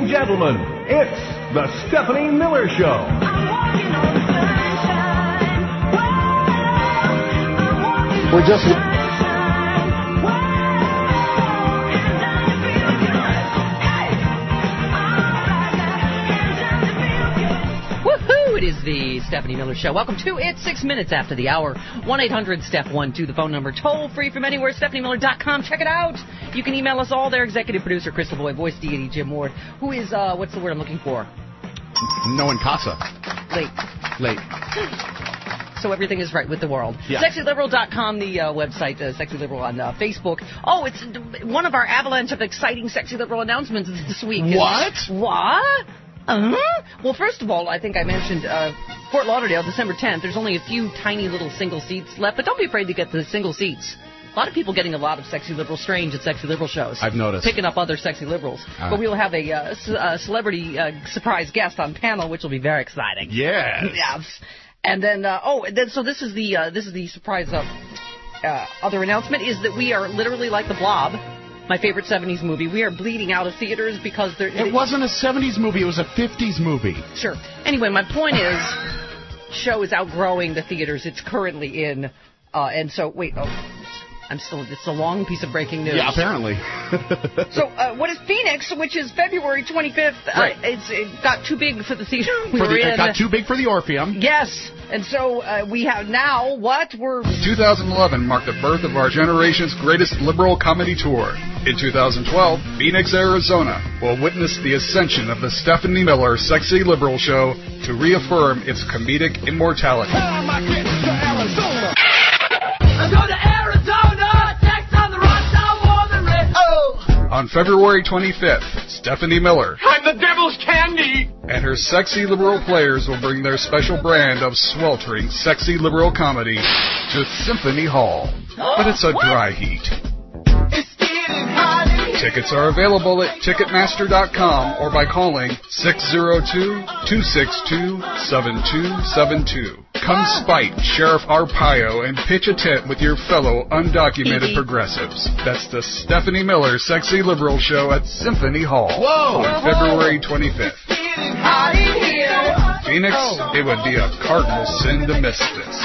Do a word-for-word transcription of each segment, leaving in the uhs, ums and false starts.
and gentlemen, it's the Stephanie Miller Show. We're just... Woohoo! It is the Stephanie Miller Show. Welcome to It's Six Minutes After the Hour. one eight hundred Steph one two, the phone number. Toll free from anywhere, Stephanie Miller dot com. Check it out. You can email us all there. Executive producer Crystal Boy, voice deity Jim Ward, who is, uh, what's the word I'm looking for? No in casa. Late. Late. So everything is right with the world. Yeah. Sexy Liberal dot com, the uh, website, uh, Sexy Liberal on uh, Facebook. Oh, it's one of our avalanche of exciting Sexy Liberal announcements this week. What? What? Uh-huh. Well, first of all, I think I mentioned uh, Fort Lauderdale, December tenth. There's only a few tiny little single seats left, but don't be afraid to get the single seats. A lot of people getting a lot of Sexy Liberal strange at Sexy Liberal shows. I've noticed. Picking up other Sexy Liberals. Uh, but we'll have a, uh, c- a celebrity uh, surprise guest on panel, which will be very exciting. Yes. Yes. And then, uh, oh, and then so this is the uh, this is the surprise uh, uh, other announcement is that we are literally like the Blob, my favorite seventies movie. We are bleeding out of theaters because there. It wasn't a seventies movie. It was a fifties movie. Sure. Anyway, my point is, show is outgrowing the theaters it's currently in, uh, and so wait. Oh. I'm still, it's a long piece of breaking news. Yeah, apparently. So, uh, what is Phoenix, which is February twenty-fifth? Right. Uh, it's, it got too big for the theater we For were the, in. it got too big for the Orpheum. Yes. And so, uh, we have now, what? We're... two thousand eleven marked the birth of our generation's greatest liberal comedy tour. In two thousand twelve, Phoenix, Arizona will witness the ascension of the Stephanie Miller Sexy Liberal Show to reaffirm its comedic immortality. Time I get to Arizona. I'm going to Arizona, text on the rock, now more than red. Oh! On February twenty-fifth, Stephanie Miller I'm the devil's candy! and her sexy liberal players will bring their special brand of sweltering sexy liberal comedy to Symphony Hall. But it's a dry heat. It's getting hot in here. Tickets are available at Ticketmaster dot com or by calling six zero two, two six two, seven two seven two. Come spite Sheriff Arpaio and pitch a tent with your fellow undocumented progressives. That's the Stephanie Miller Sexy Liberal Show at Symphony Hall Whoa. on February twenty-fifth. Getting hot in here. Phoenix, it would be a cardinal sin to miss this.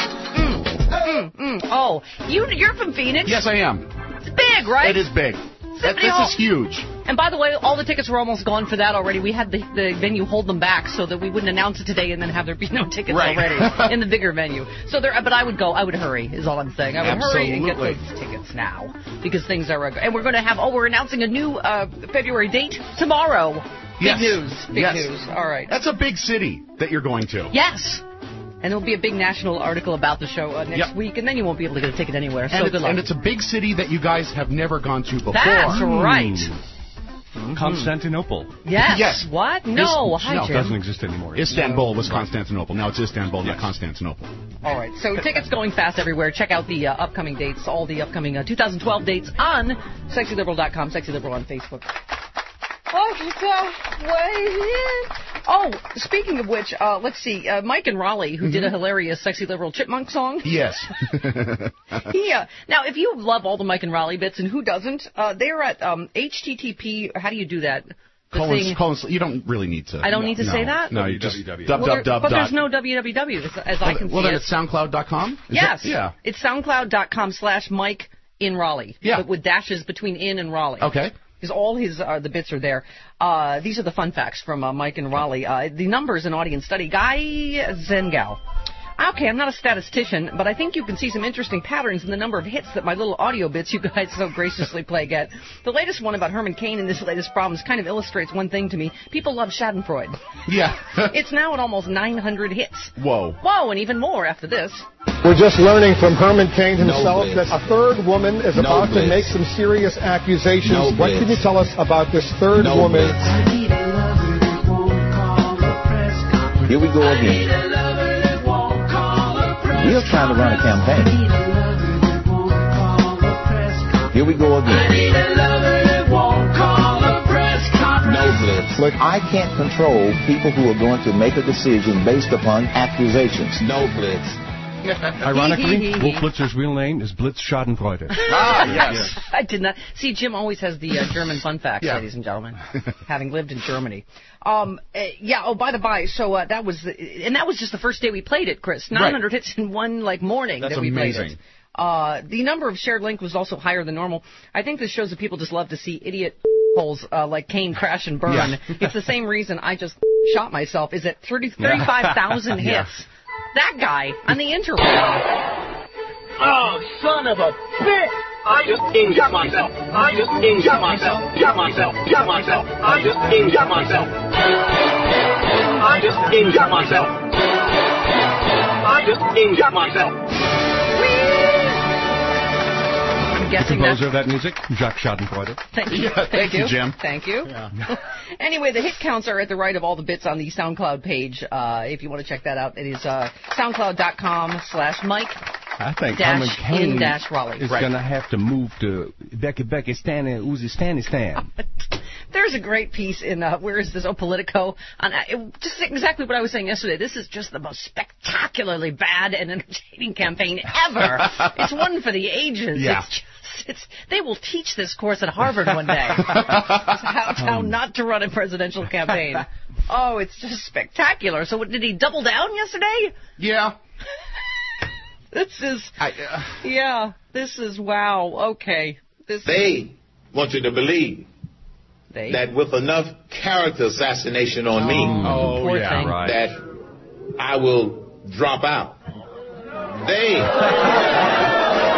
Mm, mm. Oh, you, you're from Phoenix? Yes, I am. It's big, right? It is big. That, Symphony Hall. this is huge. And by the way, all the tickets were almost gone for that already. We had the, the venue hold them back so that we wouldn't announce it today and then have there be no tickets Right. already in the bigger venue. So there, but I would go. I would hurry. Is all I'm saying. I would hurry and get Absolutely. those tickets now because things are. And we're going to have. Oh, we're announcing a new uh, February date tomorrow. Big Yes. news. Big Yes. news. All right. That's a big city that you're going to. Yes. And there'll be a big national article about the show uh, next Yep. week, and then you won't be able to get a ticket anywhere. And, so it's, good luck. and it's a big city that you guys have never gone to before. That's right. Constantinople. Yes. Yes. What? No. Is- Hi, No, it Jim. doesn't exist anymore. Istanbul was Constantinople. Now it's Istanbul, not Yes. Constantinople. All right, so tickets going fast everywhere. Check out the uh, upcoming dates, all the upcoming uh, two thousand twelve dates on Sexy Liberal dot com, Sexy Liberal on Facebook. Oh, just, uh, wait in. Oh, speaking of which, uh, let's see, uh, Mike and Raleigh, who did a hilarious Sexy Liberal Chipmunk song. Yes. He, uh, now, if you love all the Mike and Raleigh bits, and who doesn't, uh, they're at um, H T T P, how do you do that? The Colin, thing- Colin, you don't really need to. I don't no, need to no, say that? No, you just www. dub, Well, dub, there- dub, but dot. there's no W W W, as, as I can Well, see then it. it's SoundCloud dot com? Is Yes. that- yeah. It's SoundCloud dot com slash Mike in Raleigh. Yeah. But with dashes between in and Raleigh. Okay. Because all his uh, the bits are there. Uh, these are the fun facts from uh, Mike and Raleigh. Uh, the numbers in audience study. Guy Zengal. Okay, I'm not a statistician, but I think you can see some interesting patterns in the number of hits that my little audio bits you guys so graciously play get. The latest one about Herman Cain and this latest problems kind of illustrates one thing to me. People love Schadenfreude. Yeah. It's now at almost nine hundred hits. Whoa. Whoa, and even more after this. We're just learning from Herman Cain himself No, that a third woman is No, about to Blitz. make some serious accusations. No, what can you Blitz. tell us about this third No, woman? Blitz. Here we go again. We're trying to run a campaign. Here we go again. No, Blitz. Look, I can't control people who are going to make a decision based upon accusations. No, Blitz. Ironically, Wolf Blitzer's real name is Blitz Schadenfreude. Ah, yes. I did not. See, Jim always has the uh, German fun facts, Yeah. ladies and gentlemen, having lived in Germany. Um, uh, yeah, oh, by the by, so uh, that was, the, and that was just the first day we played it, Chris. nine hundred Right. hits in one, like, morning That's that we amazing. played it. Uh, the number of shared link was also higher than normal. I think this shows that people just love to see idiot holes uh, like Kane crash and burn. Yeah. It's the same reason I just shot myself. Is at thirty, thirty-five thousand hits. Yeah. That guy on the interweb. Oh, son of a bitch! I just injure myself. I just injure myself. Injure myself. Injure myself. I just injure myself. I just injure myself. I just injure myself. I'm guessing Composer that's... of that music, Jacques Schadenfreude. Thank you. Yeah, thank, thank you, you, Jim. Thank you. Anyway, the hit counts are at the right of all the bits on the SoundCloud page. Uh, if you want to check that out, it is uh, soundcloud.com slash Mike I think dash Herman Cain in dash Raleigh. is Right. going to have to move to Becky Becky Stan and Uzi Stanny Stan. There's a great piece in, uh, where is this, Oh, Politico, on uh, it, just exactly what I was saying yesterday. This is just the most spectacularly bad and entertaining campaign ever. It's one for the ages. Yeah. It's just, it's, they will teach this course at Harvard one day. how, how not to run a presidential campaign. Oh, it's just spectacular. So what, did he double down yesterday? Yeah. This is, I, uh, yeah, this is, wow, okay. This They want you to believe they, that with enough character assassination on me, oh, poor yeah, thing. right. that I will drop out. They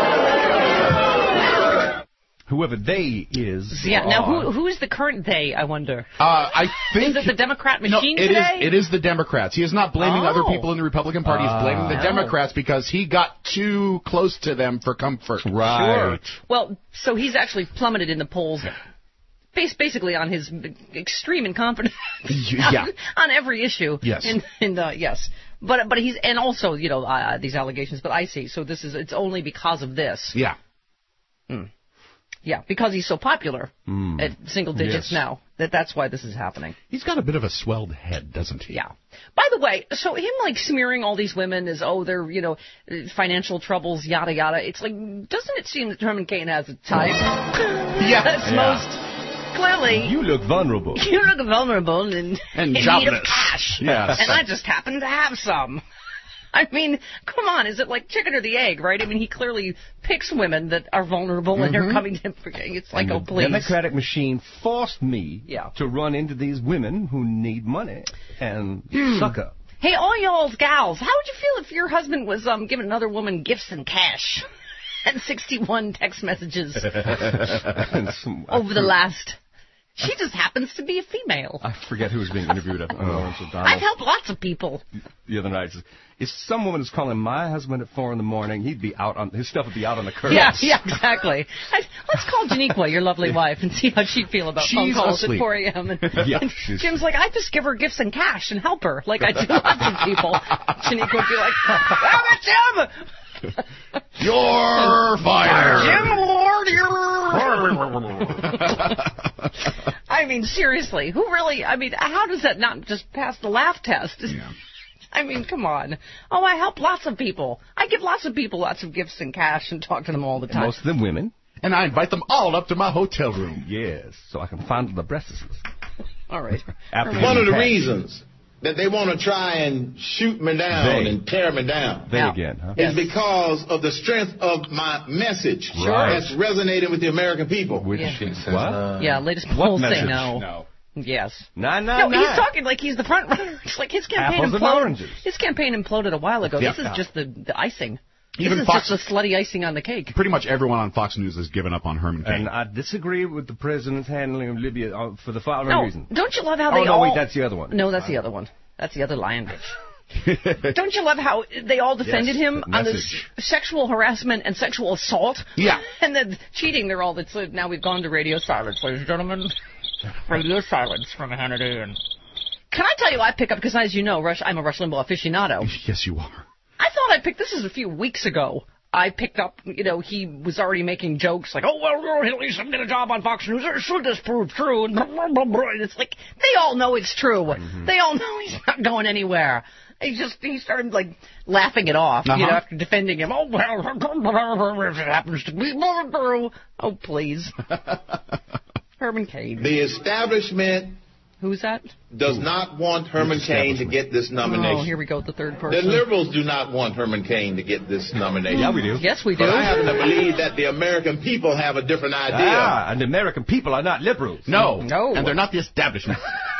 Whoever they is. Yeah, now are- who who's the current they, I wonder? Uh, I think Is it the Democrat no, machine it is. today? It is the Democrats. He is not blaming Oh. other people in the Republican Party. He's blaming the Oh. Democrats because he got too close to them for comfort. Right. Well, so he's actually plummeted in the polls, based basically on his extreme incompetence Yeah. on every issue. Yes. In, in the, yes. But but he's and also you know uh, these allegations. But I see. So this is it's only because of this. Yeah. Hmm. Yeah, because he's so popular Mm. at single digits Yes. now that that's why this is happening. He's got a bit of a swelled head, doesn't he? Yeah. By the way, so him like smearing all these women as oh they're you know financial troubles yada yada. It's like doesn't it seem that Herman Cain has a type? Yeah. That's Yeah. most clearly. You look vulnerable. You look vulnerable and, And in need of jobless. cash. Yes. And I just happen to have some. I mean, come on, is it like chicken or the egg, right? I mean, he clearly picks women that are vulnerable and they're coming to him. It's like, And oh, the please. Democratic machine forced me Yeah. to run into these women who need money and Hmm. sucker. Hey, all y'all's gals, how would you feel if your husband was um giving another woman gifts and cash? And sixty-one text messages And some- I over the for- last... She just happens to be a female. I forget who was being interviewed. I don't know, it was I've Donald helped lots of people. the other night. If some woman is calling my husband at four in the morning, he'd be out on his stuff would be out on the curb. Yeah, yeah, exactly. I, let's call Janiqua, your lovely wife, and see how she'd feel about phone She's calls asleep. at four a.m. And, Yeah, and she's- Jim's like, I just give her gifts and cash and help her, like I do lots of people. Janiqua would be like, damn it, Jim! You're fired. Jim Ward, you're... I mean, seriously, who really, I mean, how does that not just pass the laugh test? Yeah. I mean, come on. Oh, I help lots of people. I give lots of people lots of gifts and cash and talk to them all the time. Most of them women. And I invite them all up to my hotel room. Yes, so I can fondle the breasts. All right. After one of the passed. reasons that they want to try and shoot me down They. and tear me down They Now, again, huh? is because of the strength of my message Right. that's resonating with the American people. Which Yeah. is what? Yeah, latest What polls say message? no. No. Yes. Nine, No, nine, nine. he's talking like he's the front runner. It's like his campaign Apples and imploded. oranges. His campaign imploded a while ago. Yeah. This is just the, the icing. Even this is Fox- just the slutty icing on the cake. Pretty much everyone on Fox News has given up on Herman Cain. And I disagree with the president's handling of Libya uh, for the following No, reason. don't you love how Oh, they no, all... wait, that's the other one. No, that's the other one. That's the other lion bitch. Don't you love how they all defended Yes, him the on this message. sexual harassment and sexual assault? Yeah. And then cheating, they're all... That's, uh, now we've gone to radio silence, ladies and gentlemen. Radio silence from Hannity. And can I tell you, I pick up, because as you know, Rush, I'm a Rush Limbaugh aficionado. Yes, you are. I thought I picked, this is a few weeks ago, I picked up, you know, he was already making jokes like, oh, well, at least I'm getting a job on Fox News. Should this prove true? And it's like, they all know it's true. Mm-hmm. They all know he's not going anywhere. He just, he started, like, laughing it off, uh-huh. you know, after defending him. Oh, well, if it happens to be true. Oh, please. Herman Cain. The establishment... Who's that? Does not want Herman Cain to get this nomination. Oh, here we go with the third person. The liberals do not want Herman Cain to get this nomination. Yeah, we do. Yes, we do. But I happen to believe that the American people have a different idea. Ah, and the American people are not liberals. No. No. And they're not the establishment.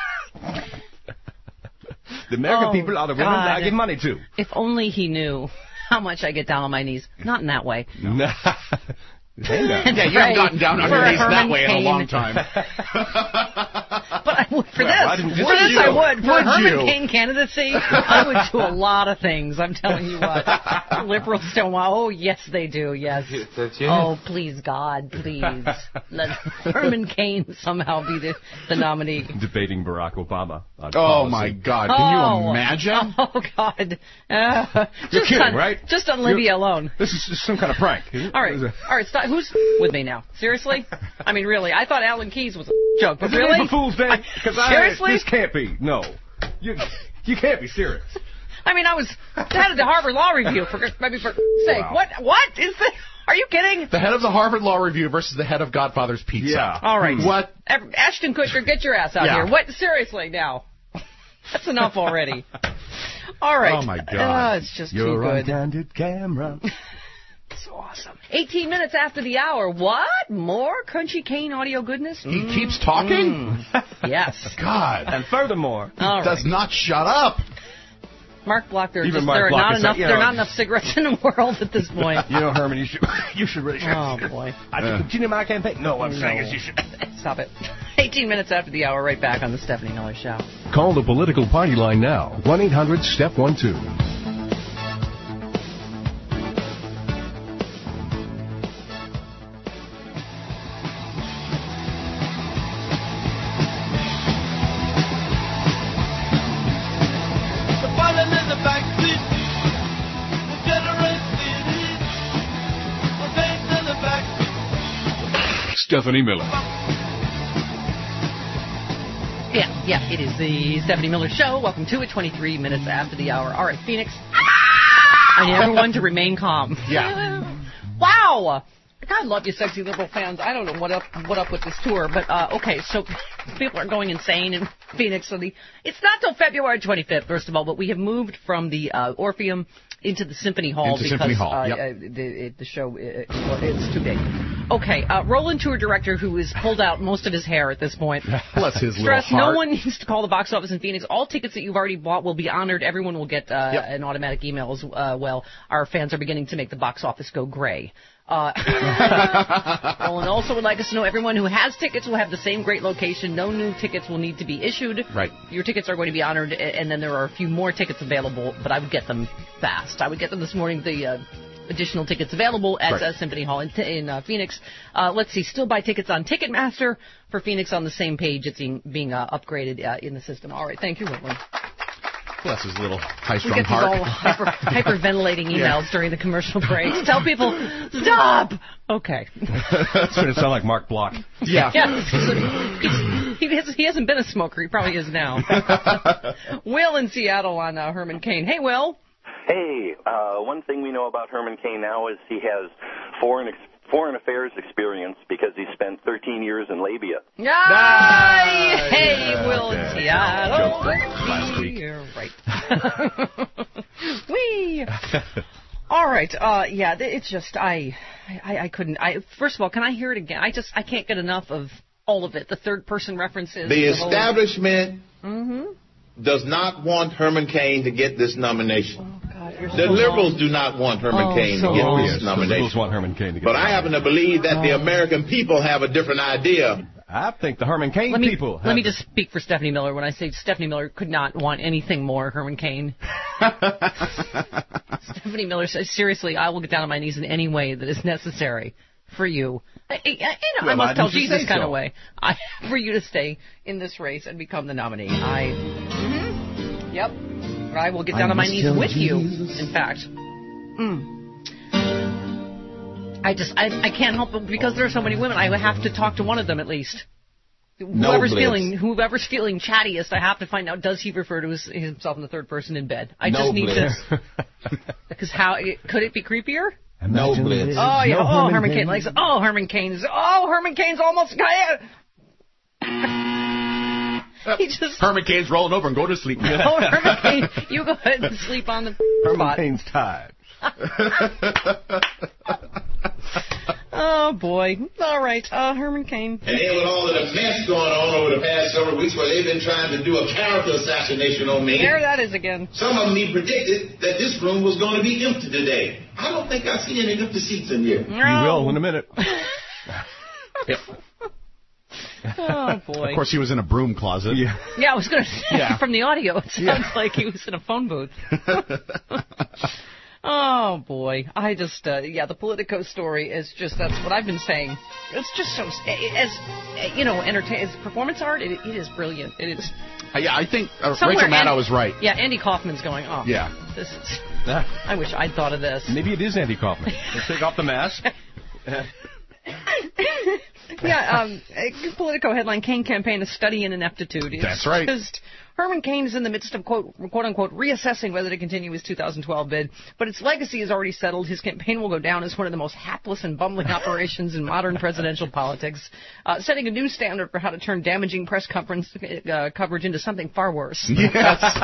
The American oh, people are the women God. that I give money to. If only he knew how much I get down on my knees. Not in that way. No. Hang on. Yeah, you haven't gotten down on your knees that way Cain. in a long time. But I would, for well, this, I for this you. I would. For would Herman you? Cain candidacy, I would do a lot of things. I'm telling you what. Liberals don't want. Oh, yes, they do. Yes. Oh, please, God, please. Let Herman Cain somehow be the, the nominee. Debating Barack Obama. On Oh, policy. my God. Can oh, you imagine? Oh, God. Uh, You're just kidding, on, right? Just on Libya You're, alone. This is just some kind of prank. All right. All right. Stop. Who's with me now? Seriously? I mean, really? I thought Alan Keyes was a joke, but Is really? it a fool's day? Because Seriously? This can't be. No. You, you can't be serious. I mean, I was the head of the Harvard Law Review, for maybe for sake. Wow. What? What is this? Are you kidding? The head of the Harvard Law Review versus the head of Godfather's Pizza. Yeah. All right. What? Ashton Kutcher, get your ass out Yeah. here. What? Seriously, now. That's enough already. All right. Oh, my God. Uh, it's just You're too good. on candid camera. So awesome. eighteen minutes after the hour. What? More Crunchy Cain audio goodness? He Mm. keeps talking? Mm. Yes. God. And furthermore, He All does right. not shut up. Mark Block, there are, Even just, Mark there are Block not is enough. like, you there are know, not enough cigarettes in the world at this point. you know, Herman, you should you should really. Oh boy. I should Yeah. continue my campaign. No, what I'm No. saying is you should. Stop it. eighteen minutes after the hour, right back on the Stephanie Miller Show. Call the political party line now. one eight hundred step one two. Stephanie Miller. Yeah, yeah, it is the Stephanie Miller Show. Welcome to it, twenty-three minutes after the hour. All right, Phoenix. I need everyone to remain calm. Yeah. Wow. God love you, sexy liberal fans. I don't know what up what up with this tour, but uh, okay, so people are going insane in Phoenix. So the it's not till February twenty-fifth, first of all, but we have moved from the uh, Orpheum into the Symphony Hall Into because Symphony Hall, uh, yep. uh, the, it, the show uh, well, it's too big. Okay, uh, Roland tour director who has pulled out most of his hair at this point. Bless his little Stress, heart. no one needs to call the box office in Phoenix. All tickets that you've already bought will be honored. Everyone will get uh, Yep. an automatic email as uh, well. Our fans are beginning to make the box office go gray. Uh, Roland also would like us to know everyone who has tickets will have the same great location. No new tickets will need to be issued. Right. Your tickets are going to be honored, a- and then there are a few more tickets available, but I would get them fast. I would get them this morning. The uh, additional tickets available at Right. uh, Symphony Hall in, in uh, Phoenix. Uh, let's see, still buy tickets on Ticketmaster for Phoenix on the same page. It's being, being uh, upgraded uh, in the system. All right, thank you, Whitman. Bless his little We high-strung get these all heart. hyper, hyperventilating emails Yeah. during the commercial breaks. Tell people, stop! Okay. That's going to sound like Mark Block. Yeah. Yeah, he's, he, has, he hasn't been a smoker. He probably is now. Will in Seattle on uh, Herman Cain. Hey, Will. Hey, uh, one thing we know about Herman Cain now is he has foreign ex- foreign affairs experience because he spent thirteen years in Labia. Nice. Hey, Will in Okay. Seattle. Last week. You're right. Wee. All right. Uh, yeah, th- it's just I, I, I couldn't. I first of all, can I hear it again? I just I can't get enough of all of it. The third person references. The whole- establishment Mm-hmm. does not want Herman Cain to get this nomination. Oh God, you're The so liberals wrong. do not want Herman Oh, Cain so to get wrong. Oh, this yes. The liberals nomination. want Herman Cain to get But the I happen to believe that the Oh. American people have a different idea. I think the Herman Cain Let me, people. let have me the- just speak for Stephanie Miller when I say Stephanie Miller could not want anything more Herman Cain. Stephanie Miller says, seriously, I will get down on my knees in any way that is necessary for you. I, I, I, know, I Well, must why tell didn't you Jesus say kind of so? way. I, for you to stay in this race and become the nominee. I, mhm, yep. I will get down I on my must knees tell with you, Jesus. in fact. Mm. I just, I, I can't help it because there are so many women. I have to talk to one of them at least. No whoever's blitz. feeling, whoever's feeling chattiest, I have to find out. Does he refer to his, himself in the third person in bed? I No just need blitz. to. Because how could it be creepier? No blitz. Oh yeah. No oh, Herman Herman Cain. Cain. Like, oh, Herman Cain's. Oh, Herman Cain's almost. He just. Herman Cain's rolling over and go to sleep. Oh, Herman Cain, you go ahead and sleep on the Herman spot. Cain's tired. Oh boy. All right. Uh, Herman Cain. And then with all of the mess going on over the past several weeks where they've been trying to do a character assassination on me, There that is again. some of them even predicted that this room was going to be empty today. I don't think I see any empty seats in here. You will in a minute. Yep. Oh boy. Of course, he was in a broom closet. Yeah. Yeah, I was going to say Yeah. from the audio, it sounds like he was in a phone booth. Oh boy, I just uh, yeah, the Politico story is just that's what I've been saying. It's just so as you know, entertain as performance art. It, it is brilliant. It is. Uh, yeah, I think uh, Somewhere Rachel Maddow Andy- was right. Yeah, Andy Kaufman's going. Oh, Yeah. This is. I wish I'd thought of this. Maybe it is Andy Kaufman. Let's take off the mask. Yeah, um, a Politico headline: Cain campaign a study in ineptitude. It's That's right. Just, Herman Cain is in the midst of quote, quote unquote reassessing whether to continue his two thousand twelve bid, but its legacy is already settled. His campaign will go down as one of the most hapless and bumbling operations in modern presidential politics, uh, setting a new standard for how to turn damaging press conference uh, coverage into something far worse. Yes.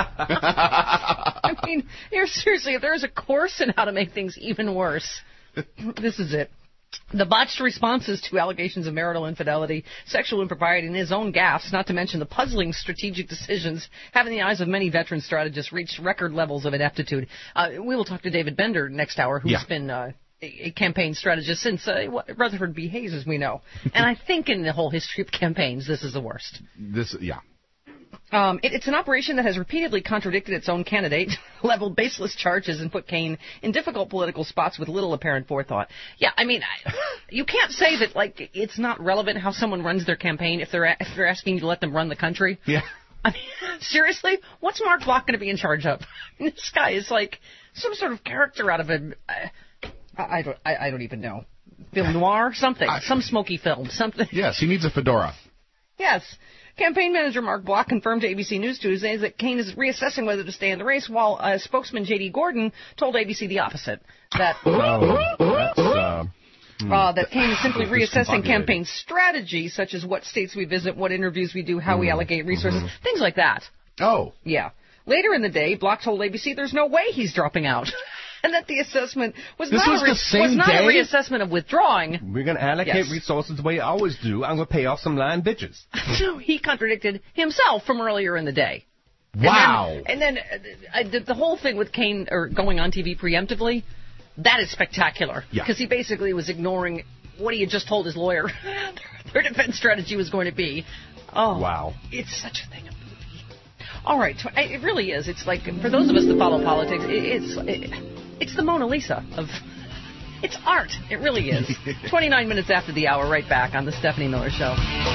I mean, here, seriously, if there is a course in how to make things even worse, this is it. The botched responses to allegations of marital infidelity, sexual impropriety, and his own gaffes, not to mention the puzzling strategic decisions, have in the eyes of many veteran strategists reached record levels of ineptitude. Uh, we will talk to David Bender next hour, who's Yeah. been uh, a a campaign strategist since uh, Rutherford B. Hayes, as we know. And I think in the whole history of campaigns, this is the worst. This, yeah. Um, it, it's an operation that has repeatedly contradicted its own candidate, leveled baseless charges, and put Cain in difficult political spots with little apparent forethought. Yeah, I mean, I, you can't say that like it's not relevant how someone runs their campaign if they're a- if they're asking you to let them run the country. Yeah. I mean, seriously, what's Mark Block going to be in charge of? I mean, this guy is like some sort of character out of a. I, I don't. I, I don't even know. Film noir, something, I, some smoky film, something. Yes, he needs a fedora. Yes. Campaign manager Mark Block confirmed to A B C News Tuesday that Cain is reassessing whether to stay in the race, while uh, spokesman J D Gordon told A B C the opposite. That Oh, that's, uh, hmm. uh, that Cain is simply reassessing Discombobulated. campaign strategy, such as what states we visit, what interviews we do, how we allocate resources, things like that. Oh. Yeah. Later in the day, Block told A B C there's no way he's dropping out. And that the assessment was This not, was a, re- the same was not day? a reassessment of withdrawing. We're going to allocate Yes. resources the way I always do. I'm going to pay off some lying bitches. So he contradicted himself from earlier in the day. Wow. And then, and then uh, I did the whole thing with Cain or going on T V preemptively, that is spectacular. Yeah. Because he basically was ignoring what he had just told his lawyer their defense strategy was going to be. Oh, Wow. It's such a thing of beauty. All right, tw- it really is. It's like, for those of us that follow politics, it, it's it, it's the Mona Lisa of... It's art. It really is. twenty-nine minutes after the hour, right back on the Stephanie Miller Show.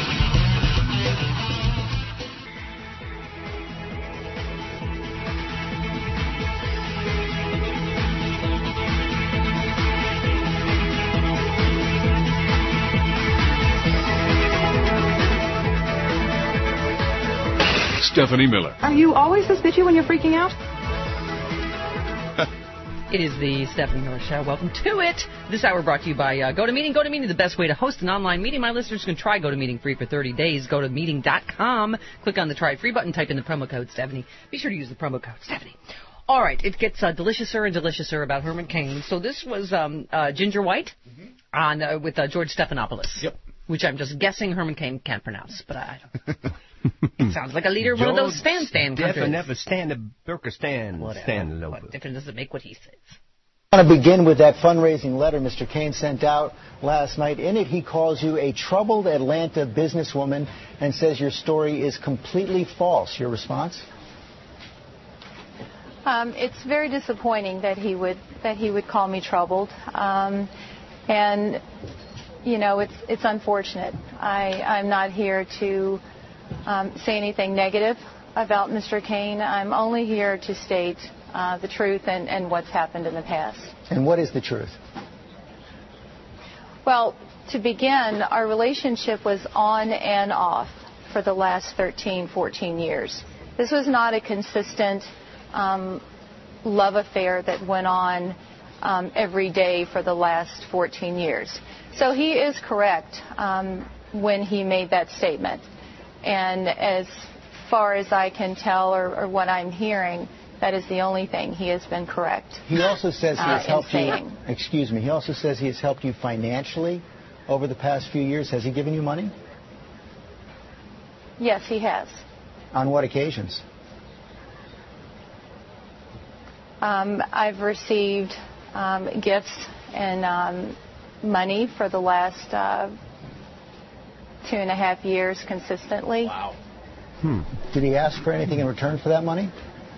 Stephanie Miller. Are you always this bitchy when you're freaking out? It is the Stephanie Miller Show. Welcome to it. This hour brought to you by uh, GoToMeeting. GoToMeeting, the best way to host an online meeting. My listeners can try GoToMeeting free for thirty days. Go to meeting dot com. Click on the Try It Free button. Type in the promo code Stephanie. Be sure to use the promo code Stephanie. All right. It gets uh, deliciouser and deliciouser about Herman Cain. So this was um, uh, Ginger White on uh, with uh, George Stephanopoulos. Yep. Which I'm just guessing Herman Cain can't pronounce, but I don't. It sounds like a leader of one of those stand stand countries. Never, never stand a Burkistan. Whatever. Stand low. What difference does it make what he says? I want to begin with that fundraising letter Mister Cain sent out last night. In it, he calls you a troubled Atlanta businesswoman and says your story is completely false. Your response? Um, it's very disappointing that he would that he would call me troubled, um, and you know it's it's unfortunate. I I'm not here to um, say anything negative about Mister Cain. I'm only here to state uh, the truth and, and what's happened in the past. And what is the truth? Well, to begin, our relationship was on and off for the last thirteen, fourteen years. This was not a consistent um, love affair that went on um, every day for the last fourteen years. So he is correct um, when he made that statement. And as far as I can tell, or, or what I'm hearing, that is the only thing. He has been correct. He also says he has uh, helped you. saying. Excuse me. He also says he has helped you financially over the past few years. Has he given you money? Yes, he has. On what occasions? Um, I've received um, gifts and um, money for the last uh, two and a half years consistently. Wow. Hmm. Did he ask for anything in return for that money?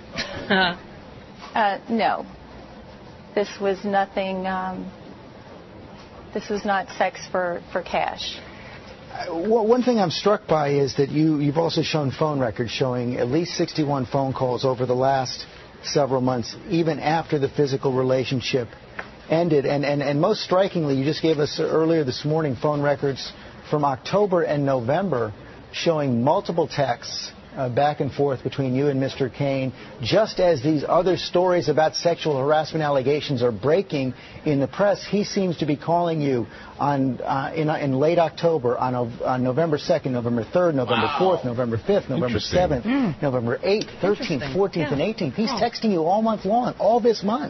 uh, no. This was nothing. Um, this was not sex for, for cash. Uh, one thing I'm struck by is that you, you've also shown phone records showing at least sixty-one phone calls over the last several months, even after the physical relationship ended. And, and, and most strikingly, you just gave us earlier this morning phone records from October and November showing multiple texts uh, back and forth between you and Mister Cain, just as these other stories about sexual harassment allegations are breaking in the press. He seems to be calling you on uh, in, in late October, on, on November second, November third, November wow. fourth, November fifth, November seventh, mm. November eighth, thirteenth, fourteenth, yeah. and eighteenth. He's oh. texting you all month long, all this month.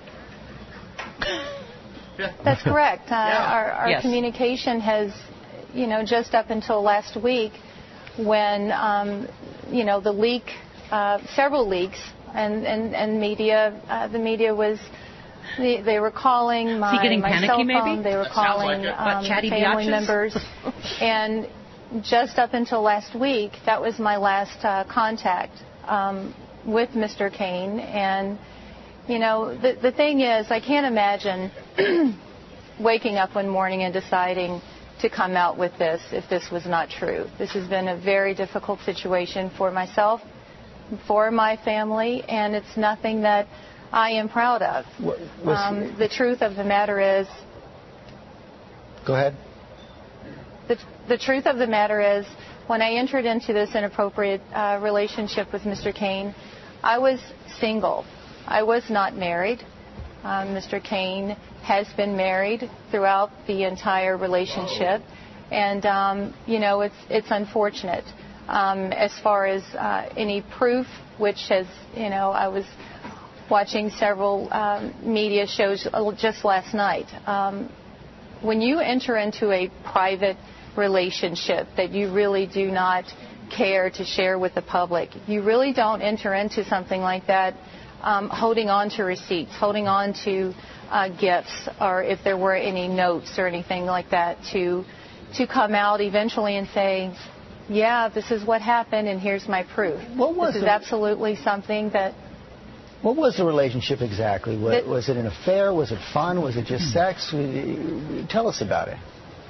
That's correct. Uh, yeah. Our, our yes. communication has, you know, just up until last week, when, um, you know, the leak, uh, several leaks, and, and, and media, uh, the media was, they, they were calling my, Is he getting my panicky, cell phone, maybe? they were That calling like um, family biatches? members, and just up until last week, that was my last uh, contact um, with Mister Cain. And, you know, the, the thing is, I can't imagine waking up one morning and deciding to come out with this if this was not true. This has been a very difficult situation for myself, for my family, and it's nothing that I am proud of. Um, the truth of the matter is... Go ahead. The, the truth of the matter is, when I entered into this inappropriate uh, relationship with Mister Cain, I was single. I was not married. Um, Mister Cain has been married throughout the entire relationship, and um, you know, it's it's unfortunate. Um, as far as uh, any proof, which has, you know, I was watching several um, media shows just last night. Um, when you enter into a private relationship that you really do not care to share with the public, you really don't enter into something like that um, holding on to receipts, holding on to uh, gifts, or if there were any notes or anything like that, to to come out eventually and say, yeah, this is what happened and here's my proof. What was this is the, absolutely something that... What was the relationship exactly? Was, that, was it an affair? Was it fun? Was it just sex? Tell us about it.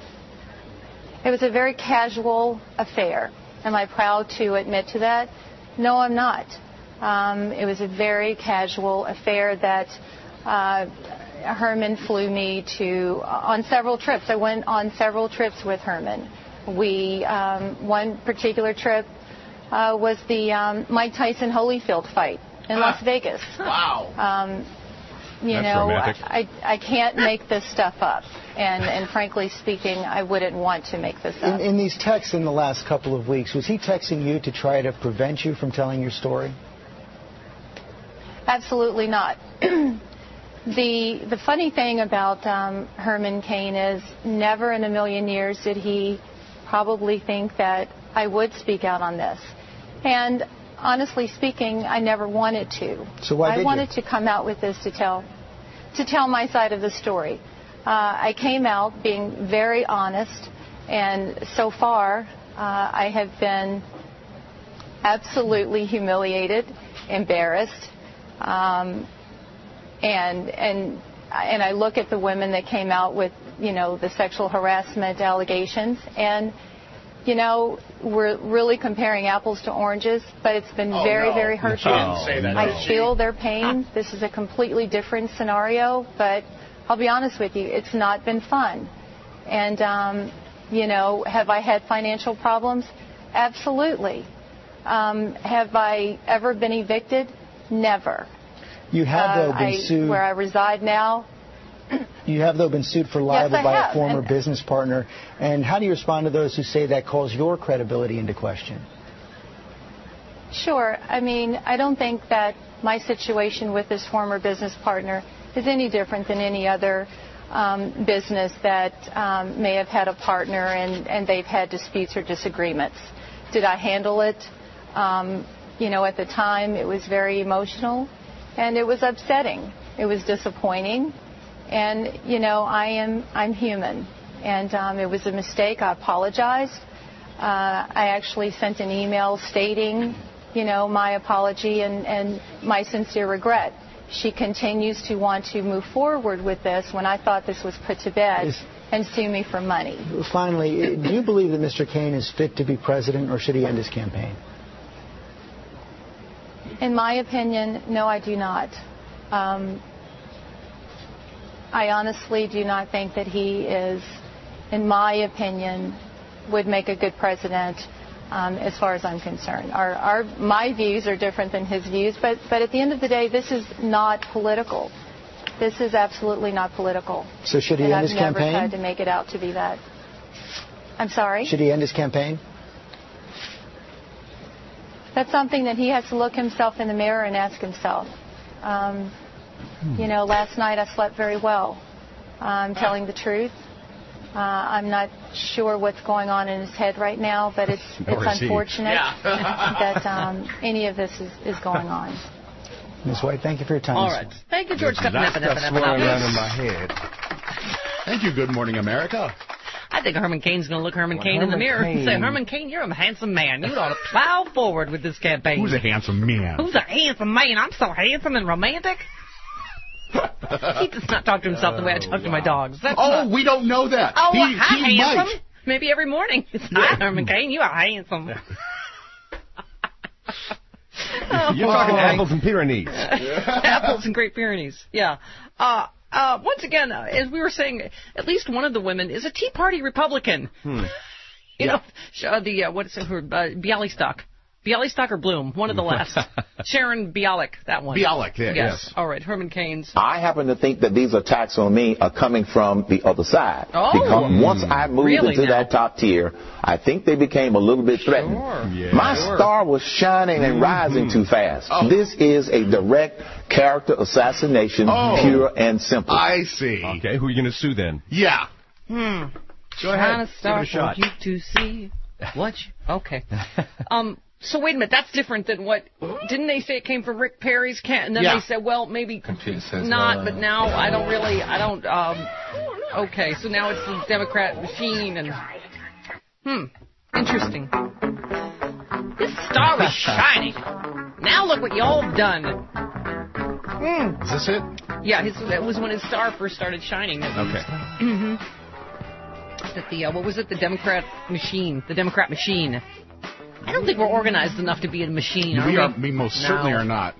It was a very casual affair. Am I proud to admit to that? No, I'm not. Um, it was a very casual affair that uh, Herman flew me to on several trips. I went on several trips with Herman. We um, one particular trip uh, was the um, Mike Tyson Holyfield fight in ah. Las Vegas. Wow. Um, you That's know, romantic. I, I can't make this stuff up. And, and frankly speaking, I wouldn't want to make this up. In, in these texts in the last couple of weeks, was he texting you to try to prevent you from telling your story? Absolutely not. the the funny thing about um, Herman Cain is never in a million years did he probably think that I would speak out on this. And honestly speaking, I never wanted to. So why I did wanted you? to come out with this to tell to tell my side of the story. Uh, I came out being very honest, and so far uh, I have been absolutely humiliated, embarrassed, um, and and and I look at the women that came out with, you know, the sexual harassment allegations, and you know, we're really comparing apples to oranges, but it's been oh, very, no. very hurtful. Oh, say that, I feel their pain. This is a completely different scenario, but I'll be honest with you, it's not been fun. And, um, you know, have I had financial problems? Absolutely. Um, have I ever been evicted? Never. You have, though, Uh, been I, sued. Where I reside now, You have, though, been sued for libel Yes, I by have. a former And- business partner. And how do you respond to those who say that calls your credibility into question? sure. I mean, I don't think that my situation with this former business partner is any different than any other um, business that um, may have had a partner and, and they've had disputes or disagreements. Did I handle it? Um, you know, at the time, it was very emotional and it was upsetting. It was disappointing. And, you know, I am, I'm human. And um, it was a mistake. I apologized. Uh, I actually sent an email stating, you know, my apology and, and my sincere regret. She continues to want to move forward with this when I thought this was put to bed Is- and sue me for money. Finally, do you believe that Mister Kaine is fit to be president, or should he end his campaign? In my opinion, no, I do not. Um, I honestly do not think that he is, in my opinion, would make a good president um, as far as I'm concerned. Our, our, my views are different than his views, but, but at the end of the day, this is not political. This is absolutely not political. So should he and end I've his never campaign? tried to make it out to be that. I'm sorry? Should he end his campaign? That's something that he has to look himself in the mirror and ask himself. Um, you know, last night I slept very well. I'm telling the truth. Uh, I'm not sure what's going on in his head right now, but it's Nor it's is he. unfortunate Yeah. that um, any of this is, is going on. Miz White, thank you for your time. All this right. morning. Thank you, George. Stepping up That and up stuff's and up swirling and around up. in my head. Thank you. Good morning, America. I think Herman Cain's going to look Herman Well, Cain in the Herman mirror and say, Cain- Herman Cain, you're a handsome man. You ought to plow forward with this campaign. Who's a handsome man? Who's a handsome man? I'm so handsome and romantic. He does not talk to himself the way I talk to my dogs. That's Oh, not... we don't know that. Oh, he, hi, he handsome. might. Maybe every morning. Hi, Herman Cain. You are handsome. You're talking apples and Pyrenees. Apples and Great Pyrenees. Yeah. Uh, uh, once again, uh, as we were saying, at least one of the women is a Tea Party Republican. Hmm. You know, sh- uh, the uh, what is it? Her, uh, Bialystock. Bialystock or Bloom, one of the last. Sharon Bialik, that one. Bialik, yeah, yes. yes. All right, Herman Cain's. I happen to think that these attacks on me are coming from the other side. Oh. Because once I moved Really into now? that top tier, I think they became a little bit threatened. Sure. Yeah. My Sure. star was shining and rising too fast. Oh. This is a direct character assassination, Oh. pure and simple. I see. Okay, who are you going to sue then? Yeah. Hmm. Go ahead. Trying to start Give it a shot. for you to see what you... Okay. um... So wait a minute, that's different than what, didn't they say it came from Rick Perry's can, and then Yeah. they said, well, maybe says not, no. but now I don't really, I don't, um, okay, so now it's the Democrat machine, and, hmm, interesting. This star was shining. Now look what y'all have done. Hmm. Is this it? Yeah, his, that was when his star first started shining. Okay. hmm That the, uh, what was it, the Democrat machine, the Democrat machine. I don't think we're organized enough to be a machine, are we? We are. We most No. certainly are not.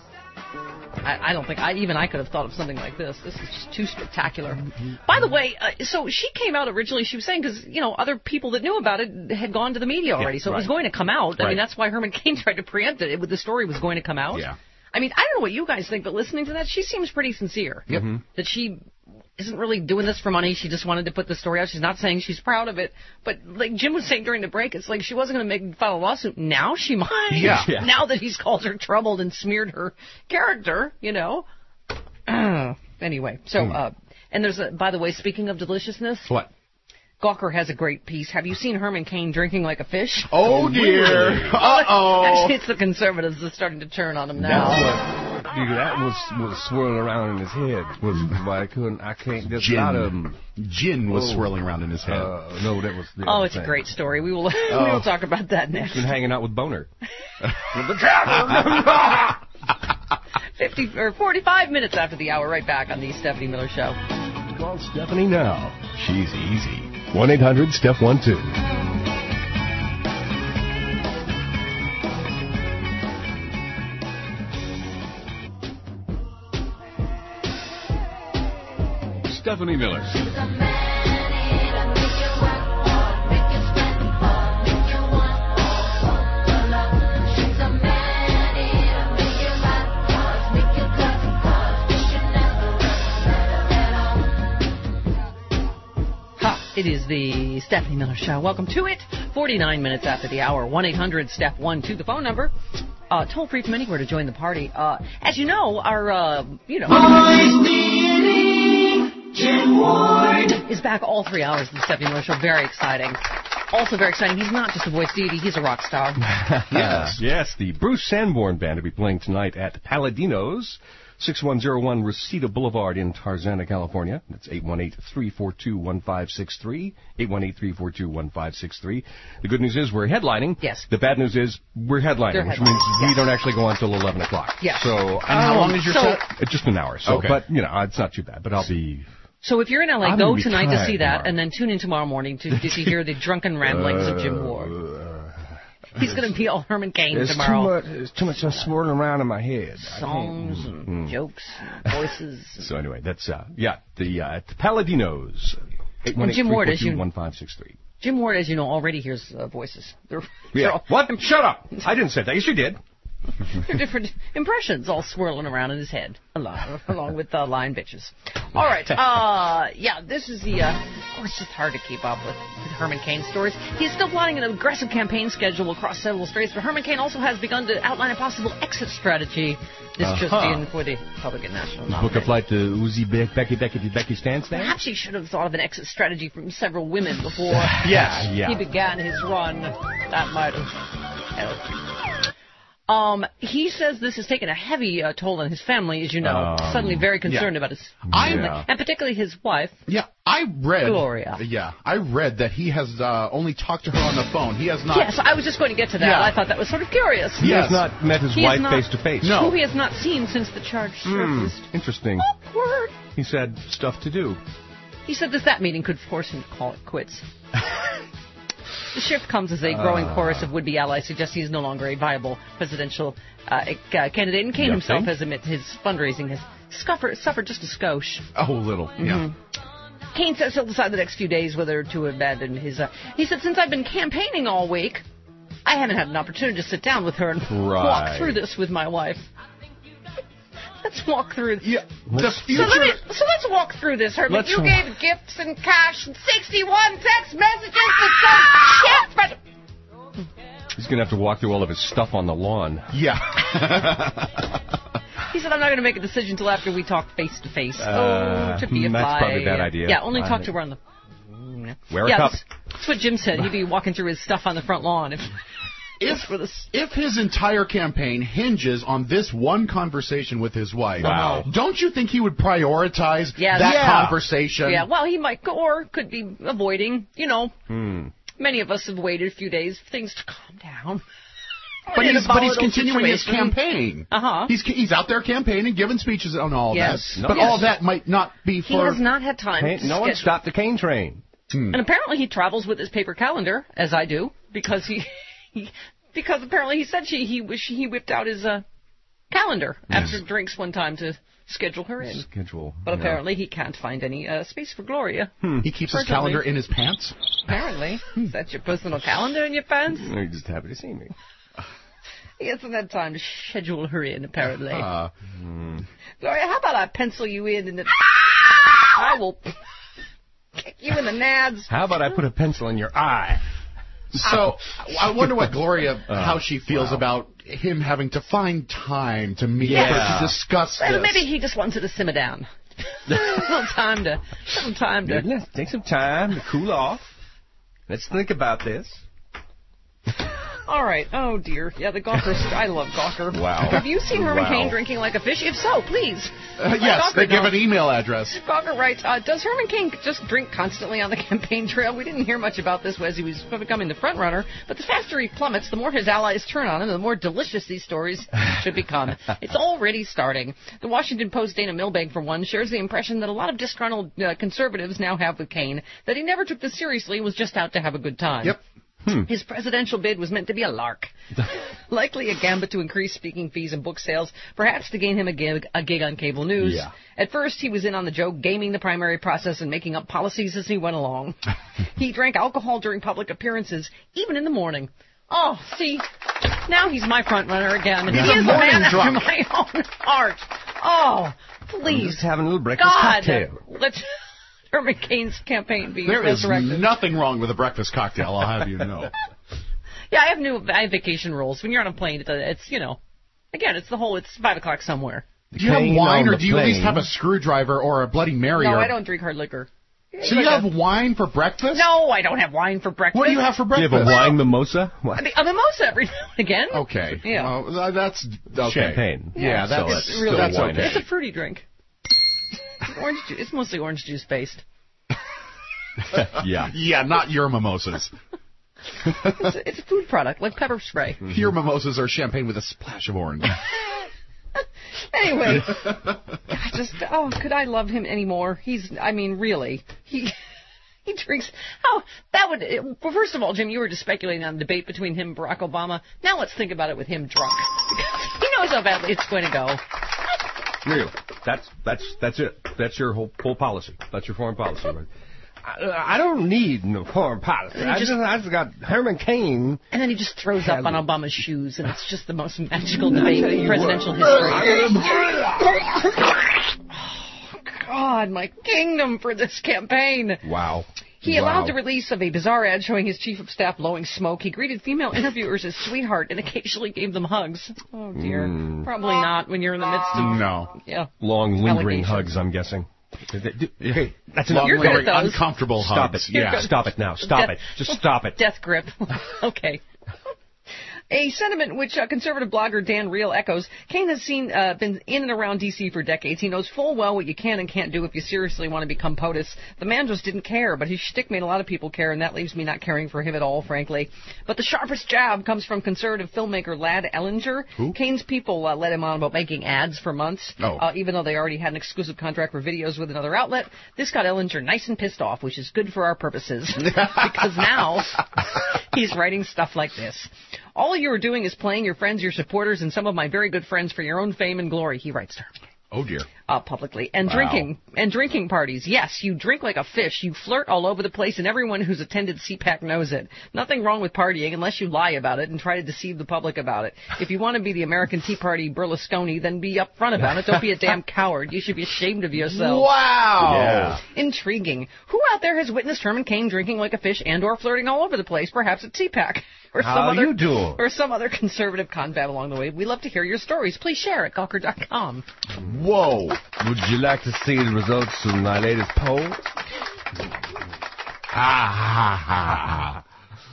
I, I don't think I even I could have thought of something like this. This is just too spectacular. By the way, uh, so she came out originally. She was saying because you know other people that knew about it had gone to the media already, so it was right. going to come out. I Right. mean that's why Herman Cain tried to preempt it. it. The story was going to come out. Yeah. I mean I don't know what you guys think, but listening to that, she seems pretty sincere. Yep. That she isn't really doing this for money. She just wanted to put the story out. She's not saying she's proud of it. But like Jim was saying during the break, it's like she wasn't going to make file a lawsuit. Now she might. Yeah. Yeah. Now that he's called her troubled and smeared her character, you know. Anyway, so, uh, and there's a, by the way, speaking of deliciousness, What? Gawker has a great piece. Have you seen Herman Cain drinking like a fish? Oh, dear. Uh-oh. Actually, it's the conservatives that's starting to turn on him That's now. what, dude, that was was swirling around in his head. Was why I couldn't, I can't. There's a Gin. lot of them. Gin was Oh. swirling around in his head. Uh, no, that was. The Oh, other it's a thing. great story. We will we Oh. will talk about that next. He's been hanging out with Boner. Fifty or forty-five minutes after the hour, right back on the Stephanie Miller Show. Call Stephanie now. She's easy. one eight hundred Steph one two. Stephanie Miller. It is the Stephanie Miller Show. Welcome to it. forty-nine minutes after the hour. one eight hundred step one two, the phone number. Uh, toll free from anywhere to join the party. Uh, as you know, our, uh, you know... Boys meeting, Jim Ward is back all three hours of the Stephanie Miller Show. Very exciting. Also very exciting, he's not just a voice deity, he's a rock star. Yes. Yes, the Bruce Sanborn Band will be playing tonight at Paladinos, six one zero one Reseda Boulevard in Tarzana, California. That's eight one eight, three four two, one five six three, eight one eight, three four two, one five six three. The good news is we're headlining. Yes. The bad news is we're headlining, They're which headlining. means Yes. we don't actually go on until eleven o'clock. Yes. So, and how long is your so, set? It's just an hour. So, Okay. But, you know, it's not too bad. But I'll be... So if you're in L A, I'm go gonna be tonight to tired see that, tomorrow. and then tune in tomorrow morning to, to hear the drunken ramblings of Jim Ward. He's going to be all Herman Cain There's tomorrow. Too much, there's too much uh, swirling around in my head. Songs and Mm. jokes and voices. So anyway, that's, uh, yeah, the uh, Paladinos. eight one eight, Jim three Ward, four as you- two, one five six three. Jim Ward, as you know, already hears uh, voices. They're, they're Yeah. all- What? Shut up! I didn't say that. Yes, you did. They're different impressions all swirling around in his head, along, along with uh, line bitches. All right. Uh, yeah, this is the... Uh, oh, it's just hard to keep up with, with Herman Cain stories. He's still plotting an aggressive campaign schedule across several states, but Herman Cain also has begun to outline a possible exit strategy. This just Uh-huh. in for the Republican National Book a nominee. flight to Uzi Be- Becky Becky Becky Stance there? Perhaps he should have thought of an exit strategy from several women before Yes, yeah. he began his run. That might have helped. Um, he says this has taken a heavy uh, toll on his family, as you know. Um, Suddenly very concerned yeah. about his I- family, Yeah. and particularly his wife. Yeah, I read. Gloria. Yeah, I read that he has uh, only talked to her on the phone. He has not. Yes, I was just going to get to that. Yeah. I thought that was sort of curious. He has not met his He has wife not- face to face. Who he has not seen since the charge Hmm, surfaced. interesting. Awkward. He said stuff to do. He said that that meeting could force him to call it quits. The shift comes as a growing Uh. chorus of would-be allies suggest he is no longer a viable presidential uh, uh, candidate, and Cain You himself think? has admitted his fundraising has suffered, suffered just a skosh. Oh, a little. Yeah. Mhm. Cain says he'll decide the next few days whether to abandon his... Uh, he said, since I've been campaigning all week, I haven't had an opportunity to sit down with her and Right. walk through this with my wife. Let's walk through. Yeah, the So, future. let me, so let's walk through this, Herbert. Let's You wa- gave gifts and cash and sixty-one text messages to some shit, but... He's going to have to walk through all of his stuff on the lawn. Yeah. He said, I'm not going to make a decision until after we talk face-to-face. Uh, oh, to be a that's fly. probably a bad idea. Yeah, only I talk think- to her on the... Wear a yeah, cup. That's, that's what Jim said. He'd be walking through his stuff on the front lawn. If, If, if his entire campaign hinges on this one conversation with his wife, Wow. don't you think he would prioritize Yeah, that yeah. conversation? Yeah, well, he might go, or could be avoiding, you know. Hmm. Many of us have waited a few days for things to calm down. But In a he's, but he's volatile continuing his situation. campaign. Uh-huh. He's he's out there campaigning, giving speeches on all Yes. that. No. But Yes. all that might not be He for. has not had time Hey, to no one schedule- stopped the Cain train. Hmm. And apparently he travels with his paper calendar, as I do, because he, he because apparently he said she he wish he whipped out his uh, calendar after drinks one time to schedule her in. Schedule. But yeah. apparently he can't find any uh, space for Gloria. Hmm. He keeps his Presently. calendar in his pants. Apparently, is that your personal calendar in your pants? You're just happy to see me. He hasn't had time to schedule her in. Apparently, Uh, Gloria, how about I pencil you in and then I will kick you in the nads. How about I put a pencil in your eye? so I wonder what Gloria, Uh, how she feels wow. about him having to find time to meet Yeah. her to discuss Well, this. maybe he just wants her to simmer down. a little time to, a little time to. Let's take some time to cool off. Let's think about this. All right. Oh dear. Yeah, the Gawker. I love Gawker. Wow. Have you seen Herman Wow. Cain drinking like a fish? If so, please. Uh, Let yes, Gawker they give know. an email address. Gawker writes, uh, does Herman Cain just drink constantly on the campaign trail? We didn't hear much about this as he was becoming the front runner, but the faster he plummets, the more his allies turn on him, and the more delicious these stories should become. It's already starting. The Washington Post, Dana Milbank, for one, shares the impression that a lot of disgruntled uh, conservatives now have with Cain, that he never took this seriously and was just out to have a good time. Yep. Hmm. His presidential bid was meant to be a lark. Likely a gambit to increase speaking fees and book sales, perhaps to gain him a gig, a gig on cable news. Yeah. At first, he was in on the joke, gaming the primary process and making up policies as he went along. He drank alcohol during public appearances, even in the morning. Oh, see, now he's my front runner again. He's he a is a morning man after drunk. my own heart. Oh, I'm please. just having a little breakfast God, cocktail. let's Herman Cain's campaign being There is resurrected. nothing wrong with a breakfast cocktail, I'll have you know. Yeah, I have new I have vacation rules. When you're on a plane, it's, it's you know, again, it's the whole, it's five o'clock somewhere. Do you have wine, or do you plane. at least have a screwdriver or a Bloody Mary? No, or... I don't drink hard liquor. So you have wine for breakfast? No, I don't have wine for breakfast. What do you have for breakfast? Do you have a wine mimosa? I mean, a mimosa every now and again. Okay. Yeah. Well, that's okay. Champagne. Yeah, yeah that's, so it's really that's wine. okay. It's a fruity drink. Orange juice. It's mostly orange juice based. yeah. Yeah, not your mimosas. it's, a, it's a food product, like pepper spray. Mm-hmm. Your mimosas are champagne with a splash of orange. Anyway, I just, oh, could I love him anymore? He's, I mean, really, he he drinks. Oh, that would. Well, first of all, Jim, you were just speculating on the debate between him and Barack Obama. Now let's think about it with him drunk. He knows how badly it's going to go. Really, that's that's that's it. That's your whole whole policy. That's your foreign policy. Right? I, I don't need no foreign policy. I just, I just got Herman Cain. And then he just throws up on Obama's shoes, and it's just the most magical debate in presidential history. Oh, God, my kingdom for this campaign. Wow. He wow. allowed the release of a bizarre ad showing his chief of staff blowing smoke. He greeted female interviewers as sweetheart and occasionally gave them hugs. Oh, dear. Mm. Probably not when you're in the midst of... No. Yeah. Long, lingering hugs, I'm guessing. Okay, that's enough. Long, lingering, uncomfortable Stop hugs. It. Yeah. Stop it now. Stop Death, it. Just stop it. Death grip. Okay. A sentiment which uh, conservative blogger Dan Reel echoes. Cain has seen uh, been in and around D C for decades. He knows full well what you can and can't do if you seriously want to become POTUS. The man just didn't care, but his shtick made a lot of people care, and that leaves me not caring for him at all, frankly. But the sharpest jab comes from conservative filmmaker Lad Ellinger. Who? Cain's people uh, led him on about making ads for months, oh. uh, even though they already had an exclusive contract for videos with another outlet. This got Ellinger nice and pissed off, which is good for our purposes, because now he's writing stuff like this. All you are doing is playing your friends, your supporters, and some of my very good friends for your own fame and glory, he writes to her. Oh, dear. Uh, publicly. And wow. drinking. And drinking parties. Yes, you drink like a fish. You flirt all over the place, and everyone who's attended C PAC knows it. Nothing wrong with partying unless you lie about it and try to deceive the public about it. If you want to be the American Tea Party Berlusconi, then be upfront about it. Don't be a damn coward. You should be ashamed of yourself. Wow. Yeah. Intriguing. Who out there has witnessed Herman Cain drinking like a fish and or flirting all over the place, perhaps at C PAC? Or How some other, you doing? Or some other conservative confab along the way. We love to hear your stories. Please share at Gawker dot com. Whoa. Would you like to see the results of my latest poll? Ha ha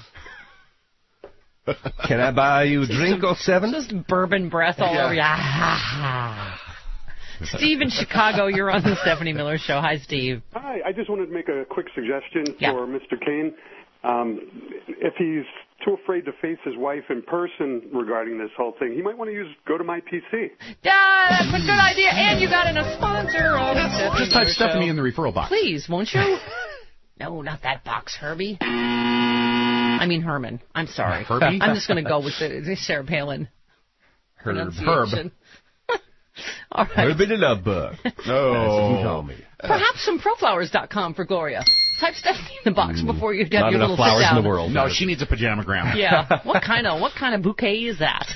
ha. Can I buy you a drink or seven? Just bourbon breath all Yeah. over you. Ah. Steve in Chicago, you're on the Stephanie Miller Show. Hi, Steve. Hi, I just wanted to make a quick suggestion Yeah. for Mister Cain. Um, if he's too afraid to face his wife in person regarding this whole thing, he might want to use Go to My P C. Yeah, that's a good idea. And you got in a sponsor of the Stephanie Just type Miller Stephanie Show. in the referral box. Please, won't you? No, not that box, Herbie. I mean Herman. I'm sorry. Herbie? I'm just going to go with the, the Sarah Palin Herb. pronunciation. All right. Herbie the Love Bug. No. Call me. Perhaps some proflowers dot com for Gloria. Type Stephanie in the box before you get Not your enough little flowers sit down. in the world. No, she needs a pajamagram. Yeah. What kind of what kind of bouquet is that?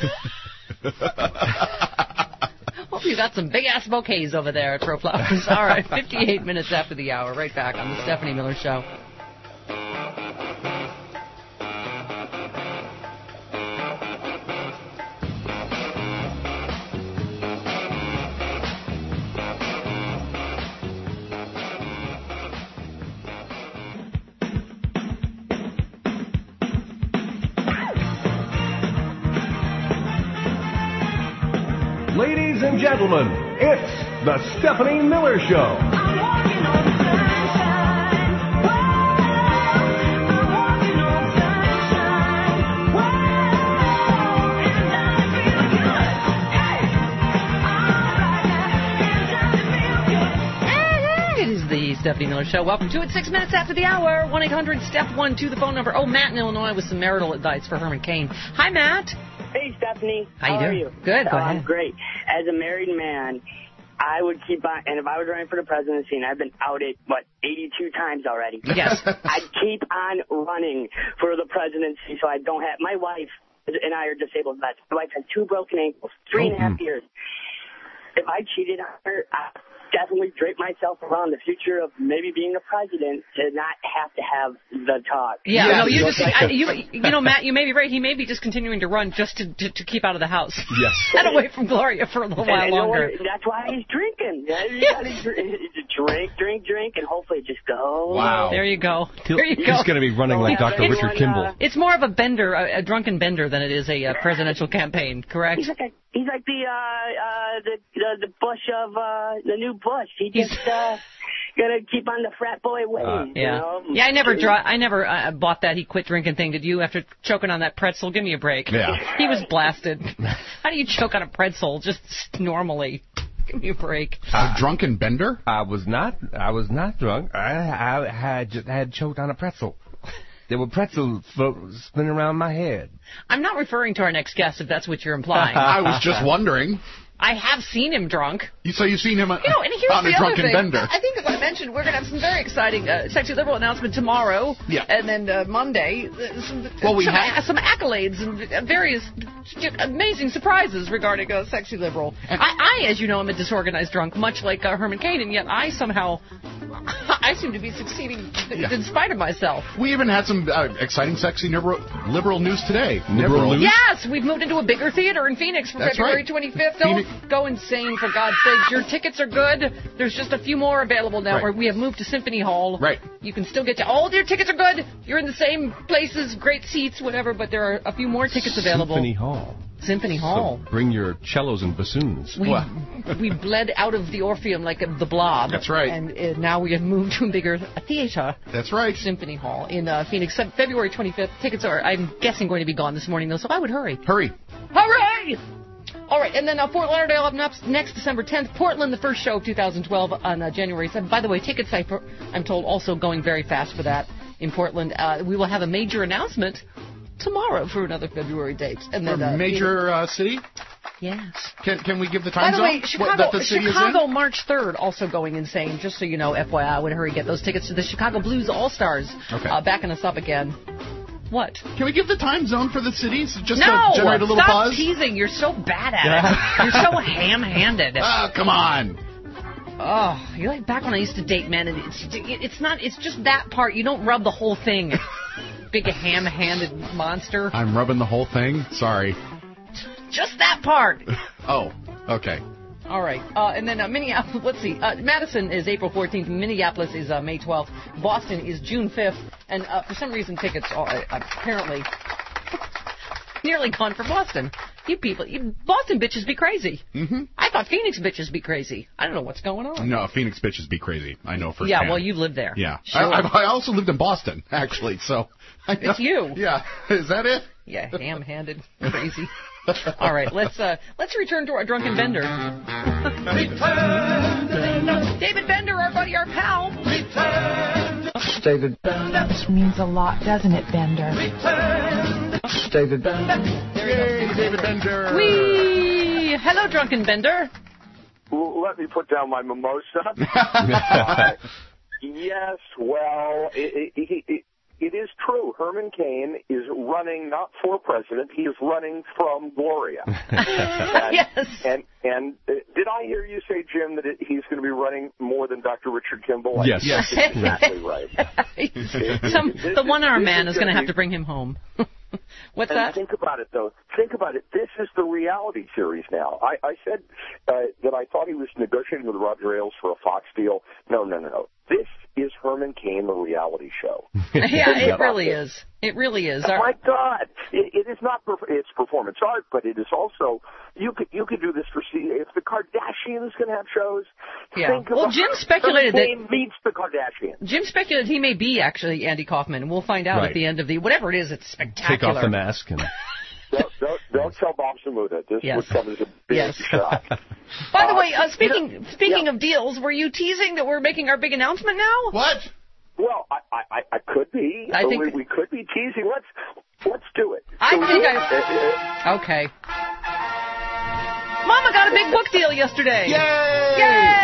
Hope you got some big ass bouquets over there at ProFlowers. All right, fifty-eight minutes after the hour, right back on the Stephanie Miller Show. Ladies and gentlemen, it's the Stephanie Miller Show. It is the Stephanie Miller Show. Welcome to it. Six minutes after the hour. one eight hundred step one two, the phone number. Oh, Matt in Illinois with some marital advice for Herman Cain. Hi, Matt. Hey, Stephanie. How you How doing? are you? Good, go Oh, ahead. I'm great. As a married man, I would keep on, and if I was running for the presidency, and I've been outed, what, eighty-two times already. Yes. I'd keep on running for the presidency so I don't have, my wife and I are disabled vets. My wife had two broken ankles, three and a half years. If I cheated on her, I, definitely drape myself around the future of maybe being a president to not have to have the talk. Yeah, yes. no, you just, I, you, you know, Matt, you may be right. He may be just continuing to run just to to, to keep out of the house. Yes. And away from Gloria for a little while and, and longer. What, that's why he's drinking. Yeah, you gotta drink, drink, drink, and hopefully it just goes. Wow. There you go. He'll, there you he's go. going to be running like yeah, Doctor Richard one, Kimball. Uh, it's more of a bender, a, a drunken bender, than it is a uh, presidential campaign, correct? He's like a, he's like the uh, uh, the, the the Bush of uh, the new Bush. He just uh, gonna keep on the frat boy ways. Uh, yeah, you know? yeah. I never, dri- I never uh, bought that he quit drinking thing. Did you? After choking on that pretzel, give me a break. Yeah. He was blasted. How do you choke on a pretzel just normally? Give me a break. Uh, drunken bender? I was not. I was not drunk. I, I had just had choked on a pretzel. There were pretzels spinning around my head. I'm not referring to our next guest, if that's what you're implying. I was just wondering. I have seen him drunk. You, so you've seen him uh, you know, and here's on the a other drunken thing. bender. I think, as I mentioned, we're going to have some very exciting uh, Sexy Liberal announcement tomorrow. Yeah. And then uh, Monday, uh, some, well, we some, have... a- some accolades and various amazing surprises regarding uh, Sexy Liberal. I, I, as you know, am a disorganized drunk, much like uh, Herman Cain, and yet I somehow... I seem to be succeeding yeah. in spite of myself. We even had some uh, exciting, sexy liberal, liberal news today. Liberal news? Yes, we've moved into a bigger theater in Phoenix for That's February right. twenty-fifth. Phoenix. Don't go insane, for God's sake. Your tickets are good. There's just a few more available now. Right. Where we have moved to Symphony Hall. Right. You can still get to all of your tickets are good. You're in the same places, great seats, whatever, but there are a few more tickets available. Symphony Hall. Symphony Hall. So bring your cellos and bassoons. We, we bled out of the Orpheum like the Blob. That's right. And uh, now we have moved to a bigger theater. That's right. Symphony Hall in uh, Phoenix, February twenty-fifth. Tickets are, I'm guessing, going to be gone this morning, though, so I would hurry. Hurry. Hurry! All right, and then uh, Fort Lauderdale up next, next December tenth. Portland, the first show of two thousand twelve on uh, January seventh. By the way, tickets, I, I'm told, also going very fast for that in Portland. Uh, we will have a major announcement tomorrow for another February date. And then, for uh, major uh, city? Yes. Can can we give the time By the zone? way, Chicago, what, that the city Chicago is in? March third, also going insane. Just so you know, F Y I, I would hurry get those tickets to the Chicago Blues All-Stars. Okay. Uh, backing us up again. What? Can we give the time zone for the cities just no! to generate a little Stop buzz? teasing. You're so bad at it. You're so ham-handed. Ah, come on. Oh, you're like back when I used to date men, and it's it's not. It's just that part. You don't rub the whole thing. Big ham-handed monster. I'm rubbing the whole thing. Sorry. Just that part. Oh, okay. All right. Uh, and then uh, Minneapolis, let's see. Uh, Madison is April fourteenth. Minneapolis is uh, May twelfth. Boston is June fifth. And uh, for some reason, tickets are uh, apparently nearly gone for Boston. You people, you Boston bitches be crazy. Mm-hmm. I thought Phoenix bitches be crazy. I don't know what's going on. No, Phoenix bitches be crazy. I know for Yeah, well, you live there. Yeah. Sure. I, I, I also lived in Boston, actually, so. I know. It's you. Yeah. Is that it? Yeah, ham-handed, crazy. All right, let's uh, let's return to our drunken Bender. David Bender, our buddy, our pal. David. This means a lot, doesn't it, Bender? David. Yay, David Bender. Whee! Hello, drunken Bender. Let me put down my mimosa. uh, yes, well, it, it, it, it is true. Herman Cain is running not for president. He is running from Gloria. and, yes. And, and uh, did I hear you say, Jim, that it, he's going to be running more than Doctor Richard Kimball? Yes. Yes. That's exactly right. Some, the one-arm man is going to have to bring him home. What's and that? Think about it, though. Think about it. This is the reality series now. I, I said uh, that I thought he was negotiating with Roger Ailes for a Fox deal. No, no, no, no. This is Herman Cain, the reality show. Yeah, it really is. It really is. Oh, my God. It, it is not, perf- it's performance art, but it is also, you could you could do this for, if the Kardashians can have shows. Yeah. Think Well, about Jim speculated Herman that. Cain meets the Kardashians. Jim speculated he may be actually Andy Kaufman, and we'll find out Right. at the end of the, whatever it is, it's spectacular. Take off the mask and... Don't, don't, don't tell Bob Samuda. This Yes. would come as a big Yes. shock. By the Uh, way, uh, speaking you know, speaking yeah. of deals, were you teasing that we're making our big announcement now? What? Well, I, I, I could be. I think- we, we could be teasing. Let's let's do it. I So think we- I... uh, uh, Okay. Mama got a big book deal yesterday. Yay!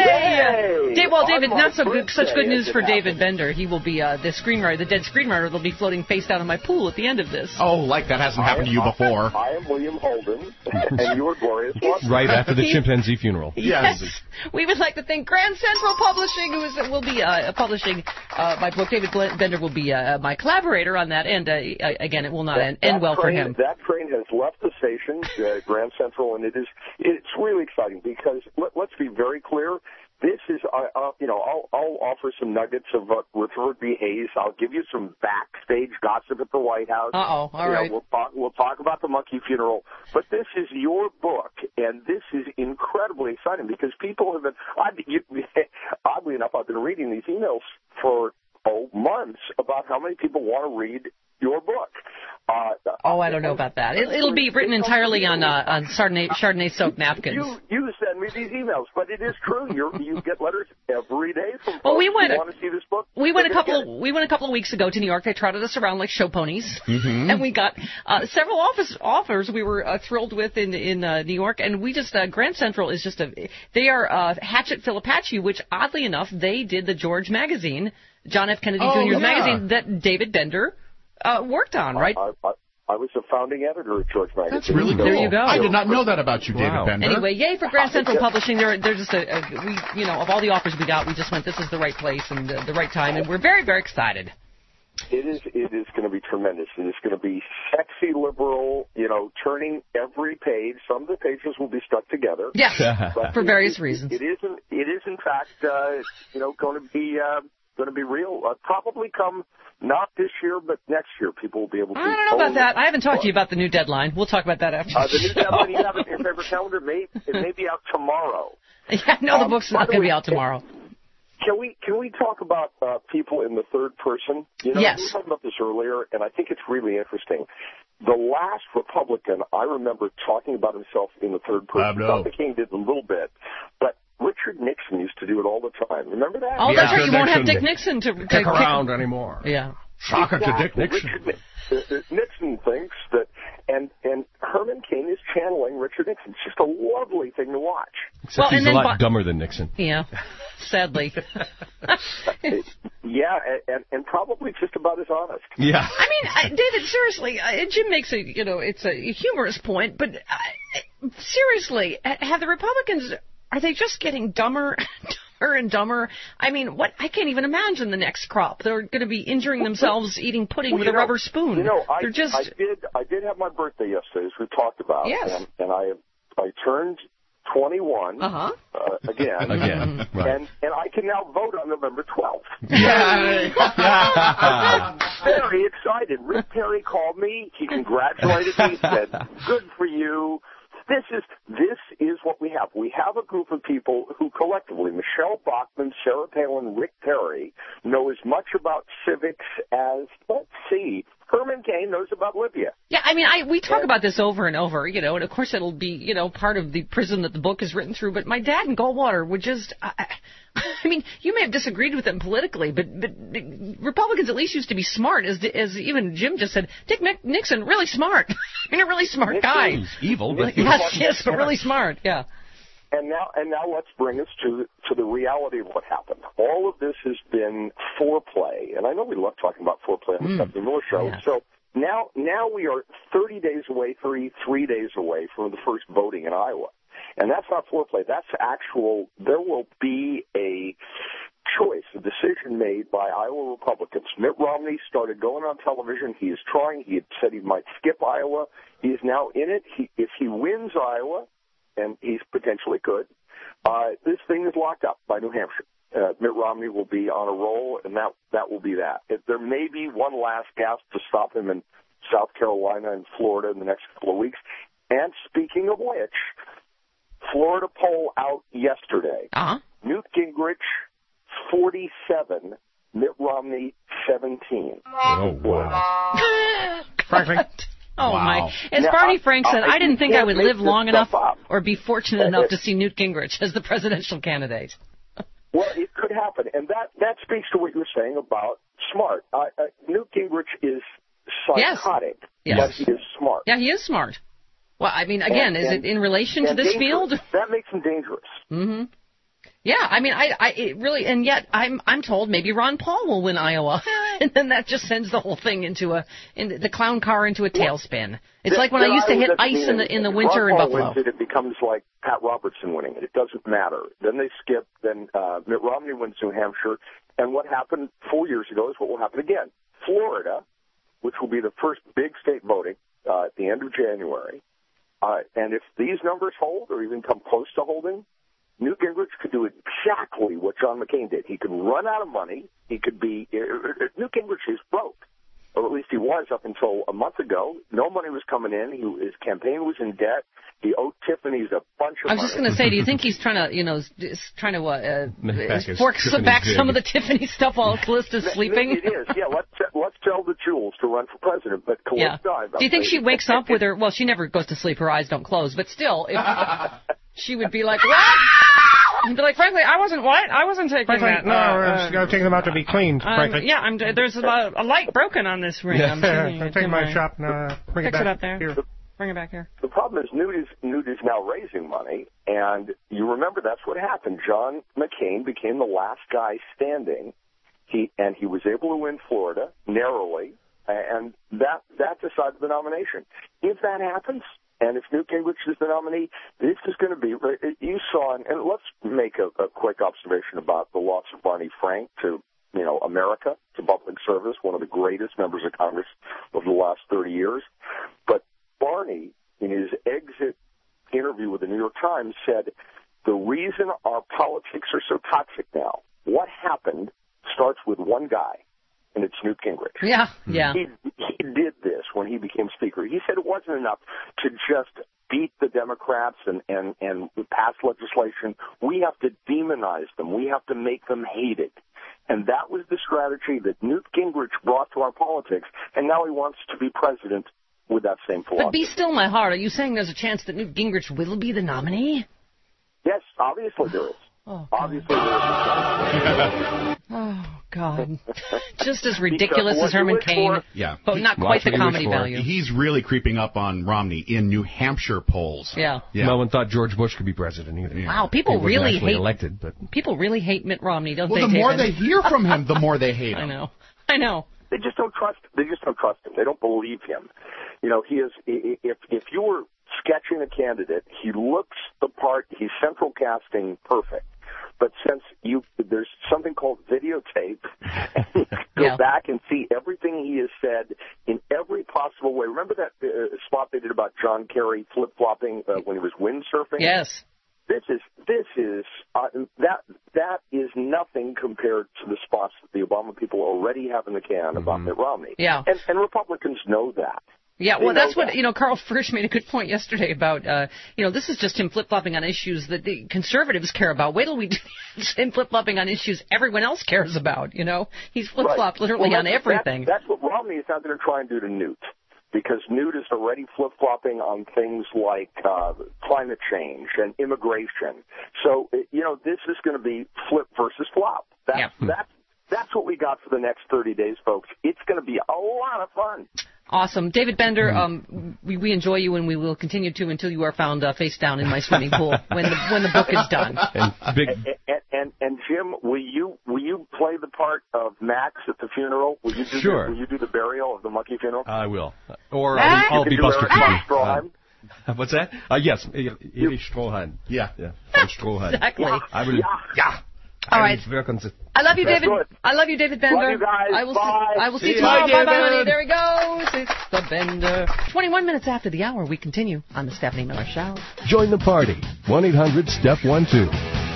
Yay! Dave, well, David, On not so my good, such good birthday, news it for happened. David Bender. He will be uh, the screenwriter, the dead screenwriter. Will be floating face down in my pool at the end of this. Oh, like that hasn't happened to you before. I am William Holden, and you are Glorious Watson. Right after the chimpanzee funeral. Yes. We would like to thank Grand Central Publishing, who is, will be uh, publishing uh, my book. David Bender will be uh, my collaborator on that, and uh, again, it will not end, end well train, for him. That train has left the station, uh, Grand Central, and it is it's really exciting because let, let's be very clear. This is, uh, uh, you know, I'll, I'll offer some nuggets of uh, Rutherford B. Hayes. I'll give you some backstage gossip at the White House. Uh-oh, all you right. Know, we'll, talk, we'll talk about the monkey funeral. But this is your book, and this is incredibly exciting because people have been, I, you, oddly enough, I've been reading these emails for, oh, months about how many people want to read your book. Uh, oh, I don't know about that. It, it'll be written entirely on uh, on Chardonnay, Chardonnay soaked napkins. You you send me these emails, but it is true. You you get letters every day from folks well, we went, who want to see this book. We went a They're couple. gonna Of, we went a couple of weeks ago to New York. They trotted us around like show ponies, mm-hmm. and we got uh, several office offers we were uh, thrilled with in in uh, New York. And we just uh, Grand Central is just a. They are uh, Hatchet Philippachi, which oddly enough they did the George magazine, John F. Kennedy oh, Junior's yeah. magazine that David Bender uh, worked on, right? I, I, I was a founding editor at George Magazine. That's really cool. There you go. I did not know that about you, Wow. David Bender. Anyway, yay for Grand Central Publishing. They're they're just a, a we you know of all the offers we got, we just went this is the right place and the, the right time, and we're very very excited. It is it is going to be tremendous. It is going to be sexy liberal, you know, turning every page. Some of the pages will be stuck together. Yes, for various it, reasons. It is in, it is in fact uh, you know going to be uh, going to be real. Uh, probably come not this year, but next year. People will be able to. I don't know about that. I haven't talked to you about the new deadline. We'll talk about that after. Uh, the new deadline you have in your favorite calendar may it may be out tomorrow. Yeah, no, the Um, book's by not the going to be way, out tomorrow. Can we can we talk about uh, people in the third person? You know, Yes. we were talking about this earlier, and I think it's really interesting. The last Republican I remember talking about himself in the third person. Pablo. Doctor King did a little bit, but Richard Nixon used to do it all the time. Remember that? Oh, Yeah, that's right. You won't have Nixon. Dick Nixon to, to Kick around anymore. Yeah. Shock it to Dick Exactly. Nixon. Richard, uh, Nixon thinks that, and and Herman Cain is channeling Richard Nixon. It's just a lovely thing to watch. Except Well, he's and a then lot Bo- dumber than Nixon. Yeah. Sadly. Yeah, and and probably just about as honest. Yeah. I mean, I, David, seriously, uh, Jim makes a, you know, it's a humorous point, but uh, seriously, ha- have the Republicans, are they just getting dumber, dumber and dumber? I mean, what? I can't even imagine the next crop. They're going to be injuring themselves eating pudding Well, with you a know- rubber spoon. You know, I, They're just. I did I did have my birthday yesterday, as we talked about. Yes. And, and I I turned twenty-one Uh-huh. uh, again. Again, right. And and I can now vote on November twelfth. Yay! I'm very excited. Rick Perry called me. He congratulated me. He said, "Good for you." This is this is what we have. We have a group of people who collectively, Michelle Bachmann, Sarah Palin, Rick Perry, know as much about civics as, let's see, Herman Cain knows about Libya. Yeah, I mean, I we talk about this over and over, you know, and of course it'll be, you know, part of the prism that the book is written through. But my dad and Goldwater would just, I, I mean, you may have disagreed with them politically, but but Republicans at least used to be smart, as as even Jim just said. Dick Nixon, really smart. I mean, a really smart Nixon, guy. He's evil, but Yes, yes, but really smart. Yeah. And now, and now let's bring us to to the reality of what happened. All of this has been foreplay, and I know we love talking about foreplay on the Stephanie Miller Show. Yeah. So now, now we are thirty days away, thirty-three days away from the first voting in Iowa, and that's not foreplay. That's actual. There will be a choice, a decision made by Iowa Republicans. Mitt Romney started going on television. He is trying. He had said he might skip Iowa. He is now in it. He, if he wins Iowa, and he's potentially could, uh, this thing is locked up by New Hampshire. Uh, Mitt Romney will be on a roll, and that that will be that. If there may be one last gasp to stop him in South Carolina and Florida in the next couple of weeks. And speaking of which, Florida poll out yesterday. Uh-huh. Newt Gingrich, forty-seven. Mitt Romney, seventeen. Oh, wow. Perfect. Oh, Wow. my. As Now, Barney I- Frank said, I- I didn't think I would can't live make long this enough stuff up. or be fortunate enough to see Newt Gingrich as the presidential candidate. Well, it could happen, and that, that speaks to what you were saying about smart. Uh, uh, Newt Gingrich is Yes. psychotic, Yes. but he is smart. Yeah, he is smart. Well, I mean, again, and, is and, it in relation to this dangerous. field? That makes him dangerous. Mm-hmm. Yeah, I mean, I, I, it really, and yet I'm, I'm told maybe Ron Paul will win Iowa, and then that just sends the whole thing into a, in the clown car into a tailspin. It's then, like when I used to hit ice in the in the winter in Ron Paul Buffalo. Wins it, it becomes like Pat Robertson winning it. It doesn't matter. Then they skip. Then uh, Mitt Romney wins New Hampshire, and what happened four years ago is what will happen again. Florida, which will be the first big state voting uh, at the end of January, uh, and if these numbers hold or even come close to holding, Newt Gingrich could do exactly what John McCain did. He could run out of money. He could be uh, – Newt Gingrich is broke, or at least he was up until a month ago. No money was coming in. He, his campaign was in debt. He owed Tiffany's a bunch of money. I was just going to say, do you think he's trying to, you know, is trying to uh, uh, fork Tiffany's back big. some of the Tiffany stuff while Callista's sleeping? It is, yeah. Let's let's tell the jewels to run for president, but Callista, Yeah. I'm Do you think saying- she wakes up with her? Well, she never goes to sleep. Her eyes don't close. But still, if she would be like, what? And be like, frankly, I wasn't what? I wasn't taking Frankly, that. no, uh, I'm uh, taking them out to be cleaned, um, frankly. yeah, I'm, there's a, a light broken on this ring. I'm, taking I'm it taking to my shop and uh, bring Fix it back it up there. here. Bring it back here. The problem is Newt is Newt is now raising money, and you remember that's what happened. John McCain became the last guy standing. He and he was able to win Florida narrowly, and that that decided the nomination. If that happens, and if Newt Gingrich is the nominee, this is going to be. You saw, and let's make a, a quick observation about the loss of Barney Frank to you know America, to public service, one of the greatest members of Congress of the last thirty years. But Barney, in his exit interview with the New York Times, said, the reason our politics are so toxic now, what happened starts with one guy, and it's Newt Gingrich. Yeah, yeah. He, he did this when he became Speaker. He said it wasn't enough to just beat the Democrats and, and, and pass legislation. We have to demonize them. We have to make them hated. And that was the strategy that Newt Gingrich brought to our politics, and now he wants to be president with that same philosophy. But be still my heart. Are you saying there's a chance that Newt Gingrich will be the nominee? Yes, obviously there is. Oh, obviously there is. Oh, God. Just as ridiculous Because as Herman what you Cain, look for- yeah. but not quite the comedy For- value. He's really creeping up on Romney in New Hampshire polls. Yeah. No one thought George Bush could be president either. Wow, people He wasn't really actually hate elected, but people really hate Mitt Romney, don't Well, they? the more David? they hear from him, the more they hate him. I know. I know. They just don't trust. They just don't trust him. They don't believe him. You know, he is. If if you were sketching a candidate, he looks the part. He's central casting perfect. But since you, there's something called videotape, and you can go Yeah. back and see everything he has said in every possible way. Remember that uh, spot they did about John Kerry flip flopping uh, when he was windsurfing? Yes. This is this is uh, that that is nothing compared to the spots that the Obama people already have in the can about Mitt Romney. Yeah. and, and Republicans know that. Yeah, They well, know that's what, that. you know, Carl Frisch made a good point yesterday about, uh, you know, this is just him flip-flopping on issues that the conservatives care about. Wait till we do him flip-flopping on issues everyone else cares about, you know? He's flip-flopped Right. literally Well, on that's- everything. That's, that's what Romney is not going to try and do to Newt, because Newt is already flip-flopping on things like uh, climate change and immigration. So, you know, this is going to be flip versus flop. That's, Yeah. that's, that's what we got for the next thirty days, folks. It's going to be a lot of fun. Awesome. David Bender, Mm-hmm. um, we, we enjoy you, and we will continue to until you are found uh, face down in my swimming pool when the when the book is done. And big. And, and, and, and Jim, will you will you play the part of Max at the funeral? Will you do Sure. The, will you do the burial of the monkey funeral? I will. Or Ah! I'll, I'll You be can do Buster Eric von Keaton. Stroheim. Uh, what's that? Uh, yes, Erich Stroheim. Yeah. Yeah, von Stroheim. Exactly. I will. Yeah. All right. I will work on the- I love you, That's David. good. I love you, David Bender. Love you guys. I will Bye. see. I will see, See you you. tomorrow. Bye, Bye, bye, honey. David. There he goes. It's the Bender. Twenty-one minutes after the hour, we continue on the Stephanie Miller Show. Join the party. one eight hundred step one two.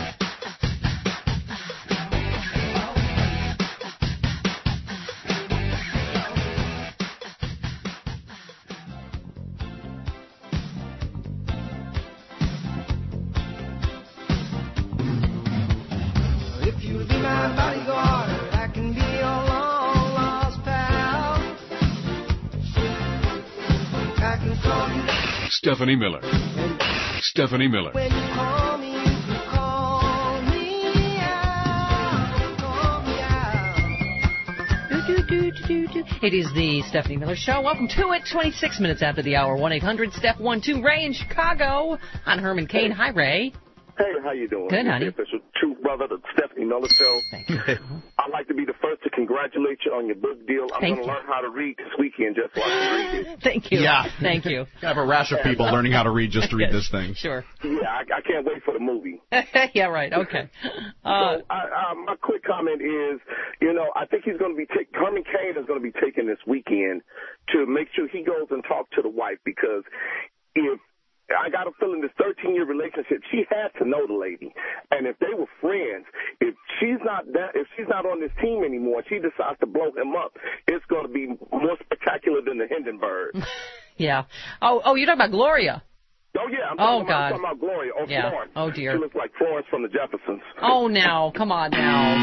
If you'll be my bodyguard, I can be your long lost pal. I can call you Stephanie Miller. Stephanie Miller. when you call me. You can call me out. Call me out. Do, do, do, do, do, It is the Stephanie Miller Show. Welcome to it. twenty-six minutes after the hour. one eight hundred steph one two. Ray in Chicago on Herman Cain. Hi, Ray. Hey, how you doing? Good, This is honey. the official Truth Brother, the Stephanie Miller Show. Thank you. I'd like to be the first to congratulate you on your book deal. I'm Thank going to you. learn how to read this weekend just so I can read it. Thank you. Yeah. Thank you. I have a rash of people learning how to read just to read this thing. Sure. Yeah, I, I can't wait for the movie. Yeah, right. Okay. Uh, so, I, uh, my quick comment is, you know, I think he's going to be take, Herman Cain is going to be taking this weekend to make sure he goes and talks to the wife, because if I got a feeling this thirteen-year relationship, she had to know the lady, and if they were friends, if she's not that, if she's not on this team anymore, and she decides to blow him up, it's going to be more spectacular than the Hindenburg. yeah. Oh, oh, you're talking about Gloria. Oh yeah, I'm Oh, talking, God. about, I'm talking about Gloria or Yeah. Florence. Oh, dear. She looks like Florence from the Jeffersons. Oh, now, come on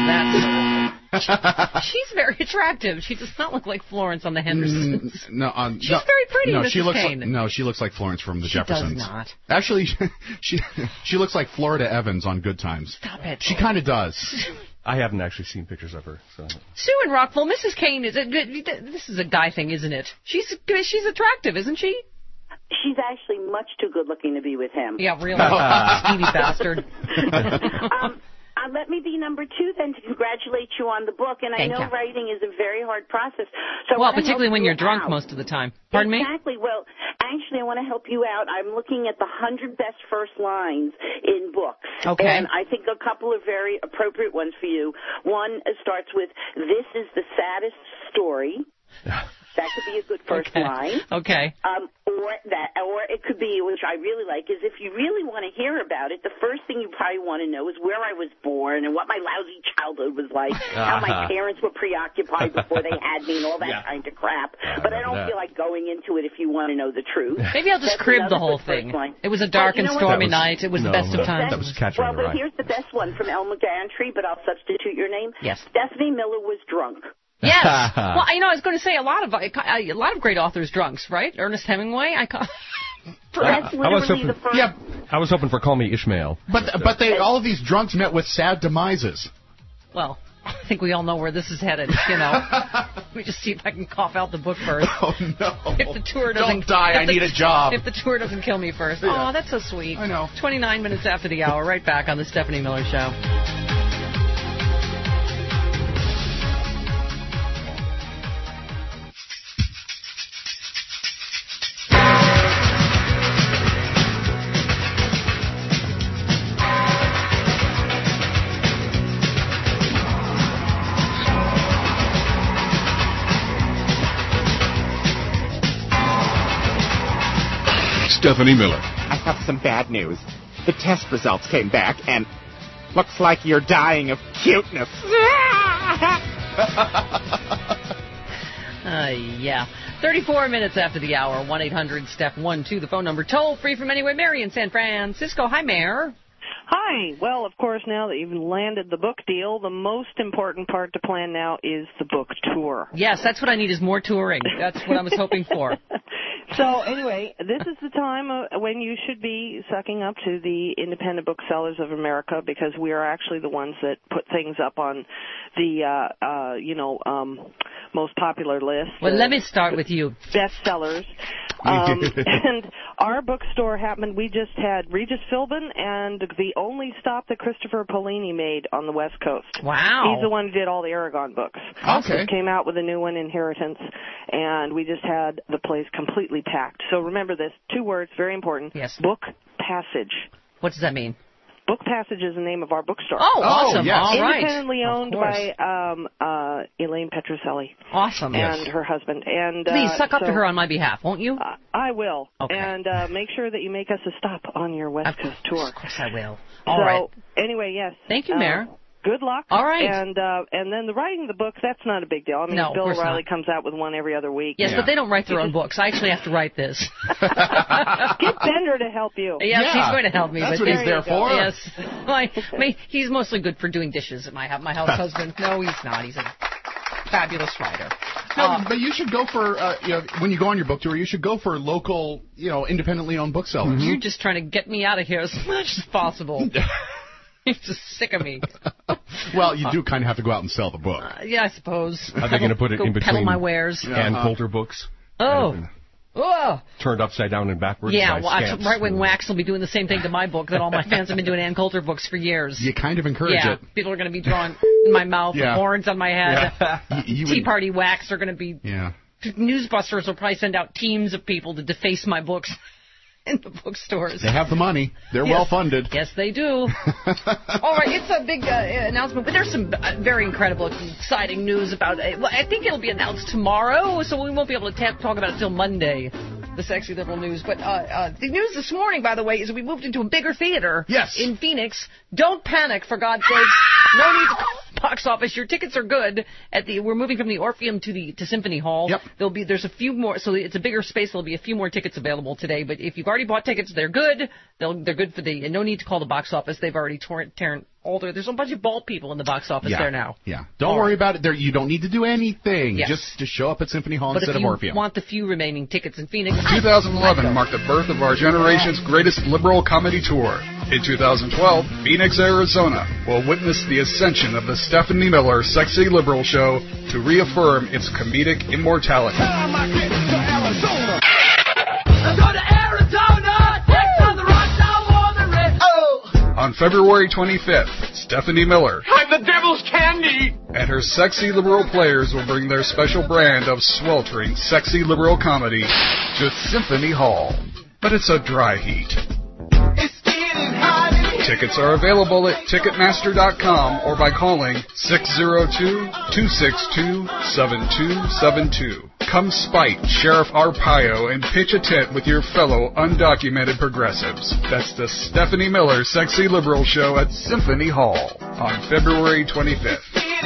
now. That's she's very attractive. She does not look like Florence on the Hendersons. Mm, no, um, She's no, very pretty, No, Missus she looks Cain. like, no, she looks like Florence from the She does Jeffersons. not. Actually, she she looks like Florida Evans on Good Times. Stop it. She kind of does. I haven't actually seen pictures of her. So. Sue in Rockville, Missus Cain is a good. This is a guy thing, isn't it? She's she's attractive, isn't she? She's actually much too good looking to be with him. Yeah, really. Skeevy bastard. um, uh, let me be number two then to congratulate you on the book. And Thank I know you. writing is a very hard process. So I Well, wanna particularly help when you you're drunk out. most of the time. Pardon me? Exactly. Well, actually, I want to help you out. I'm looking at the one hundred best first lines in books. Okay. And I think a couple of very appropriate ones for you. One uh, starts with, "This is the saddest story." That could be a good first Okay. line. Okay. Um, or that, or it could be, which I really like, is if you really want to hear about it, the first thing you probably want to know is where I was born and what my lousy childhood was like, how my Uh-huh. parents were preoccupied before they had me, and all that Yeah. kind of crap. But I don't that. feel like going into it if you want to know the truth. Maybe I'll just That's crib the another whole good first thing. line. It was a dark Well, you and know what? stormy That was- night. It was no, the best of that- times. that was Catcher Well, in the but Rye. here's the best one from Elmer Gantry, but I'll substitute your name. Yes. Stephanie Miller was drunk. Yes. Well, you know, I was going to say a lot of a lot of great authors drunks, right? Ernest Hemingway. I ca- That's I was literally hoping, the first. Yeah, I was hoping for Call Me Ishmael. but but they all of these drunks met with sad demises. Well, I think we all know where this is headed. You know. Let me just see if I can cough out the book first. Oh no! If the tour doesn't Don't die. if I the- need a job. If the tour doesn't kill me first. Yeah. Oh, that's so sweet. I know. twenty-nine minutes after the hour, right back on the Stephanie Miller Show. Stephanie Miller. I have some bad news. The test results came back, and looks like you're dying of cuteness. Uh, yeah. thirty-four minutes after the hour, one eight hundred steph one two, the phone number. Toll free from anywhere. Mary in San Francisco. Hi, Mayor. Hi. Well, of course, now that you've landed the book deal, the most important part to plan now is the book tour. Yes, that's what I need is more touring. That's what I was hoping for. So anyway, this is the time uh, when you should be sucking up to the independent booksellers of America, because we are actually the ones that put things up on the, uh, uh, you know, um, most popular list. Well, uh, let me start with you. Bestsellers. Um, and our bookstore happened, we just had Regis Philbin and the only stop that Christopher Paolini made on the West Coast. Wow. He's the one who did all the Aragon books. Okay. Just came out with a new one, Inheritance, and we just had the place completely packed. So remember this, two words, very important. Yes. Book Passage. What does that mean? Book Passage is the name of our bookstore. Oh, awesome. yes. All right. Independently Of owned course. by um, uh, Elaine Petruselli Awesome. and her husband. And Please uh, suck up so, to her on my behalf, won't you? Uh, I will. Okay. And uh, make sure that you make us a stop on your West Of Coast tour. Of course I will. All so, right. anyway, yes. Thank you, Uh, Mayor. Good luck. All right. And uh, and then the writing the book, that's not a big deal. I mean, No, of Bill course O'Reilly not. comes out with one every other week. Yes, Yeah. but they don't write their own books. I actually have to write this. Get Bender to help you. Yes, Yeah, he's going to help me. that's but what he's there for. Yes. My, my, he's mostly good for doing dishes at my, my house husband. No, he's not. He's a fabulous writer. No, Uh, but you should go for uh, you know, when you go on your book tour, you should go for local, you know, independently owned booksellers. You're just trying to get me out of here as much as possible. You're just sick of me. Well, you do kind of have to go out and sell the book. Uh, yeah, I suppose. Are they going to put it go in peddle between my wares? Ann Uh-huh. Coulter books? Oh. Oh. Turned upside down and backwards Yeah, by watch, scamps. right when Wax will be doing the same thing to my book that all my fans have been doing Ann Coulter books for years. You kind of encourage yeah, it. people are going to be drawing in my mouth, Yeah. horns on my head. Yeah. You- you Tea would- Party Wax are going to be... Yeah. Newsbusters will probably send out teams of people to deface my books in the bookstores. They have the money. They're Yes. well funded. Yes, they do. All right, it's a big uh, announcement, but there's some uh, very incredible, exciting news about it. Well, I think it'll be announced tomorrow, so we won't be able to ta- talk about it till Monday, the sexy liberal news. But uh, uh, the news this morning, by the way, is we moved into a bigger theater Yes. in Phoenix. Don't panic, for God's sakes. No need to call the box office. Your tickets are good. At the we're moving from the Orpheum to the to Symphony Hall. Yep. There'll be there's a few more, so it's a bigger space. There'll be a few more tickets available today. But if you've already bought tickets, they're good. They'll they're good for the. And no need to call the box office. They've already torn torn all their. There's a bunch of bald people in the box office Yeah. there now. Yeah. Don't All worry right. about it. There, you don't need to do anything. Yes. Just to show up at Symphony Hall But instead if of you Orpheum. want the few remaining tickets in Phoenix, two thousand eleven marked the birth of our generation's greatest liberal comedy tour. In two thousand twelve, Phoenix, Arizona will witness the ascension of the Stephanie Miller Sexy Liberal Show to reaffirm its comedic immortality. On February twenty-fifth, Stephanie Miller I'm the devil's candy! and her sexy liberal players will bring their special brand of sweltering sexy liberal comedy to Symphony Hall. But it's a dry heat. Tickets are available at Ticketmaster dot com or by calling six zero two, two six two, seven two seven two. Come spite Sheriff Arpaio and pitch a tent with your fellow undocumented progressives. That's the Stephanie Miller Sexy Liberal Show at Symphony Hall on February twenty-fifth.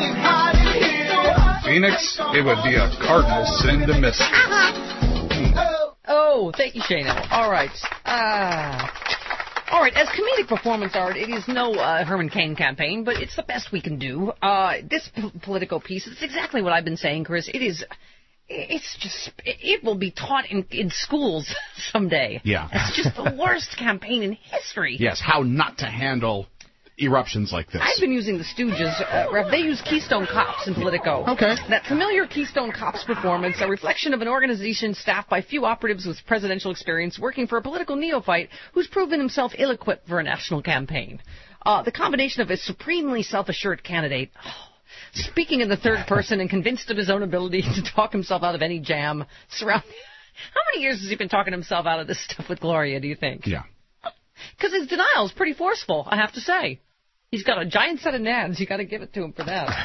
Phoenix, it would be a cardinal sin to miss it. Oh, thank you, Shana. All right. Ah. All right, as comedic performance art, it is no uh, Herman Cain campaign, but it's the best we can do. Uh, this p- Politico piece, it's exactly what I've been saying, Chris. It is, it's just, it, it will be taught in, in schools someday. Yeah. It's just the worst campaign in history. Yes, how not to handle eruptions like this. I've been using the Stooges, uh, Ref. They use Keystone Cops in Politico. Okay. That familiar Keystone Cops performance, a reflection of an organization staffed by few operatives with presidential experience working for a political neophyte who's proven himself ill-equipped for a national campaign. Uh, the combination of a supremely self-assured candidate, oh, speaking in the third person and convinced of his own ability to talk himself out of any jam, surround. How many years has he been talking himself out of this stuff with Gloria, do you think? Yeah. Because his denial is pretty forceful, I have to say. He's got a giant set of nads. You got to give it to him for that.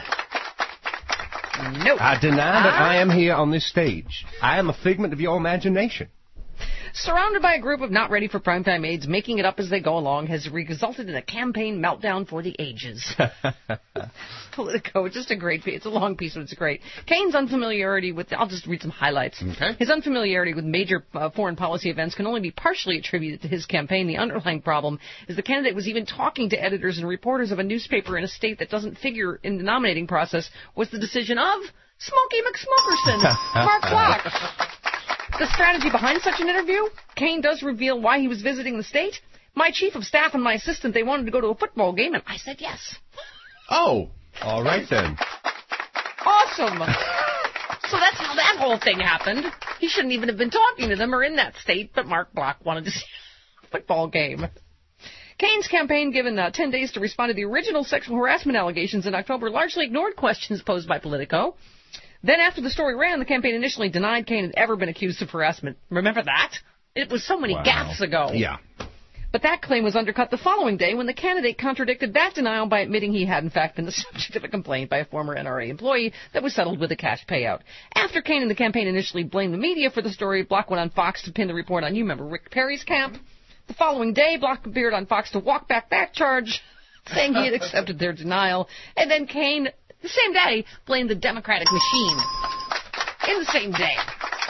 Nope. I deny that I am here on this stage. I am a figment of your imagination. Surrounded by a group of not ready for primetime aides making it up as they go along has resulted in a campaign meltdown for the ages. Politico, just a great piece. It's a long piece, but it's great. Kane's unfamiliarity with, I'll just read some highlights. Okay. His unfamiliarity with major uh, foreign policy events can only be partially attributed to his campaign. The underlying problem is the candidate was even talking to editors and reporters of a newspaper in a state that doesn't figure in the nominating process was the decision of Smokey McSmokerson, Mark Block. The strategy behind such an interview? Kane does reveal why he was visiting the state. My chief of staff and my assistant, they wanted to go to a football game, and I said yes. Oh. All right, then. Awesome. So that's how that whole thing happened. He shouldn't even have been talking to them or in that state, but Mark Block wanted to see a football game. Kane's campaign, given uh, ten days to respond to the original sexual harassment allegations in October, largely ignored questions posed by Politico. Then, after the story ran, the campaign initially denied Kane had ever been accused of harassment. Remember that? It was so many Wow. gaffes ago. Yeah. But that claim was undercut the following day when the candidate contradicted that denial by admitting he had, in fact, been the subject of a complaint by a former N R A employee that was settled with a cash payout. After Kane and the campaign initially blamed the media for the story, Block went on Fox to pin the report on, you remember, Rick Perry's camp? The following day, Block appeared on Fox to walk back that charge, saying he had accepted their denial. And then Kane, the same day, blamed the Democratic machine. In the same day.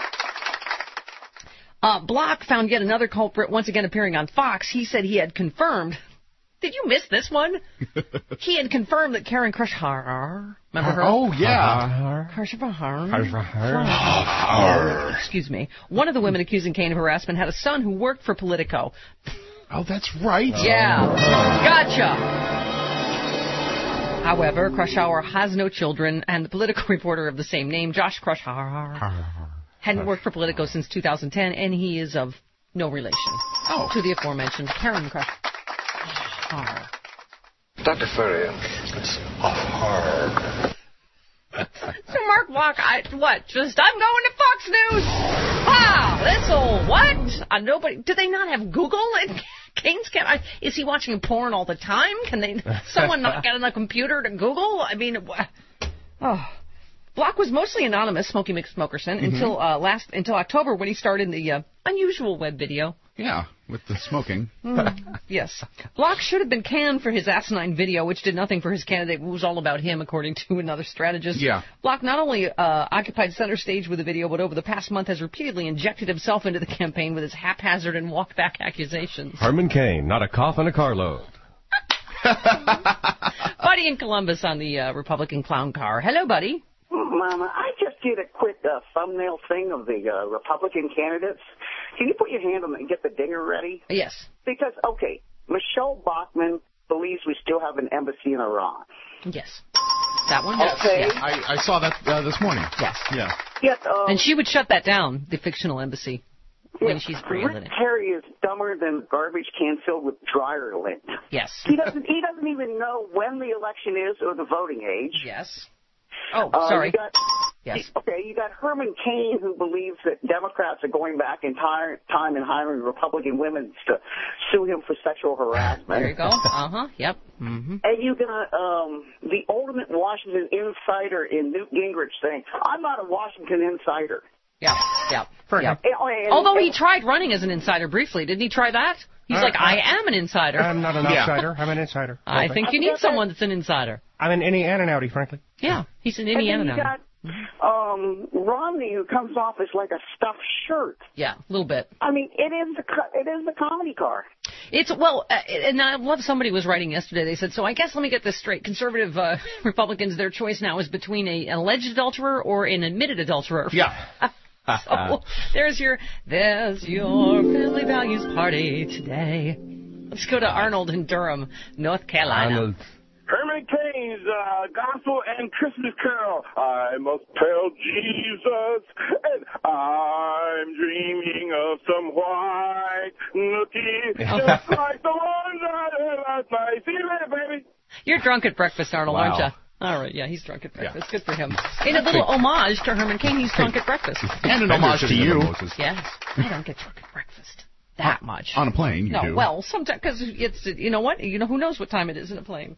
Uh, Block found yet another culprit once again appearing on Fox. He said he had confirmed. Did you miss this one? He had confirmed that Karen Krishhar, remember her? Oh, yeah. Krishhar. Excuse me. One of the women accusing Kane of harassment had a son who worked for Politico. Oh, that's right. Yeah. Gotcha. However, Krushauer has no children, and the Politico reporter of the same name, Josh Krushauer, hadn't worked for Politico since two thousand ten, and he is of no relation oh. to the aforementioned Karen Krushauer. Doctor Furrier, it's hard. So Mark Block, I, what? Just, I'm going to Fox News. Wow, this old what? Uh, nobody, do they not have Google? And Kane's can I, is he watching porn all the time? Can they, someone not get on the computer to Google? I mean, oh. Block was mostly anonymous, Smokey McSmokerson, mm-hmm. until uh, last until October when he started the uh, unusual web video. Yeah, with the smoking. Mm, yes. Block should have been canned for his asinine video, which did nothing for his candidate. It was all about him, according to another strategist. Yeah. Block not only uh, occupied center stage with the video, but over the past month has repeatedly injected himself into the campaign with his haphazard and walk-back accusations. Herman Cain, not a cough and a carload. Buddy in Columbus on the uh, Republican clown car. Hello, Buddy. Mama, I just did a quick uh, thumbnail thing of the uh, Republican candidates. Can you put your hand on it and get the dinger ready? Yes. Because, okay, Michelle Bachmann believes we still have an embassy in Iran. Yes. That one? Okay. Yes. I, I saw that uh, this morning. Yes. Yeah. Yes, um, and she would shut that down, the fictional embassy, when yes, she's president. Rick Perry is dumber than a garbage can filled with dryer lint. Yes. He doesn't, he doesn't even know when the election is or the voting age. Yes. Oh, uh, sorry. You got, yes. Okay, you got Herman Cain, who believes that Democrats are going back in tire, time and hiring Republican women to sue him for sexual harassment. There you go. Uh-huh. Yep. Mm-hmm. And you got um, the ultimate Washington insider in Newt Gingrich saying, I'm not a Washington insider. Yeah, yeah. Yeah. And, and, Although and, he tried running as an insider briefly. Didn't he try that? He's uh, like, uh, I am an insider. I'm not an yeah. outsider. I'm an insider. I okay. think you need someone that's an insider. I'm an innie and an outie, frankly. Yeah, he's an innie and, and an you outie. got um, Romney, who comes off as like a stuffed shirt. Yeah, a little bit. I mean, it is the it is the comedy car. It's well, uh, and I love somebody was writing yesterday. They said, so I guess let me get this straight. Conservative uh, Republicans, their choice now is between a, an alleged adulterer or an admitted adulterer. Yeah. So there's your there's your family values party today. Let's go to Arnold in Durham, North Carolina. Arnold. Herman Cain's uh, Gospel and Christmas Carol. I must tell Jesus, and I'm dreaming of some white nookie, just like the ones I had last night. See you later, baby. You're drunk at breakfast, Arnold, wow. aren't you? All right, yeah, he's drunk at breakfast. Yeah. Good for him. In a little homage to Herman Cain, he's drunk at breakfast. And an homage to you. Yes, I don't get drunk at breakfast that much. On a plane, you no, do. well, sometimes, because it's, you know what? You know, who knows what time it is in a plane?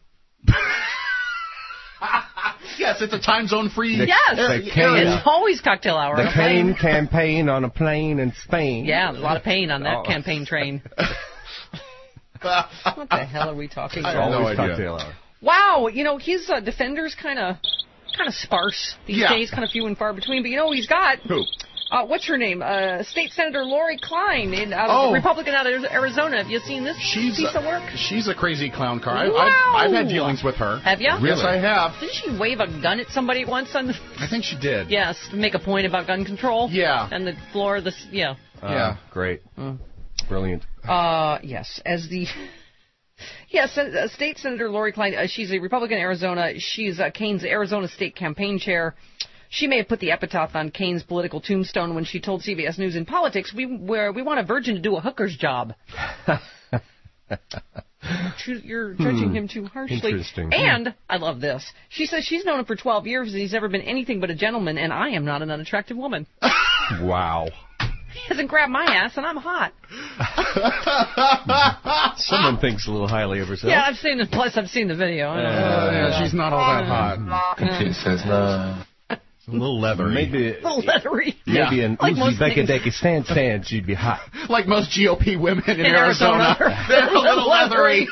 Yes, it's a time zone free. Yes, the Cain, it's always cocktail hour. The Cain campaign on a plane in Spain. Yeah, there's a lot of pain on that oh. campaign train. What the hell are we talking about? I have no idea. Cocktail hour. Wow, you know, his uh, defenders kind of kind of sparse these yeah. days, kind of few and far between. But you know who he's got? Who? Uh, what's her name? Uh, State Senator Lori Klein, in, out oh. of, Republican out of Arizona. Have you seen this she's piece a, of work? She's a crazy clown car. Wow. I've, I've had dealings with her. Have you? Really? Yes, I have. Didn't she wave a gun at somebody once? On the... I think she did. Yes, to make a point about gun control. Yeah. And the floor of the... Yeah. Uh, yeah. Great. Mm. Brilliant. Uh, yes, as the... Yes, uh, State Senator Lori Klein, uh, she's a Republican in Arizona. She's uh, Kane's Arizona State campaign chair. She may have put the epitaph on Kane's political tombstone when she told C B S News in Politics, we we're, we want a virgin to do a hooker's job. You're judging hmm. him too harshly. Interesting. And, I love this, she says she's known him for twelve years and he's never been anything but a gentleman, and I am not an unattractive woman. Wow. He hasn't grabbed my ass, and I'm hot. Someone thinks a little highly of herself. Yeah, I've seen it. Plus, I've seen the video. Uh, yeah, she's not all that hot. She says no. A little leathery. Maybe a little leathery. Maybe yeah. an like Uzbekistan stand stand, she'd be hot. Like most G O P women in, in Arizona. Arizona. They're a little leathery.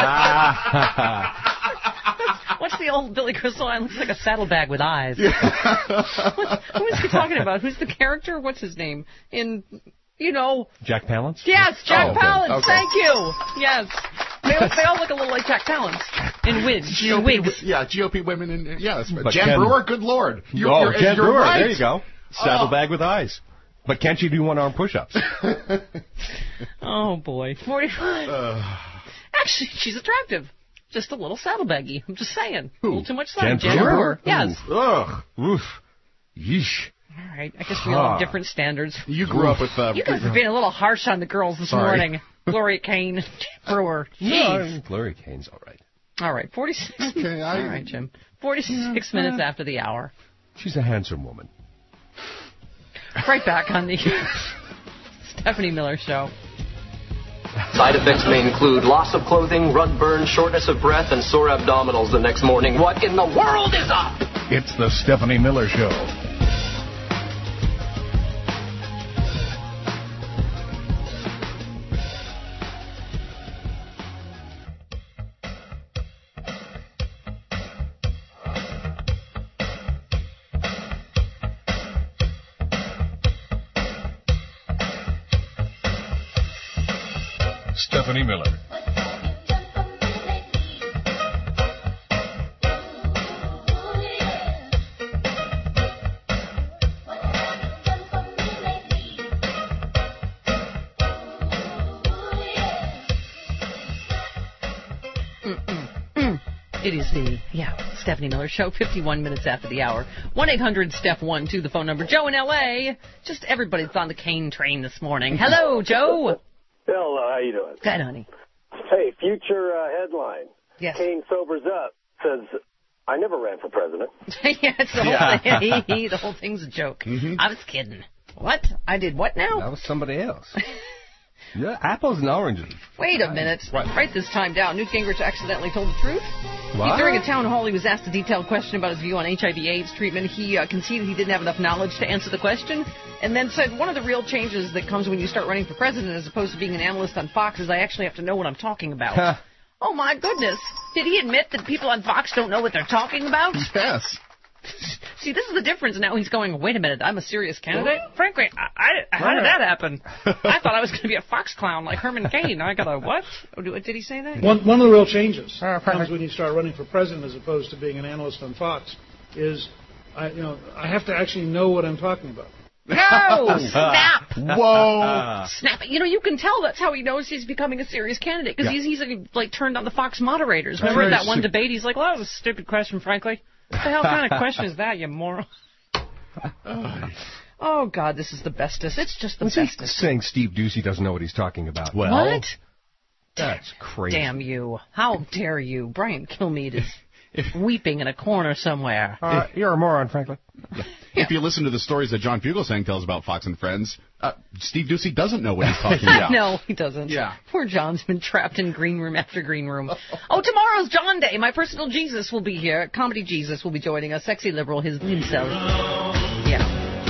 What's the old Billy Crystal line? Looks like a saddlebag with eyes. what, who is he talking about? Who's the character? What's his name? In, you know... Jack Palance? Yes, Jack oh, okay. Palance. Okay. Thank you. Yes. They, they all look a little like Jack Palance in wigs. G O P, wigs. Yeah, G O P women in... Yeah, that's right. But Jan Ken, Brewer, good Lord. You're, oh, you're, Jan you're Brewer. Right. There you go. Saddlebag oh. with eyes. But can't you do one-arm push-ups? Oh, boy. forty-five. Uh. Actually, she's attractive. just a little saddlebaggy. I'm just saying. Who? A little too much sun. Jan Jan Brewer? Brewer. Yes. Ooh. Ugh. Oof. Yeesh. All right. I guess we all have different standards. You grew up with... Uh, you guys have been a little harsh on the girls this Sorry. morning. Gloria Kane, Brewer. Jeez. No, Gloria Kane's all right. All right. forty-six. Okay, I, all right, Jim. forty-six yeah, minutes uh, after the hour. She's a handsome woman. Right back on the Stephanie Miller Show. Side effects may include loss of clothing, rug burn, shortness of breath, and sore abdominals the next morning. What in the world is up? It's the Stephanie Miller Show. Stephanie Miller. It is the, yeah, Stephanie Miller Show, fifty-one minutes after the hour. one eight hundred Steph one two, the phone number. Joe in L A. Just everybody's on the Kane train this morning. Hello, Joe. Hello, how you doing? Good, honey. Hey, future uh, headline. Yes. Kane sobers up, says, I never ran for president. yeah, it's the whole Yeah. thing. The whole thing's a joke. Mm-hmm. I was kidding. What? I did what now? That was somebody else. Yeah, apples and oranges. Wait a minute. What? Write this time down. Newt Gingrich accidentally told the truth. What? He, during a town hall, he was asked a detailed question about his view on H I V AIDS treatment. He uh, conceded he didn't have enough knowledge to answer the question, and then said one of the real changes that comes when you start running for president as opposed to being an analyst on Fox is I actually have to know what I'm talking about. Oh, my goodness. Did he admit that people on Fox don't know what they're talking about? Yes. See, this is the difference. Now he's going, wait a minute, I'm a serious candidate? Frankly, I, I, how did that happen? I thought I was going to be a Fox clown like Herman Cain. I got a what? Did he say that? One, one of the real changes comes when you start running for president as opposed to being an analyst on Fox is, I, you know, I have to actually know what I'm talking about. No! Snap! Whoa! Snap it. You know, you can tell that's how he knows he's becoming a serious candidate, because Yeah. he's, he's like, turned on the Fox moderators. Remember that one debate? He's like, well, that was a stupid question, frankly. What the hell kind of question is that, you moron? Oh, God, this is the bestest. It's just the Was he bestest. saying Steve Ducey doesn't know what he's talking about? Well, what? That's crazy. Damn you. How dare you? Brian Kilmeade is weeping in a corner somewhere. Uh, you're a moron, frankly. If you listen to the stories that John Fugelsang tells about Fox and Friends, uh, Steve Ducey doesn't know what he's talking about. No, he doesn't. Yeah. Poor John's been trapped in green room after green room. Oh, tomorrow's John Day. My personal Jesus will be here. Comedy Jesus will be joining us. Sexy liberal his himself. Yeah.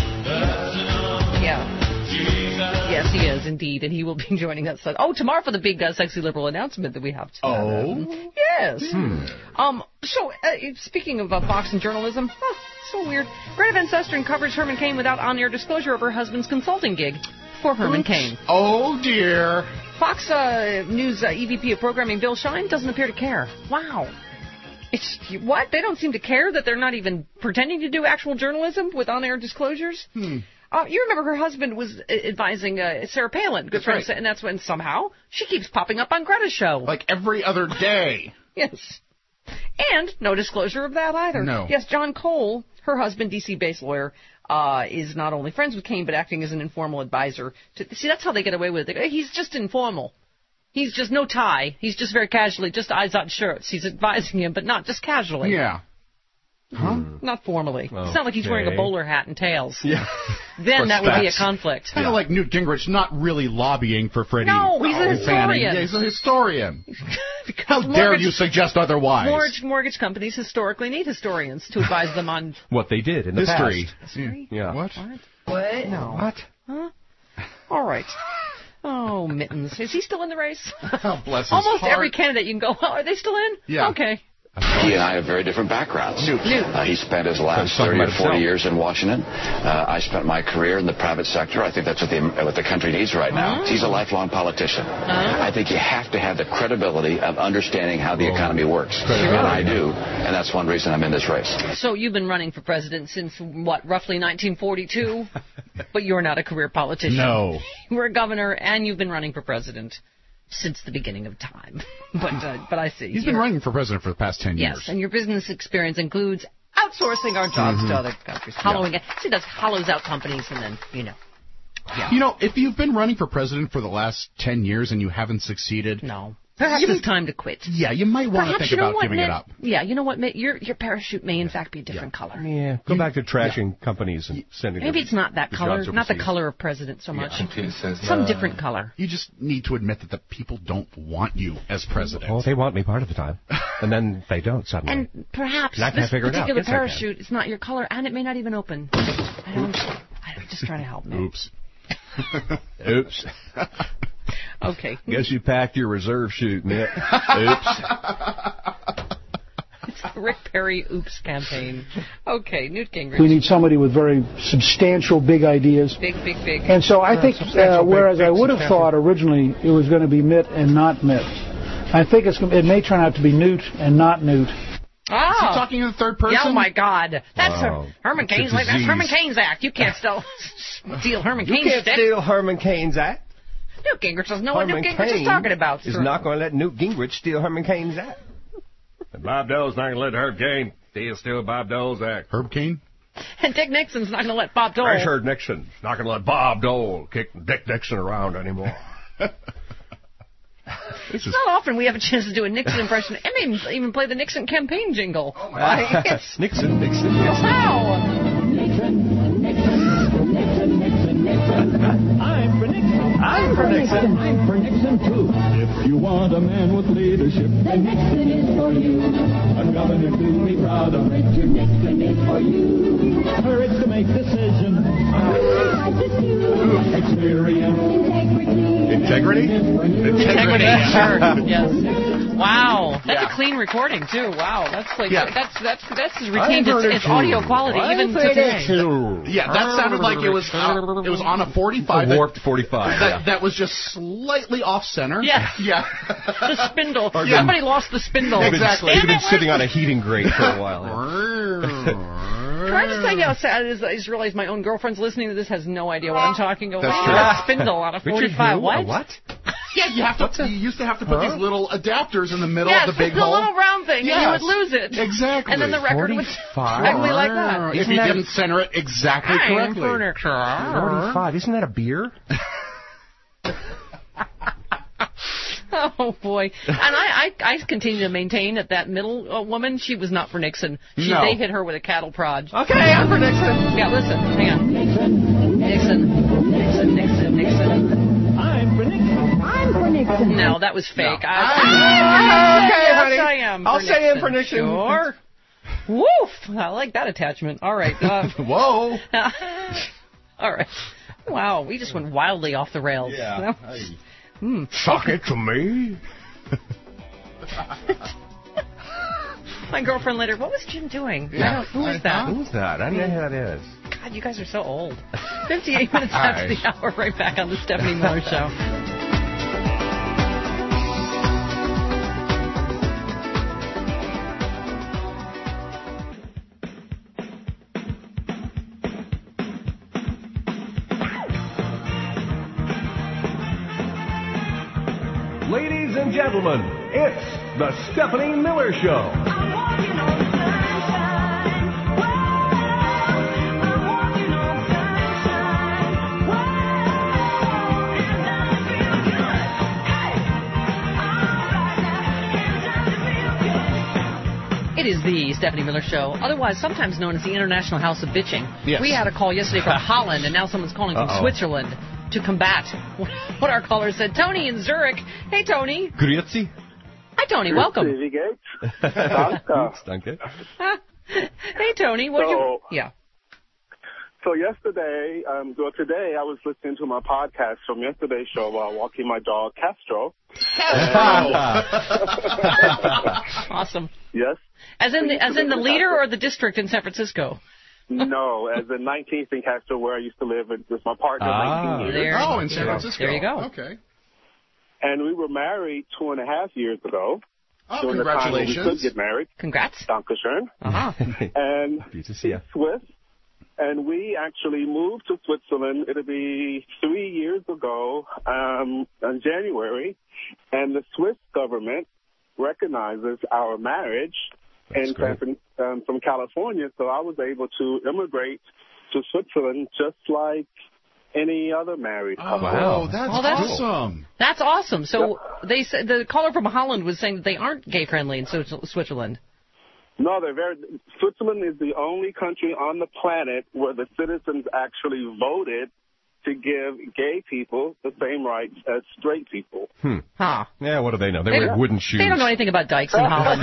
Yeah. Yes, he is, indeed, and he will be joining us. Oh, tomorrow for the big uh, sexy liberal announcement that we have. To, oh? Yes. Hmm. Um. So, uh, speaking of uh, Fox and journalism, huh, so weird. Greta Van Susteren covers Herman Cain without on-air disclosure of her husband's consulting gig for Herman Oops. Cain. Oh, dear. Fox uh, News uh, E V P of Programming Bill Shine doesn't appear to care. Wow. It's, what? They don't seem to care that they're not even pretending to do actual journalism with on-air disclosures? Hmm. Uh, you remember her husband was advising uh, Sarah Palin, good That's friend, right. and that's when somehow she keeps popping up on Greta's show. Like every other day. Yes. And no disclosure of that either. No. Yes, John Cole, her husband, D C-based lawyer, uh, is not only friends with Cain, but acting as an informal advisor. To, see, that's how they get away with it. He's just informal. He's just no tie. He's just very casually, just eyes on shirts. He's advising him, but not just casually. Yeah. Huh? Not formally. Okay. It's not like he's wearing a bowler hat and tails. Yeah. Then that would be a conflict. Kind of yeah. like Newt Gingrich not really lobbying for Freddie. No, he's a oh, historian. Yeah, he's a historian. How mortgage, dare you suggest otherwise? Mortgage, mortgage companies historically need historians to advise them on what they did in the history. past. History? Yeah. What? What? What? No. What? Huh? All right. Oh, Mittens. Is he still in the race? Oh, bless his Almost heart. every candidate you can go, oh, are they still in? Yeah. Okay. He and I have very different backgrounds. Newt. Uh, he spent his last So he's talking thirty or about forty himself. years in Washington. Uh, I spent my career in the private sector. I think that's what the, what the country needs right now. Oh. He's a lifelong politician. Oh. I think you have to have the credibility of understanding how the Oh. economy works. And I do, and that's one reason I'm in this race. So you've been running for president since, what, roughly nineteen forty-two? But you're not a career politician. No. You were a governor, and you've been running for president. since the beginning of time. but uh, but I see. He's been running for president for the past ten years. Yes, and your business experience includes outsourcing our jobs Mm-hmm. to other countries, hollowing it. See, that's hollows out companies, and then you know. Yeah. You know, if you've been running for president for the last ten years and you haven't succeeded, no, perhaps you, it's time to quit. Yeah, you might want to Perhaps, think you know about what, giving may, it up. Yeah, you know what? May, your your parachute may in fact be a different color. Yeah, go back to trashing companies and sending. Maybe them it's not that the color, jobs not the overseas. color of president so much. Says, Some uh, different color. You just need to admit that the people don't want you as president. Oh, they want me part of the time, and then they don't suddenly. And perhaps And I can't this figure it out. particular Yes, I can. parachute is not your color, and it may not even open. I don't. I'm just trying to help, man. Oops. Oops. Okay. Guess you packed your reserve chute, Nick. Oops. It's the Rick Perry Oops campaign. Okay, Newt Gingrich. We need somebody with very substantial, big ideas. Big, big, big. And so I think, uh, whereas I would have thought originally it was going to be Mitt and not Mitt, I think it's it may turn out to be Newt and not Newt. Ah. Is he talking in the third person? Yeah, oh, my God. That's Wow. Her- Herman It's a Cain's like, that's disease. Herman Cain's Act. You can't still steal Herman You Cain's can't stick. steal Herman Cain's act. Newt Gingrich doesn't know what Herman Newt Gingrich Cain is talking about. Is not going to let Newt Gingrich steal Herman Cain's act. And Bob Dole's not going to let Herb Cain steal, steal Bob Dole's act. Herb Cain? And Dick Nixon's not going to let Bob Dole. Richard Nixon's not going to let Bob Dole kick Dick Nixon around anymore. It's not often we have a chance to do a Nixon impression and maybe even play the Nixon campaign jingle. Oh, my. It's Nixon, Nixon, Nixon. Wow. Nixon, Nixon, Nixon, Nixon, Nixon. I'm for Nixon. I'm for Nixon. I'm for Nixon, too. If you want a man with leadership, then Nixon is for you. A governor to be proud of, Richard Nixon is for you. Courage to make decisions. Experience. Integrity? Integrity, sure. Yes. Wow. That's Yeah. a clean recording, too. Wow. That's like, Yeah. that's, that's, that's retained I'm its, its audio quality even today. Yeah, that sounded like it was uh, it was on a forty-five. A warped forty-five. That, yeah. that was just slightly off center. Yeah. Yeah. The spindle. Or Somebody lost the spindle. Exactly. You've been sitting on a heating grate for a while. Can I just tell you how sad it is? I just realized my own girlfriend's listening to this has no idea what I'm talking about. That's What true. is a spindle on a Richard forty-five? who? What? A what? Yeah, you have to. You used to have to put Huh? these little adapters in the middle Yes, of the big the hole. little round thing, and you Yes. would lose it. Exactly. And then the record would forty-five? exactly like that. If Isn't you that- didn't center it exactly I'm correctly. furniture. forty-five. Isn't that a beer? Oh boy! And I, I, I continue to maintain that that middle uh, woman, she was not for Nixon. She, No. They hit her with a cattle prod. Okay, I'm for Nixon. Yeah, listen, hang on. Nixon, Nixon, Nixon, Nixon, Nixon. I'm for Nixon. I'm for Nixon. No, that was fake. No. I, Ah, okay, yes, honey. I am. I'll for say I'm for Nixon. Sure. Woof! I like that attachment. All right. Uh, Whoa. all right. Wow, we just went wildly off the rails. Yeah. That I- was- Hmm. Suck it to me. My girlfriend later, what was Jim doing? Yeah. I don't, who is that? Who's that? I don't know who that is. God, you guys are so old. fifty-eight minutes after the hour, right back on the Stephanie Miller Show. Ladies and gentlemen, it's the Stephanie Miller Show. It is the Stephanie Miller Show, otherwise sometimes known as the International House of Bitching. Yes. We had a call yesterday from Holland, and now someone's calling from Uh-oh. Switzerland to combat what our caller said. Tony in Zurich. Hey, Tony. Grüezi. Hi, Tony. Welcome. Wie geht's? Danke. Danke. Hey, Tony. What do you... So- Yeah. So yesterday, um, well, today I was listening to my podcast from yesterday's show while walking my dog, Castro. Awesome. Yes? As in the, as in the leader or the district in San Francisco? No, as in nineteenth in Castro, where I used to live with with my partner Ah. nineteen years. There. Oh, in San Francisco. There you go. Okay. And we were married two and a half years ago. Oh, during the time when we congratulations. could get married. Congrats. Dankeschön. Uh-huh. And Good to see you. Swiss. And we actually moved to Switzerland. It'll be three years ago, um, in January. And the Swiss government recognizes our marriage in San, um, from California, so I was able to immigrate to Switzerland just like any other married couple. Wow, that's, Oh, that's awesome. That's awesome. So they said the caller from Holland was saying that they aren't gay friendly in Swi- Switzerland. No, they're very. Switzerland is the only country on the planet where the citizens actually voted to give gay people the same rights as straight people. Hmm. Huh. Yeah, what do they know? They, They wear don't- wooden shoes. They don't know anything about dykes in Holland.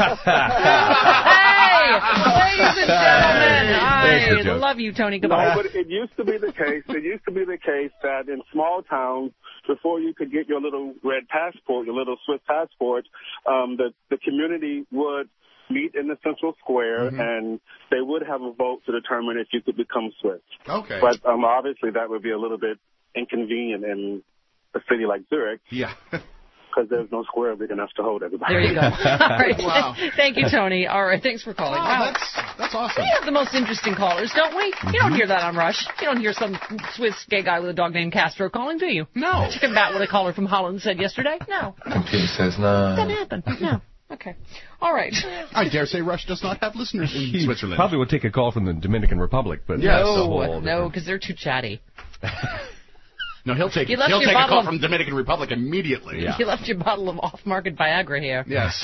Hey, ladies and gentlemen, Thanks, I Joe. love you, Tony. No, Goodbye. but it used to be the case. It used to be the case that in small towns, before you could get your little red passport, your little Swiss passport, um, the the community would meet in the central square, Mhm. and they would have a vote to determine if you could become Swiss. Okay. But um, obviously, that would be a little bit inconvenient in a city like Zurich. Yeah. Because there's no square big enough to hold everybody. There you go. All right. Wow. Thank you, Tony. All right. Thanks for calling. Oh, Wow. that's that's awesome. We have the most interesting callers, don't we? You don't hear that on Rush. You don't hear some Swiss gay guy with a dog named Castro calling, do you? No. Check about what a caller from Holland said yesterday. No. Computer says no. Doesn't happen. No. Okay. All right. I dare say Rush does not have listeners in He Switzerland. probably would take a call from the Dominican Republic, but Yes. that's a No, whole no, because they're too chatty. No, he'll take You left he'll your take a call bottle of- from Dominican Republic immediately. You left your bottle of off-market Viagra here. Yes.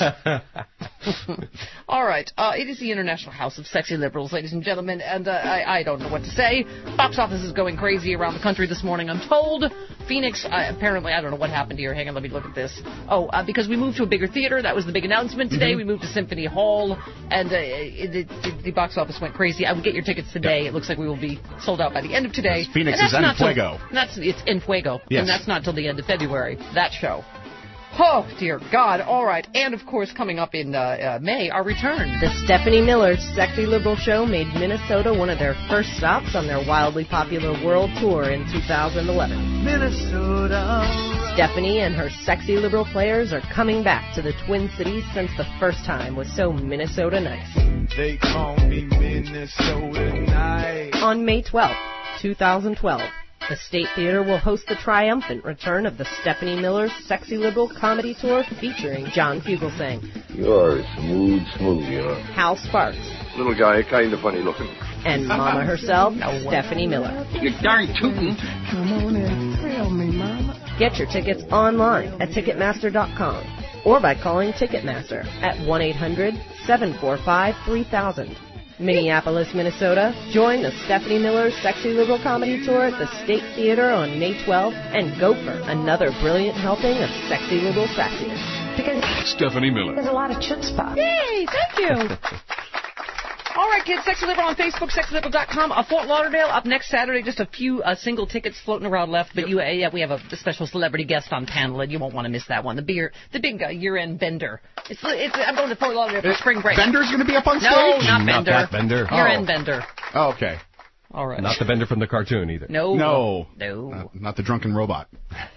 All right. Uh, it is the International House of Sexy Liberals, ladies and gentlemen, and uh, I, I don't know what to say. Box office is going crazy around the country this morning, I'm told. Phoenix, uh, apparently, I don't know what happened here. Hang on, let me look at this. Oh, uh, because we moved to a bigger theater. That was the big announcement today. Mm-hmm. We moved to Symphony Hall, and uh, it, it, it, the box office went crazy. I would get your tickets today. It looks like we will be sold out by the end of today. Yes, Phoenix And that's is en not till- fuego. and that's it's en fuego. Yes. And that's not till the end of February, that show. Oh, dear God. All right. And, of course, coming up in uh, uh, May, our return. The Stephanie Miller Sexy Liberal Show made Minnesota one of their first stops on their wildly popular world tour in two thousand eleven. Minnesota. Stephanie and her Sexy Liberal players are coming back to the Twin Cities since the first time was so Minnesota nice. They call me Minnesota Nice. On May twelfth, twenty twelve, the State Theater will host the triumphant return of the Stephanie Miller Sexy Liberal Comedy Tour featuring John Fugelsang, You're smooth, smooth, you know. Hal Sparks, Little guy, kind of funny looking. and Mama herself, Stephanie Miller. You darn tootin'. Come on and thrill me, mama. Get your tickets online at Ticketmaster dot com or by calling Ticketmaster at one eight hundred seven four five three thousand. Minneapolis, Minnesota, join the Stephanie Miller Sexy Liberal Comedy Tour at the State Theater on May twelfth and go for another brilliant helping of Sexy Liberal sexiness. Stephanie Miller. There's a lot of chutzpah. Yay, thank you. All right, kids, Sexy Liberal on Facebook, sexy liberal dot com. Uh, Fort Lauderdale up next Saturday. Just a few uh, single tickets floating around left, but you, uh, yeah, we have a, a special celebrity guest on panel, and you won't want to miss that one. The beer, the big uh, year-end Bender. It's, it's, I'm going to Fort Lauderdale for spring break. Bender's going to be up on stage? No, not Not Bender. that Bender. Year-end Oh. Bender. Oh, okay. All right. Not the Bender from the cartoon either. No. No. No. Uh, not the drunken robot.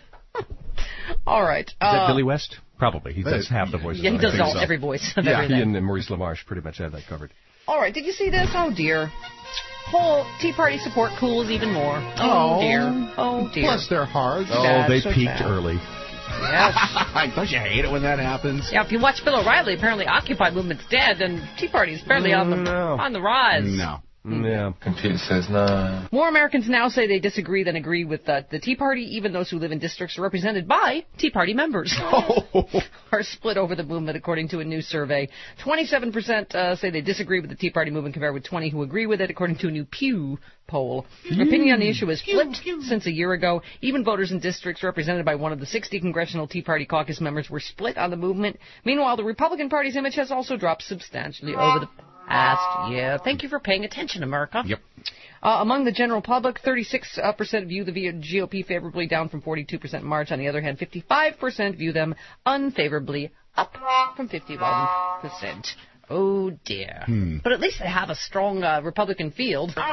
All right. Is Uh, that Billy West? Probably. He does half the voices. Yeah, he I does think all, so. every voice of Yeah, everything. he and uh, Maurice LaMarche pretty much have that covered. All right, did you see this? Oh, dear. Whole Tea Party support cools even more. Oh, Oh. dear. Oh, dear. Bless their hearts. Oh, Sad, they so peaked sad. early. Yes. Don't you hate it when that happens? Yeah, if you watch Bill O'Reilly, apparently Occupy movement's dead, and Tea Party's barely on the No. on the rise. No. Yeah. Computer says no. More Americans now say they disagree than agree with uh, the Tea Party, even those who live in districts represented by Tea Party members are split over the movement, according to a new survey. twenty-seven percent uh, say they disagree with the Tea Party movement, compared with twenty who agree with it, according to a new Pew poll. Opinion on the issue has flipped since a year ago. Even voters in districts represented by one of the sixty congressional Tea Party caucus members were split on the movement. Meanwhile, the Republican Party's image has also dropped substantially over the past year. Thank you for paying attention, America. Yep. Uh, among the general public, thirty-six percent view the G O P favorably, down from forty-two percent in March. On the other hand, fifty-five percent view them unfavorably, up from fifty-one percent Oh, dear. Hmm. But at least they have a strong uh, Republican field. Oh,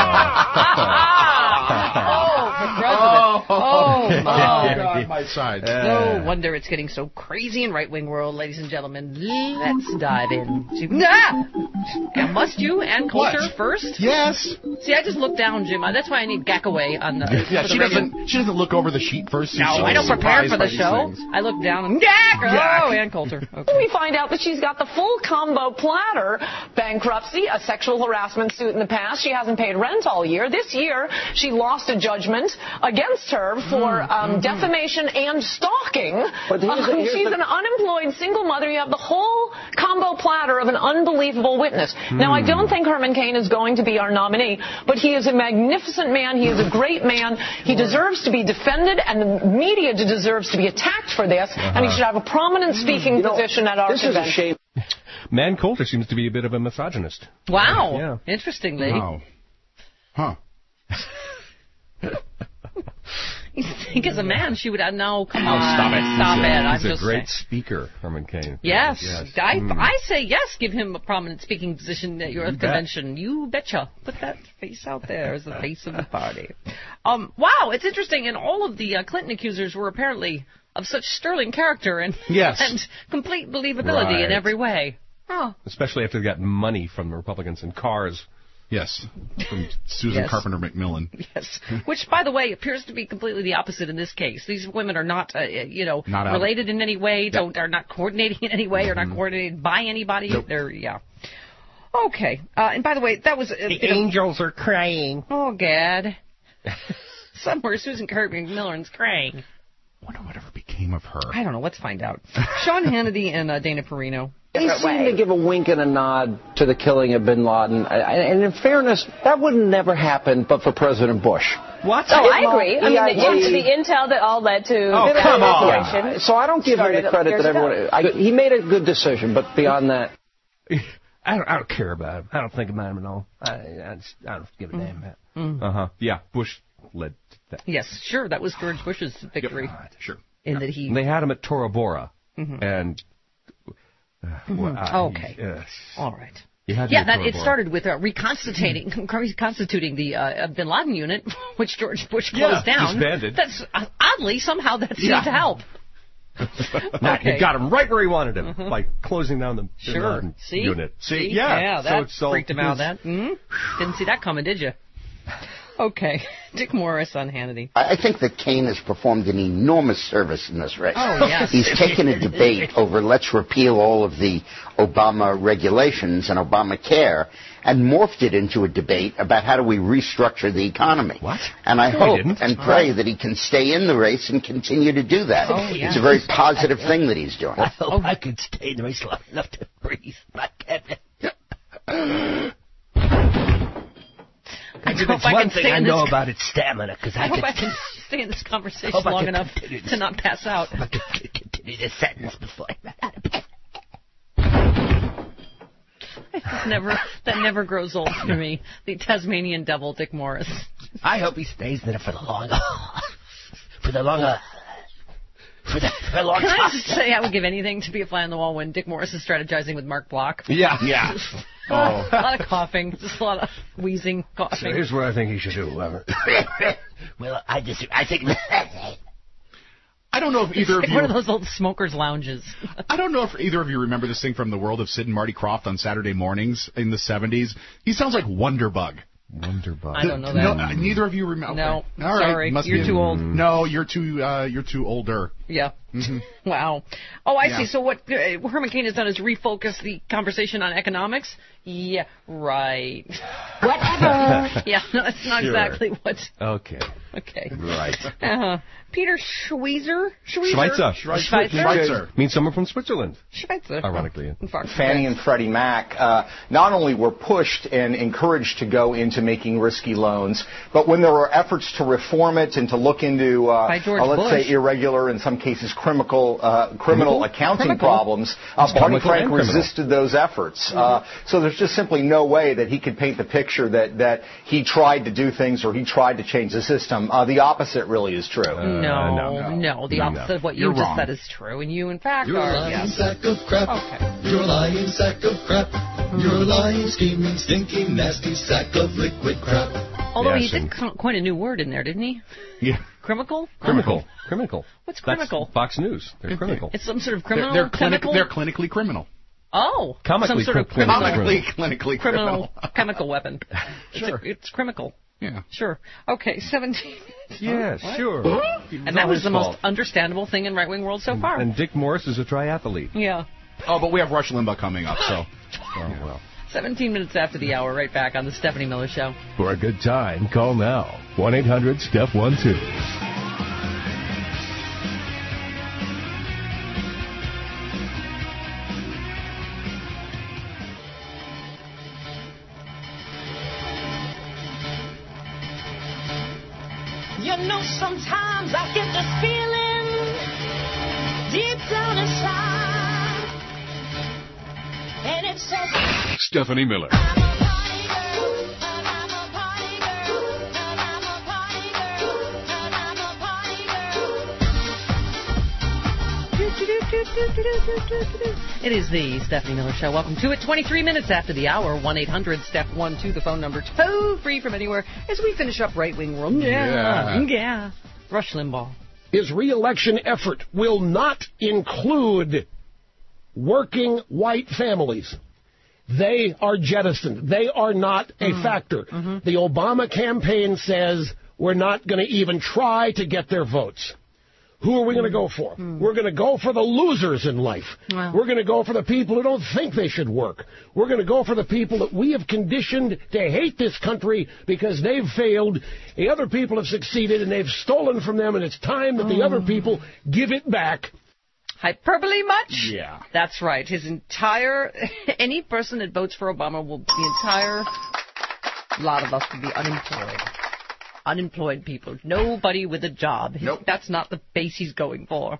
for president. Oh, my God, my side. No wonder it's getting so crazy in right-wing world, ladies and gentlemen. Let's dive in. To, ah! And must you and culture What? first? Yes. See, I just look down, Jim. Uh, That's why I need Gackaway on the. Yeah, for she the radio. doesn't. She doesn't look over the sheet first. No, She's I don't prepare surprised for by the these show. things. I look down and Gack. Oh, and Coulter. Okay. We find out that she's got the full combo platter: bankruptcy, a sexual harassment suit in the past. She hasn't paid rent all year. This year, she lost a judgment against her for um, mm-hmm. defamation and stalking. But here's the- Um, here's she's the- an unemployed single mother. You have the whole combo platter of an unbelievable witness. Now, I don't think Herman Cain is going to be our nominee, but he is a magnificent man. He is a great man. He deserves to be defended, and the media deserves to be attacked for this, Uh-huh. and he should have a prominent speaking You know, position at our this is a convention. shame. Man Coulter seems to be a bit of a misogynist. Wow. Yeah. Interestingly. Wow. Huh. You think as a man she would have no, come Oh, on. stop it. Stop He's a, it. I'm he's a just great saying. speaker, Herman Cain. Yes, yes. I, Mm. I say yes. Give him a prominent speaking position at your You bet. convention. You betcha. Put that face out there as the face of the party. Um, wow, it's interesting. And all of the uh, Clinton accusers were apparently of such sterling character and Yes. and complete believability in Right. every way. Oh, Especially after they got money from the Republicans in cars. Yes. From Susan Yes. Carpenter McMillan. yes. Which, by the way, appears to be completely the opposite in this case. These women are not, uh, you know, Not out. related in any way. Don't are not coordinating in any way. Are not coordinated by anybody. Nope. They're yeah. Okay. Uh, and by the way, that was a The bit of- angels are crying. Oh, Gad. Somewhere Susan Kirby McMillan's crying. Wonder whatever became of her. I don't know. Let's find out. Sean Hannity and uh, Dana Perino. They seem to give a wink and a nod to the killing of bin Laden. I- I- And in fairness, that would never happen but for President Bush. What? Oh, I agree. I mean, the, E I G the intel that all led to Oh, the come on. operation. Yeah. So I don't give him started the credit years that everyone. ago. I, he made a good decision, but beyond that, I don't, I don't care about him. I don't think about him at all. I, I, just, I don't give a damn about him. Uh huh. Yeah, Bush led to that. Yes, sure. That was George Bush's victory. Yep. Sure. In that he. And they had him at Tora Bora. Mhm. And. Uh, well, I- Okay. yes. All right. You had to Yeah, be at that Tora it Bora. started with uh, reconstituting, reconstituting the uh, Bin Laden unit, which George Bush closed Yeah, down. disbanded. That's uh, oddly somehow that seemed Yeah. to help. Now, Okay. You got him right where he wanted him Mhm. by closing down the Bin Sure. Laden See? unit. See? Yeah. Yeah, so that it's all, freaked him out. it's- That mm? Didn't see that coming, did you? Okay. Dick Morris on Hannity. I I think that Cain has performed an enormous service in this race. Oh, yes. He's taken a debate over let's repeal all of the Obama regulations and Obamacare and morphed it into a debate about how do we restructure the economy. What? And I No, he hope didn't. and pray that he can stay in the race and continue to do that. Oh, yes. It's a very positive thing that he's doing. I hope I could stay in the race long enough to breathe. I can't. I If hope it's I one can thing stay I in know this- about, it's stamina, because I I, hope could I can stay in this conversation hope I long can enough continue this. to not pass out. I could continue this sentence before I ran out of breath. That never, that never grows old for me. The Tasmanian Devil, Dick Morris. I hope he stays there for the long, for the long, for the, for the long Can I time. just say I would give anything to be a fly on the wall when Dick Morris is strategizing with Mark Block? Yeah. Yeah. a, lot, a lot of coughing, just a lot of wheezing, So coughing. here's what I think he should do. Well, I just, I think. I don't know if either of Like you. one of those old smokers' lounges. I don't know if either of you remember this thing from the world of Sid and Marty Krofft on Saturday mornings in the seventies. He sounds like Wonderbug. Wonderbug. I don't know that. No, uh, neither of you remember. No, All right, sorry, must you're be- too old. No, you're too. Uh, you're too older. Yeah. Mm-hmm. Wow. Oh, I Yeah. see. So what uh, Herman Cain has done is refocus the conversation on economics? Yeah, right. Whatever. yeah, no, that's not Sure. exactly what. Okay. Okay. Right. Uh-huh. Peter Schweizer? Schweitzer. Schweitzer. Schweitzer. Means someone from Switzerland. Schweitzer. Ironically. In fact, Fannie and Freddie Mac uh, not only were pushed and encouraged to go into making risky loans, but when there were efforts to reform it and to look into, uh, By George uh, let's Bush. say, irregular, in some cases, criminal uh, criminal accounting Criminal. problems. Uh, Barney Chemical Frank and criminal. resisted those efforts. Uh, so there's just simply no way that he could paint the picture that, that he tried to do things or he tried to change the system. Uh, the opposite really is true. no, no, no, the No, opposite no. of what you You're just wrong. said is true, and you, in fact, You're a are. lying yeah. sack of crap. You're a lying sack of crap. You're a lying, scheming, stinking, nasty sack of liquid crap. Although Yes, he and- did co- coin a new word in there, didn't he? Yeah. Criminal? Criminal. Criminal. What's That's criminal? Fox News. They're criminal. It's some sort of They're, criminal. they're, clinic, chemical? they're clinically criminal. Oh, Comically some sort of cri- criminal, Comically, clinically criminal criminal. chemical weapon. Sure. It's, a, it's criminal. Yeah. Sure. Okay, seventeen. Yeah, What? sure. And that was the most understandable thing in right-wing world so far. And Dick Morris is a triathlete. Yeah. Oh, but we have Rush Limbaugh coming up, so. Oh, well. seventeen minutes after the hour, right back on the Stephanie Miller Show. For a good time, call now. one eight hundred Steph one two. You know, sometimes I get this feeling deep down inside, and it says, Stephanie Miller. It is the Stephanie Miller Show. Welcome to it. twenty-three minutes after the hour. one eight hundred Steph one two, the phone number. Toll free from anywhere as we finish up right wing world. Yeah. Yeah. Yeah. Rush Limbaugh. His reelection effort will not include working white families. They are jettisoned. They are not a Mm. factor. Mm-hmm. The Obama campaign says we're not going to even try to get their votes. Who are we going to go for? We're going to go for the losers in life. Wow. We're going to go for the people who don't think they should work. We're going to go for the people that we have conditioned to hate this country because they've failed. The other people have succeeded and they've stolen from them, and it's time that the other people give it back. Hyperbole much? Yeah. That's right. His entire, any person that votes for Obama will, the entire lot of us will be unemployed. Unemployed people. Nobody with a job. Nope. That's not the base he's going for.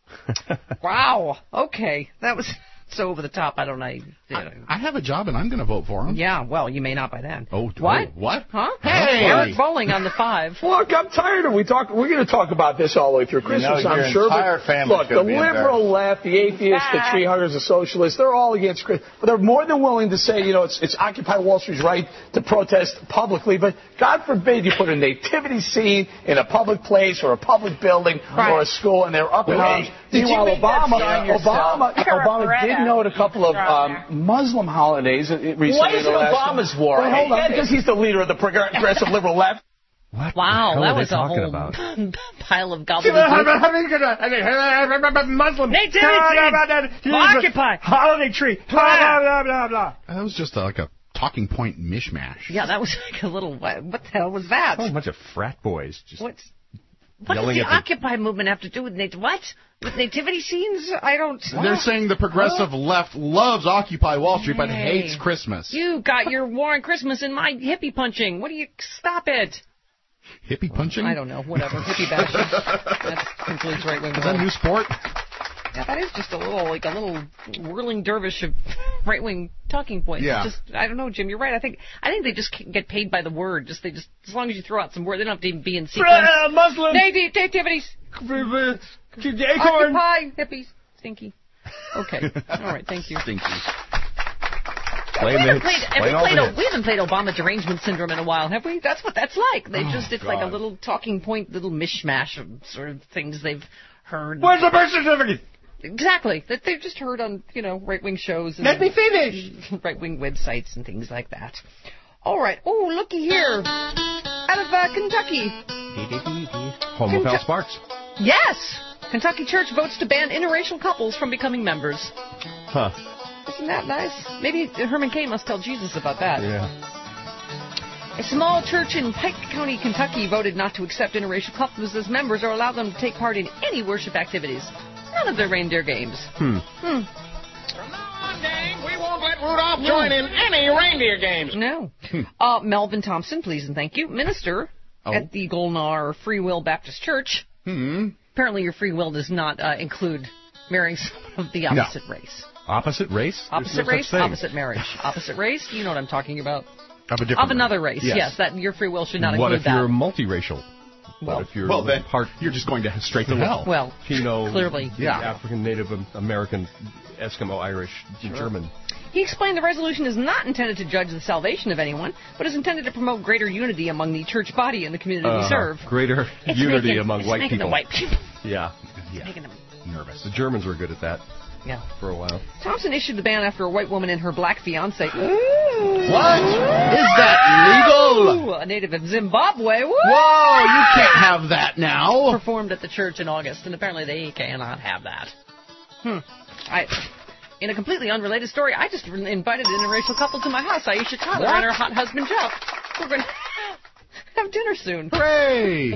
Wow. Okay. That was so over the top. I don't know. You know. I, I have a job and I'm going to vote for him. Yeah, well, you may not by then. Oh, What? oh, what? Huh? Hey! Eric Bowling on the five. Look, I'm tired of we talk. We're going to talk about this all the way through You Christmas, know, your I'm sure. entire but family's look, the gonna be liberal left, the atheists, the tree huggers, the socialists, they're all against Christmas. But they're more than willing to say, you know, it's, it's Occupy Wall Street's right to protest publicly. But God forbid you put a nativity scene in a public place or a public building Right. or a school, and they're up in Wait, arms. did you Meanwhile, make that Obama, sign yourself? Obama, I got Obama Beretta did note a couple of picture on um, Muslim holidays uh, recently. Why is in the it last- Obama's war? Well, I hold on, get it. because he's the leader of the progressive liberal left. What Wow, the hell that are they was a talking whole about? pile of gobbledygook. Muslim. Nativity scene. Occupy. Holiday tree. Blah, blah, blah, blah. That was just uh, like a talking point mishmash. Yeah, that was like a little. What what the hell was that? Oh, a bunch of frat boys just What's what does yelling the at the... Occupy movement have to do with nat- what? With nativity scenes? I don't. They're saying the progressive left loves Occupy Wall Street but Hey. hates Christmas. You got your war on Christmas and my hippie punching. What do you stop it? Hippie punching? I don't know. Whatever. Hippie bashing. That concludes right wing. Is that a new sport? Yeah, that is just a little like a little whirling dervish of right wing talking points. Yeah. Just I don't know, Jim. You're right. I think I think they just get paid by the word. Just they just as long as you throw out some word, they don't have to even be in sequence. Uh, Muslim. Nati- Nativities. Acorn. Occupy hippies. Stinky. Okay. All right. Thank you. Stinky. We Playing haven't, the played, hits. have we, Playing all played the a, hits. we haven't played Obama derangement syndrome in a while, have we? That's what that's like. They Oh, just it's like a God. little talking point, little mishmash of sort of things they've heard. Where's the birth certificate? Exactly. That they've just heard on, you know, right-wing shows and Let me finish. right-wing websites and things like that. All right. Oh, looky here. Out of uh, Kentucky. Home of Al Sparks. Yes! Kentucky Church votes to ban interracial couples from becoming members. Huh. Isn't that nice? Maybe Herman Cain must tell Jesus about that. Yeah. A small church in Pike County, Kentucky voted not to accept interracial couples as members or allow them to take part in any worship activities. None of their reindeer games. Hmm. Hmm. We won't let Rudolph join in any reindeer games. No. Uh, Melvin Thompson, please and thank you. Minister Oh. at the Golnar Free Will Baptist Church. Hmm. Apparently your free will does not uh, include marrying someone of the opposite No. race. Opposite race? Opposite There's no race, such thing. opposite marriage. Opposite race, you know what I'm talking about. Of a different Of another race, Yes. yes. That your free will should not What include if that. you're multiracial? Well, what if you're well, then part you're just going to straight to hell. Well, Filipino, clearly. yeah. African, Native American, Eskimo, Irish, Sure. German. He explained the resolution is not intended to judge the salvation of anyone, but is intended to promote greater unity among the church body and the community we Uh, serve. Greater It's unity making- among it's white making people. the white people. Yeah. It's making them nervous. The Germans were good at that. Yeah. For a while. Thompson issued the ban after a white woman and her black fiance. What? Is that legal? A native of Zimbabwe. Woo! Whoa, you can't have that now. Performed at the church in August, and apparently they cannot have that. Hmm. I. In a completely unrelated story, I just invited an interracial couple to my house, Aisha Tyler What? and her hot husband Jeff. We're going to have dinner soon. Hooray!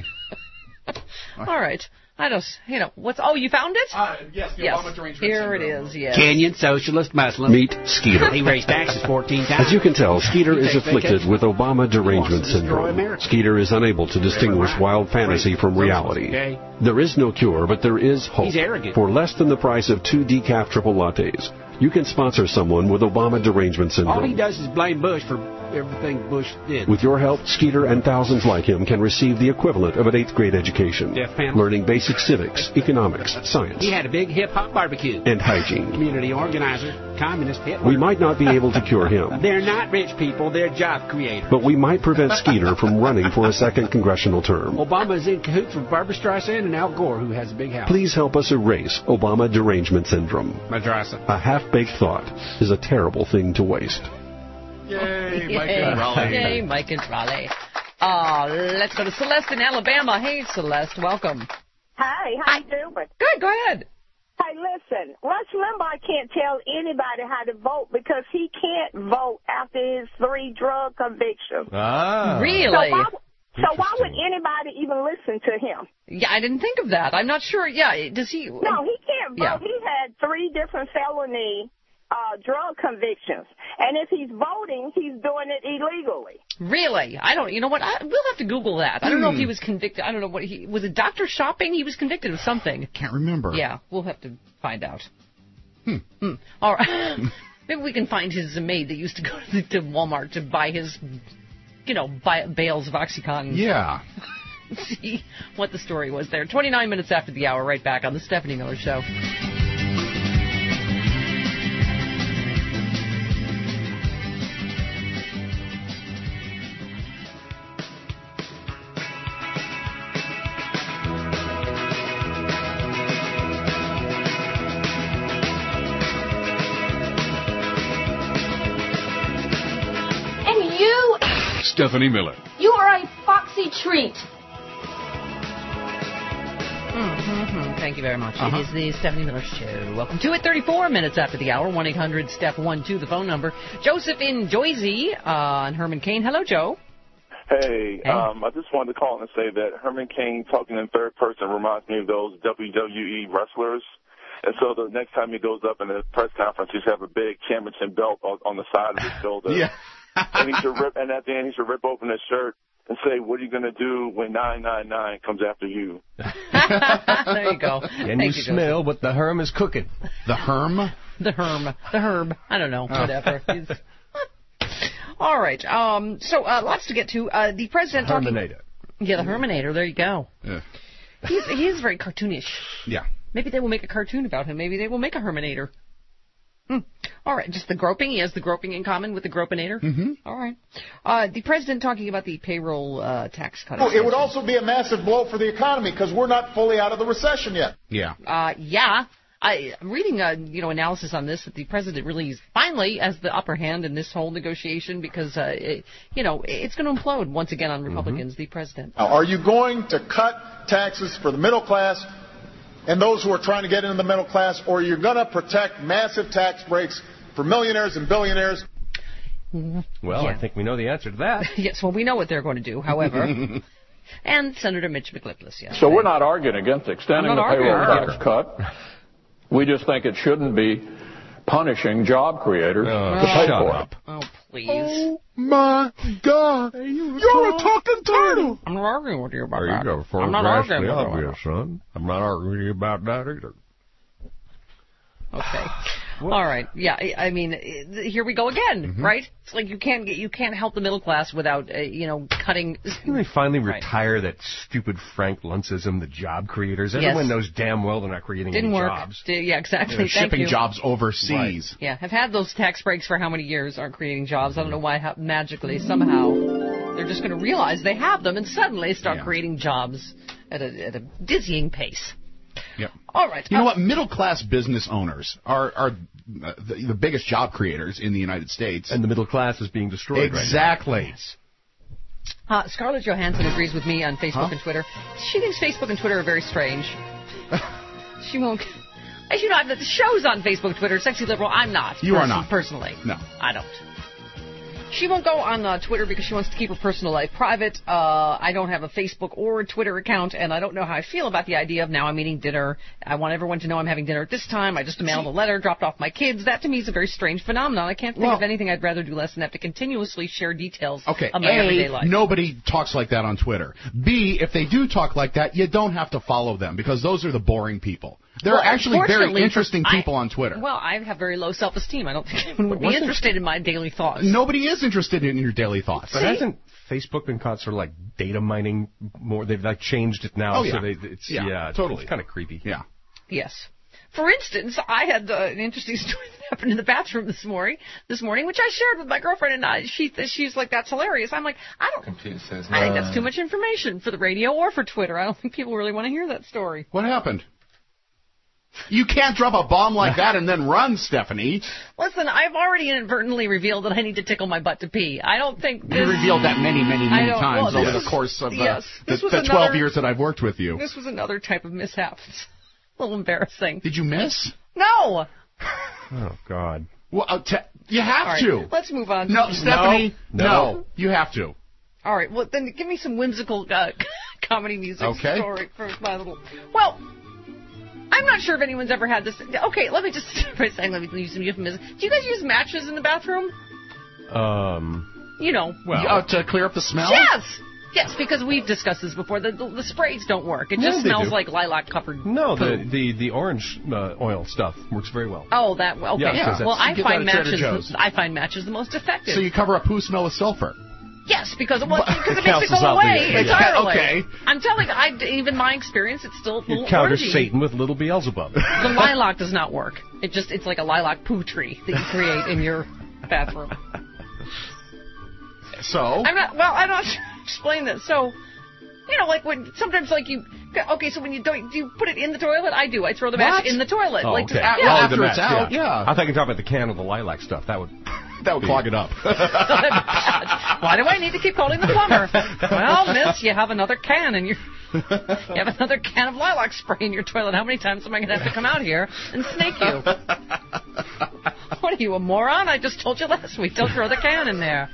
All right. I don't, you know, what's, oh, you found it? Uh, yes, the yes. Obama derangement Here it syndrome. is, yes. Kenyan socialist Muslim. Meet Skeeter. He raised taxes fourteen times. As you can tell, Skeeter He is takes afflicted vacation. with Obama derangement He wants to destroy syndrome. America. Skeeter is unable to distinguish wild fantasy from reality. Okay. There is no cure, but there is hope. He's arrogant. For less than the price of two decaf triple lattes, you can sponsor someone with Obama derangement All he syndrome. does is blame Bush for everything Bush did. With your help, Skeeter and thousands like him can receive the equivalent of an eighth grade education, Deaf panel. learning basic civics, economics, science, He had a big hip-hop barbecue. and hygiene. Community organizer, communist Hitler. We might not be able to cure him, They're not rich people, they're job creators. but we might prevent Skeeter from running for a second congressional term. Obama's in cahoots with Barbara Streisand and Al Gore, who has a big house. Please help us erase Obama derangement syndrome. Madrasa. A half-baked thought is a terrible thing to waste. Yay, Mike Yay. and Raleigh. Yay, Mike and Raleigh. Uh, let's go to Celeste in Alabama. Hey, Celeste, welcome. Hi, how you doing? Good, go ahead. Hey, listen, Rush Limbaugh can't tell anybody how to vote because he can't vote after his three drug convictions. Ah. Really? So why, so why would anybody even listen to him? Yeah, I didn't think of that. I'm not sure. Yeah, does he? No, he can't vote. Yeah. He had three different felony uh, drug convictions. And if he's voting, he's doing it illegally. Really? I don't. You know what? I, we'll have to Google that. I don't know if Hmm. he was convicted. I don't know what he was. It doctor shopping? He was convicted of something. Can't remember. Yeah, we'll have to find out. Hmm. Hmm. All right. Maybe we can find his maid that used to go to, to Walmart to buy his, you know, buy bales of OxyContin. Yeah. See what the story was there. twenty-nine minutes after the hour, right back on the Stephanie Miller Show. And you, Stephanie Miller. you are a foxy treat. Mm-hmm. Thank you very much. Uh-huh. It is the Stephanie Miller Show. Welcome to it. thirty-four minutes after the hour. one eight hundred step one two, the phone number. Joseph in Joyzy uh, and Herman Cain. Hello, Joe. Hey, Hey. Um, I just wanted to call and say that Herman Cain talking in third person reminds me of those W W E wrestlers. And so the next time he goes up in a press conference, he's have a big championship belt on, on the side of his shoulder. Yeah. and he should rip, and at the end he should rip open his shirt and say, "What are you going to do when nine nine nine comes after you?" There you go. And Thank you you, smell what the Herm is cooking. The Herm? The Herm. The Herb. I don't know. Oh. Whatever. He's- All right. Um, so uh, lots to get to. Uh, the president talking. Herminator. Yeah, the Herminator. There you go. Yeah. He's he is very cartoonish. Yeah. Maybe they will make a cartoon about him. Maybe they will make a Herminator. Hmm. All right, just the groping. He has the groping in common with the Gropinator. Mm-hmm. All right. Uh, the president talking about the payroll uh, tax cut. It would also be a massive blow for the economy because we're not fully out of the recession yet. Yeah. Uh, yeah. I, I'm reading a you know analysis on this that the president really is finally has the upper hand in this whole negotiation because uh, it, you know it's going to implode once again on Republicans. The president. Now, are you going to cut taxes for the middle class and those who are trying to get into the middle class, or are you going to protect massive tax breaks for millionaires and billionaires? Well, Yeah. I think we know the answer to that. Yes, well we know what they're going to do. However, and Senator Mitch McLipless. Yes. So we're not arguing against extending I'm the not arguing. payroll tax cut. We just think it shouldn't be punishing job creators Oh, to pay shut for up. it. Oh please. my God. You're a talking turtle. I'm not arguing with you about There that. you go. For I'm not vastly arguing with you. obvious, son. I'm not arguing with you about that either. Okay. All right. Yeah. I I mean, i- here we go again, Mm-hmm. right? It's like you can't get, you can't help the middle class without, uh, you know, cutting. Can they finally Right. retire that stupid Frank Luntzism, the job creators? Yes. Everyone knows damn well they're not creating Didn't any work. jobs. Di- yeah, exactly. They're Thank shipping you. jobs overseas. Yeah, have had those tax breaks for how many years? Aren't creating jobs. I don't know why. How, magically, somehow, they're just going to realize they have them and suddenly start Yeah. creating jobs at a, at a dizzying pace. Yep. All right. You know uh, what? Middle class business owners are are uh, the, the biggest job creators in the United States. And the middle class is being destroyed exactly. right Uh, Scarlett Johansson agrees with me on Facebook Huh? and Twitter. She thinks Facebook and Twitter are very strange. She won't. As you know, the show's on Facebook and Twitter. Sexy Liberal, I'm not. You are person- not. Personally. No. I don't. She won't go on uh, Twitter because she wants to keep her personal life private. Uh, I don't have a Facebook or a Twitter account, and I don't know how I feel about the idea of now I'm eating dinner. I want everyone to know I'm having dinner at this time. I just mailed a letter, dropped off my kids. That to me is a very strange phenomenon. I can't think Well- of anything I'd rather do less than have to continuously share details Okay, of my everyday A, life. nobody talks like that on Twitter. B, if they do talk like that, you don't have to follow them because those are the boring people. There Well, are actually very fortunately, interesting I- people on Twitter. Well, I have very low self-esteem. I don't think anyone would be wasn't- interested in my daily thoughts. Nobody is interested in your daily thoughts. But hasn't Facebook been caught sort of like data mining more? They've like changed it now. Oh, yeah. So they, it's, Yeah, yeah, it's, totally. It's kind of creepy. Yeah. Yes. For instance, I had uh, an interesting story that happened in the bathroom this morning. This morning, which I shared with my girlfriend, and I, she she's like, "That's hilarious." I'm like, "I don't. Computer says I think no. that's too much information for the radio or for Twitter. I don't think people really want to hear that story." What happened? You can't drop a bomb like that and then run, Stephanie. Listen, I've already inadvertently revealed that I need to tickle my butt to pee. I don't think this... You revealed that many, many, I many don't- times well, over this the was- course of uh, yes, the, this was the twelve another- years that I've worked with you. This was another type of mishap. It's a little embarrassing. Did you miss? No! Oh God. Well, uh, t- you have All right, to. let's move on. No, Stephanie. No. No. No. You have to. All right, well, then give me some whimsical uh, comedy music Okay. story for my little... Well, I'm not sure if anyone's ever had this... Okay, let me just start by saying, let me use some euphemism. Do you guys use matches in the bathroom? Um. You know. Well, Uh, to clear up the smell? Yes! Yes, because we've discussed this before. The, the, the sprays don't work. It No, just they smells do. like lilac-covered No, the poo. the the orange uh, oil stuff works very well. Oh, that... Okay. Yeah, 'cause that's- well, I you get find that at Trader matches... Joe's. I find matches the most effective. So you cover a poo smell with sulfur. Yes, because, well, because it makes Cancels it go out the- away yeah. entirely. Okay. I'm telling you, I, even my experience, it's still a You little counter orangey. Satan with little Beelzebub. The lilac does not work. It just, it's like a lilac poo tree that you create in your bathroom. So? I'm not, well, I'm not sure how to explain this. So, you know, like when, sometimes like you, okay, so when you don't, do you put it in the toilet? I do. I throw the match What? in the toilet. Oh, like, okay. just, Uh, yeah. well, Oh, after the it's match, out, yeah. I thought you were talking about the can of the lilac stuff. That would. That would clog it up. Why do I need to keep calling the plumber? Well, miss, you have another can in your, you have another can of lilac spray in your toilet. How many times am I going to have to come out here and snake you? What are you, a moron? I just told you last week. Don't throw the can in there.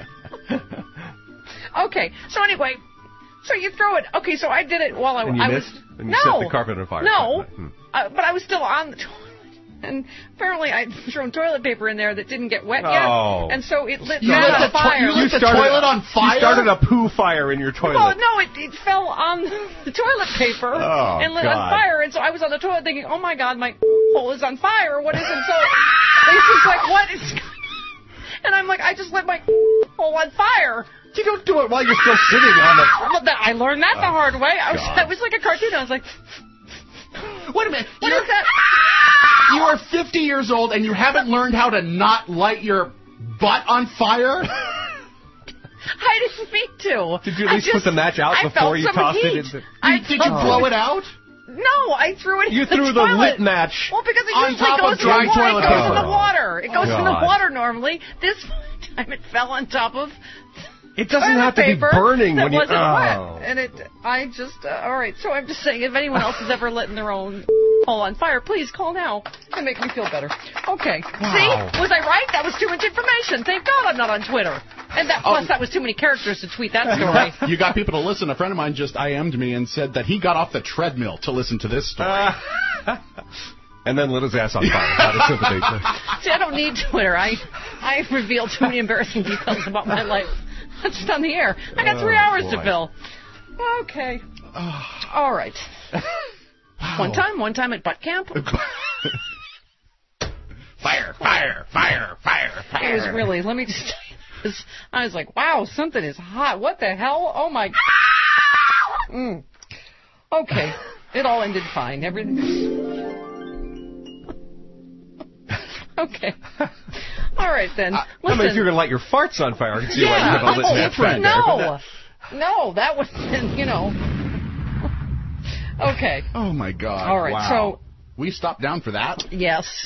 Okay, so anyway, so you throw it. Okay, so I did it while I, And you I missed? was. And you no, set the carpet on fire. No, Hmm. uh, but I was still on the toilet. And apparently I'd thrown toilet paper in there that didn't get wet yet. Oh. And so it lit You that lit on the to- fire. you lit the started- toilet on fire? You started a poo fire in your toilet. Well, no, it, it fell on the toilet paper Oh, and lit on God. fire. And so I was on the toilet thinking, oh, my God, my hole is on fire. What is it? So Lisa's like, what is going on? And I'm like, I just lit my hole on fire. You don't do it while you're still sitting on the. Well, that, I learned that the Oh, hard way. I was, God. that was like a cartoon. I was like, Wait a minute. what You're- is that? You are fifty years old and you haven't learned how to not light your butt on fire? I didn't mean to. Did you at I least just- put the match out I before felt you some tossed heat. it into? I Did you felt- blow it out? No, I threw it You in the threw the toilet. lit match Well, because it on usually top goes of dry in the water. toilet It goes in paper. the water. It goes in the God. water normally. This time it fell on top of It doesn't toilet have to be paper burning that when you. wasn't Oh. wet. And it, I just, uh, all right. So I'm just saying, if anyone else has ever lit in their own hole on fire, please call now and make me feel better. Okay. Wow. See, was I right? That was too much information. Thank God I'm not on Twitter. And that plus that was too many characters to tweet that story. You got people to listen. A friend of mine just I M'd me and said that he got off the treadmill to listen to this story. And then lit his ass on fire. Out of sympathy. See, I don't need Twitter. I I reveal too many embarrassing details about my life. That's just on the air. I got three Oh, hours boy. to fill. Okay. All right. One time, one time at butt camp. Fire, fire, fire, fire, fire. It was really, let me just tell you this. I was like, wow, something is hot. What the hell? Oh, my. Mm. Okay. It all ended fine. Everything. Okay. All right, then. I Listen. mean, if you're going to light your farts on fire, I can see Yeah, why you have a lit match back no. there. No, that was, you know. Okay. Oh, my God. All right, wow. so. We stopped down for that? Yes.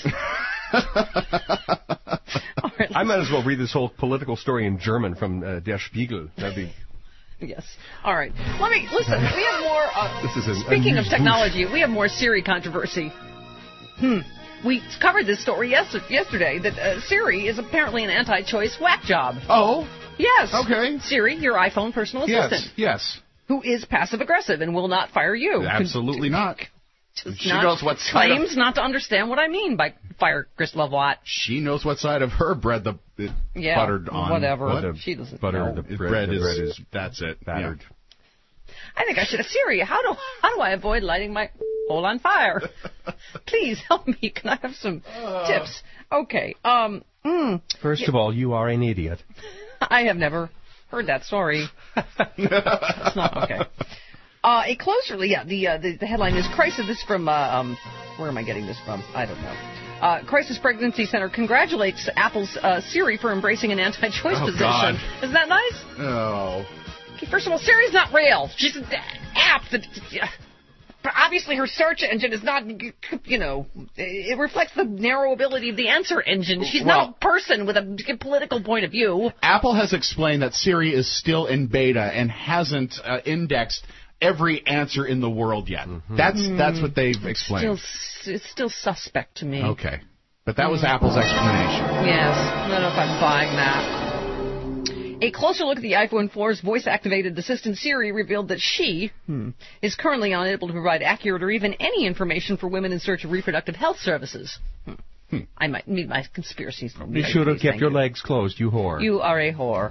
I might as well read this whole political story in German from uh, Der Spiegel. That'd be... Yes. All right. Let me, listen, we have more, uh, This is a, speaking a of technology, we have more Siri controversy. Hmm. We covered this story yes, yesterday, that uh, Siri is apparently an anti-choice whack job. Oh? Yes. Okay. Siri, your iPhone personal assistant. Yes, yes. Who is passive-aggressive and will not fire you. Absolutely not. Just She not, knows what side claims of, not to understand what I mean by fire Christoph Watt. She knows what side of her bread the it Yeah, buttered on. whatever. What? She doesn't butter, know. the Bread, bread, the is, bread is that's it. battered. Yeah. I think I should have Siri. How do how do I avoid lighting my hole on fire? Please help me. Can I have some Uh. tips? Okay. Um. Mm, First yeah, of all, you are an idiot. I have never heard that story. It's not okay. Uh, a closer, yeah. The, uh, the the headline is crisis. This is from uh, um. Where am I getting this from? I don't know. Uh, Crisis Pregnancy Center congratulates Apple's uh, Siri for embracing an anti-choice Oh, position. God. Isn't that nice? Oh. Okay, first of all, Siri's not real. She's an app that. But obviously, her search engine is not, you know, it reflects the narrow ability of the answer engine. She's Well, not a person with a political point of view. Apple has explained that Siri is still in beta and hasn't uh, indexed every answer in the world yet. Mm-hmm. That's that's what they've explained. Still, it's still suspect to me. Okay. But that was Mm. Apple's explanation. Yes, I don't know if I'm buying that. A closer look at the iPhone four's voice-activated assistant Siri revealed that she hmm, is currently unable to provide accurate or even any information for women in search of reproductive health services. Hmm. Hmm. I might need my conspiracies. You should have kept your legs closed, you whore. You are a whore.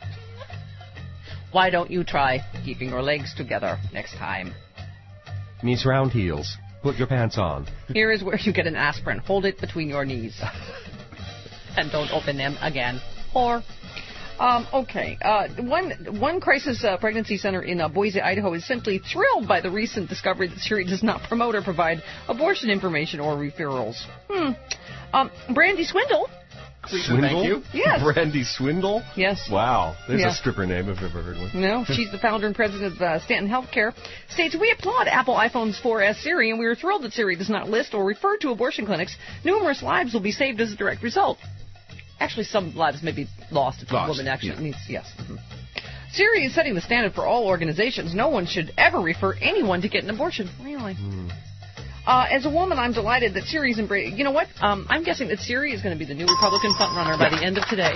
Why don't you try keeping your legs together next time? Means round heels. Put your pants on. Here is where you get an aspirin. Hold it between your knees. And don't open them again. Or, um, okay. Uh, one one crisis uh, pregnancy center in uh, Boise, Idaho is simply thrilled by the recent discovery that Siri does not promote or provide abortion information or referrals. Hmm. Um, Brandy Swindle. Swindle? Thank you. Yes. Brandy Swindle? Yes. Wow. There's Yeah. a stripper name if I've ever heard one. No, she's the founder and president of uh, Stanton Healthcare. States, we applaud Apple iPhone's four S Siri, and we are thrilled that Siri does not list or refer to abortion clinics. Numerous lives will be saved as a direct result. Actually, some lives may be lost if Lost, a woman actually yeah. needs, yes. Mm-hmm. Siri is setting the standard for all organizations. No one should ever refer anyone to get an abortion. Really? Mm. Uh, as a woman, I'm delighted that Siri's embracing. You know what? Um, I'm guessing that Siri is going to be the new Republican frontrunner by the end of today.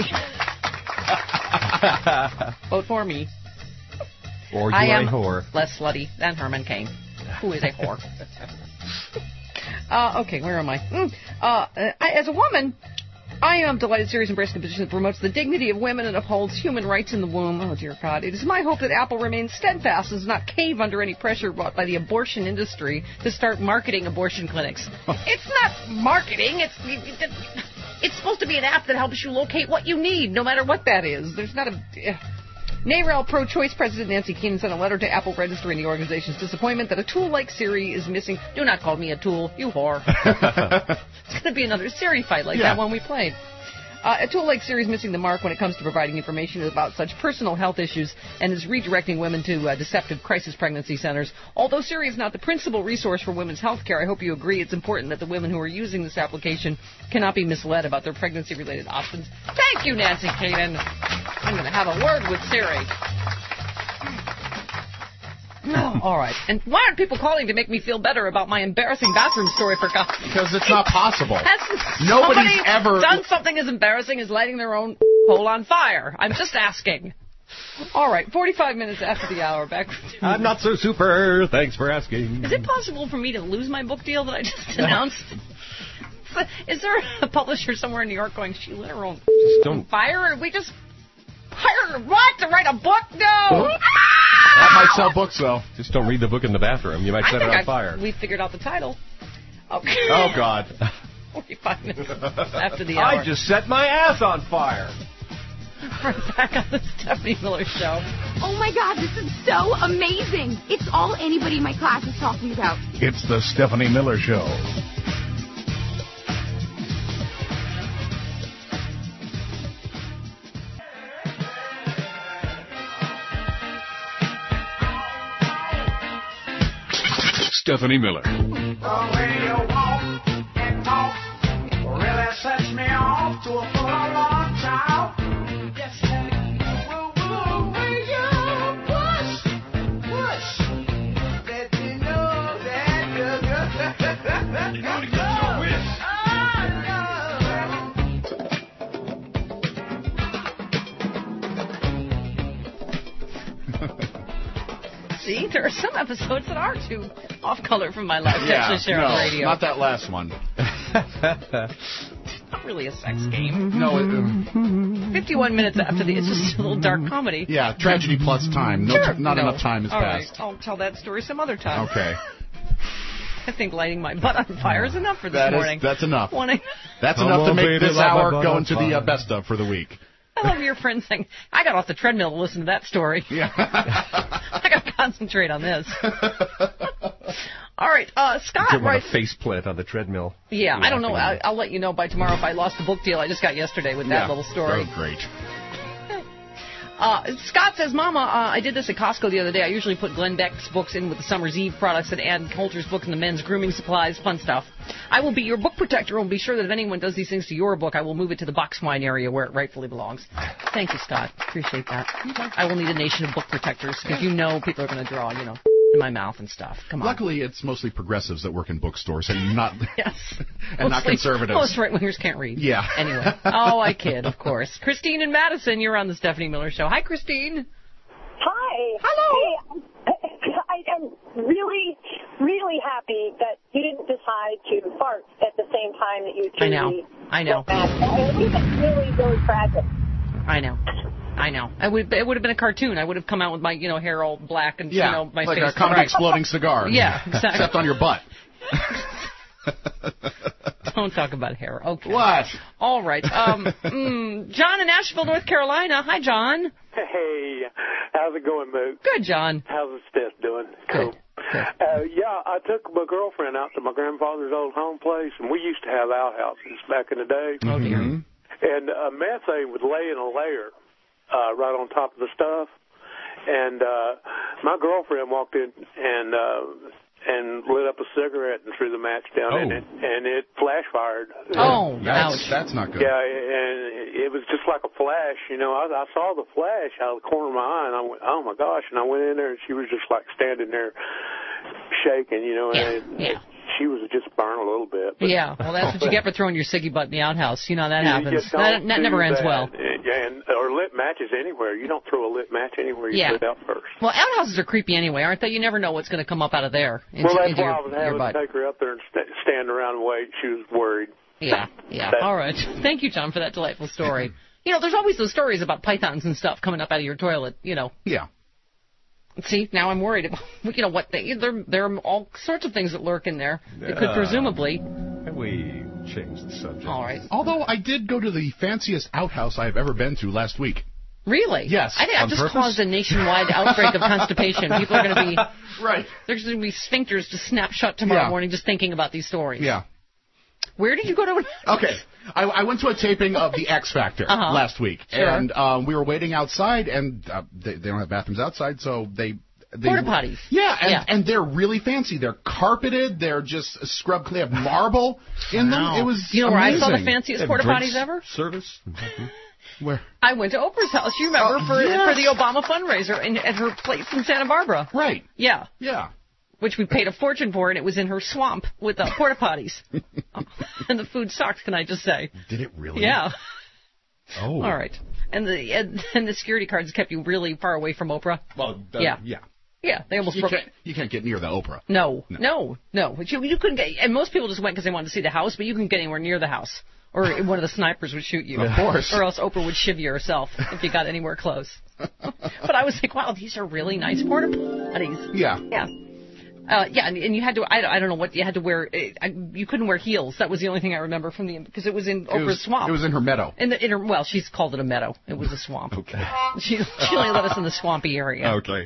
Vote for me. Or you I are am a whore. less slutty than Herman Cain, who is a whore. uh, okay, where am I? Mm, uh, I? As a woman, I am delighted Siri's embracing a position that promotes the dignity of women and upholds human rights in the womb. Oh, dear God. It is my hope that Apple remains steadfast and does not cave under any pressure brought by the abortion industry to start marketing abortion clinics. It's not marketing. It's it's supposed to be an app that helps you locate what you need, no matter what that is. There's not a... Uh, NARAL pro-choice President Nancy Keenan sent a letter to Apple registering the organization's disappointment that a tool like Siri is missing. Do not call me a tool, you whore. It's going to be another Siri fight like Yeah. that one we played. Uh, a tool like Siri is missing the mark when it comes to providing information about such personal health issues and is redirecting women to uh, deceptive crisis pregnancy centers. Although Siri is not the principal resource for women's health care, I hope you agree it's important that the women who are using this application cannot be misled about their pregnancy-related options. Thank you, Nancy Kanan. I'm going to have a word with Siri. Oh, all right. And why aren't people calling to make me feel better about my embarrassing bathroom story for God? Because it's not possible. Has Nobody's somebody ever done something as embarrassing as lighting their own hole on fire. I'm just asking. All right, forty-five minutes after the hour, back. I'm not so super. Thanks for asking. Is it possible for me to lose my book deal that I just announced? Is there a publisher somewhere in New York going, she lit her own don't- fire, and we just hired her, what, to write a book? No! That might sell books, though. Just don't read the book in the bathroom. You might I set it think on I- fire. We figured out the title. Okay. Oh, God. forty-five minutes after the hour. I just set my ass on fire. Right back on the Stephanie Miller Show. Oh my God, this is so amazing. It's all anybody in my class is talking about. It's the Stephanie Miller Show. Stephanie Miller. The way you walk and talk really sets me off to a full on child. Yes, woo, woo, when you push, push, let me know that you're good. You gotta get your wish. See, there are some episodes that are too off-color from my life. Yeah, Actually, share no, on the radio. not that last one. Not really a sex game. No, it, uh, fifty-one minutes after the, it's just a little dark comedy. yeah, tragedy plus time. No, Sure. not No. enough time has All passed. right, I'll tell that story some other time. Okay. I think lighting my butt on fire is enough for this That is- morning. that's enough. One- That's Come enough to on, make baby, this light my hour butt go on into the uh, fire. best of for the week. I love your friend saying, I got off the treadmill to listen to that story. Yeah. I got to concentrate on this. All right, uh, Scott Give one a writes... face plant on the treadmill. Yeah, I don't know. Laughing I, I'll let you know by tomorrow if I lost the book deal I just got yesterday with that Yeah. little story. Oh, great. Uh, Scott says, Mama, uh, I did this at Costco the other day. I usually put Glenn Beck's books in with the Summer's Eve products and Ann Coulter's book and the men's grooming supplies, fun stuff. I will be your book protector and will be sure that if anyone does these things to your book, I will move it to the box wine area where it rightfully belongs. Thank you, Scott. Appreciate that. I will need a nation of book protectors because you know people are going to draw, you know, in my mouth and stuff. Come on. Luckily, it's mostly progressives that work in bookstores and not Yes. and not Mostly- conservatives. Most right-wingers can't read. Yeah. Anyway. Oh, I kid, of course. Christine in Madison, you're on the Stephanie Miller Show. Hi, Christine. Hi. Hello. Hey, I am really, really happy that you didn't decide to fart at the same time that you I know. truly I know. went back. I think it's really, really tragic. I know. I know. I would. It would have been a cartoon. I would have come out with my, you know, hair all black and, Yeah, you know, my like face. a comic right. exploding cigar. Yeah, exactly. Except on your butt. Don't talk about hair. Okay. What? All right. Um, mm, John in Asheville, North Carolina. Hi, John. Hey, how's it going, Moot? Good, John. How's the Steph doing? Good. Cool. Uh, yeah, I took my girlfriend out to my grandfather's old home place, and we used to have outhouses back in the day. Oh, dear. And uh, methane would lay in a layer uh, right on top of the stuff. And uh, my girlfriend walked in and uh, and lit up a cigarette and threw the match down Oh. in it, and it flash fired. Oh, That's, ouch. that's not good. Yeah, and it was just like a flash, you know. I, I saw the flash out of the corner of my eye, and I went, "Oh my gosh!" And I went in there, and she was just like standing there, shaking, you know. And Yeah, yeah. she was just burned a little bit. But, Yeah, well, that's what you get for throwing your ciggy butt in the outhouse. You know, that You happens. just That, don't that do never ends that. well. And, and or lit matches anywhere. You don't throw a lit match anywhere. You Yeah. put it out first. Well, outhouses are creepy anyway, aren't they? You never know what's going to come up out of there into, well, that's into why your, I was your having butt. to take her up there and st- stand around and wait. She was worried. Yeah, yeah. That- All right. Thank you, John, for that delightful story. You know, there's always those stories about pythons and stuff coming up out of your toilet, you know. Yeah. See, now I'm worried about, you know, what they, there, there are all sorts of things that lurk in there that could Yeah. presumably. We changed the subject. All right. Although I did go to the fanciest outhouse I've ever been to last week. Really? Yes. I think I've on just purpose. caused a nationwide outbreak of constipation. People are going to be. Right. There's going to be sphincters to snap shut tomorrow Yeah. morning just thinking about these stories. Yeah. Where did you go to? Okay. I, I went to a taping of The X Factor Uh-huh. last week, Sure. and um, we were waiting outside, and uh, they, they don't have bathrooms outside, so they. They, Porta potties. Yeah, and, Yeah. and they're really fancy. They're carpeted. They're just scrubbed. They have marble in them. Wow. It was You know where I saw the amazing. fanciest porta potties ever? Service? Where? I went to Oprah's house. You remember Oh, for yes. for the Obama fundraiser in, at her place in Santa Barbara. Right. Yeah. Yeah. Which we paid a fortune for, and it was in her swamp with uh, porta potties. And the food sucked, can I just say? Did it really? Yeah. Oh. All right. And the and, and the security cards kept you really far away from Oprah. Well, uh, Yeah. Yeah. Yeah, they almost you broke. Can't, you can't get near the Oprah. No, no, no. no. But you, you couldn't get, and most people just went because they wanted to see the house, but you couldn't get anywhere near the house. Or one of the snipers would shoot you. Of course. Or else Oprah would shiv you herself if you got anywhere close. But I was like, wow, these are really nice porta potties. Yeah. Yeah. Uh, yeah, and, and you had to, I, I don't know what, you had to wear, uh, you couldn't wear heels. That was the only thing I remember from the, because it was in Oprah's it was, swamp. It was in her meadow. In the, in her, well, she's called it a meadow. It was a swamp. Okay. She, she only let us in the swampy area. Okay.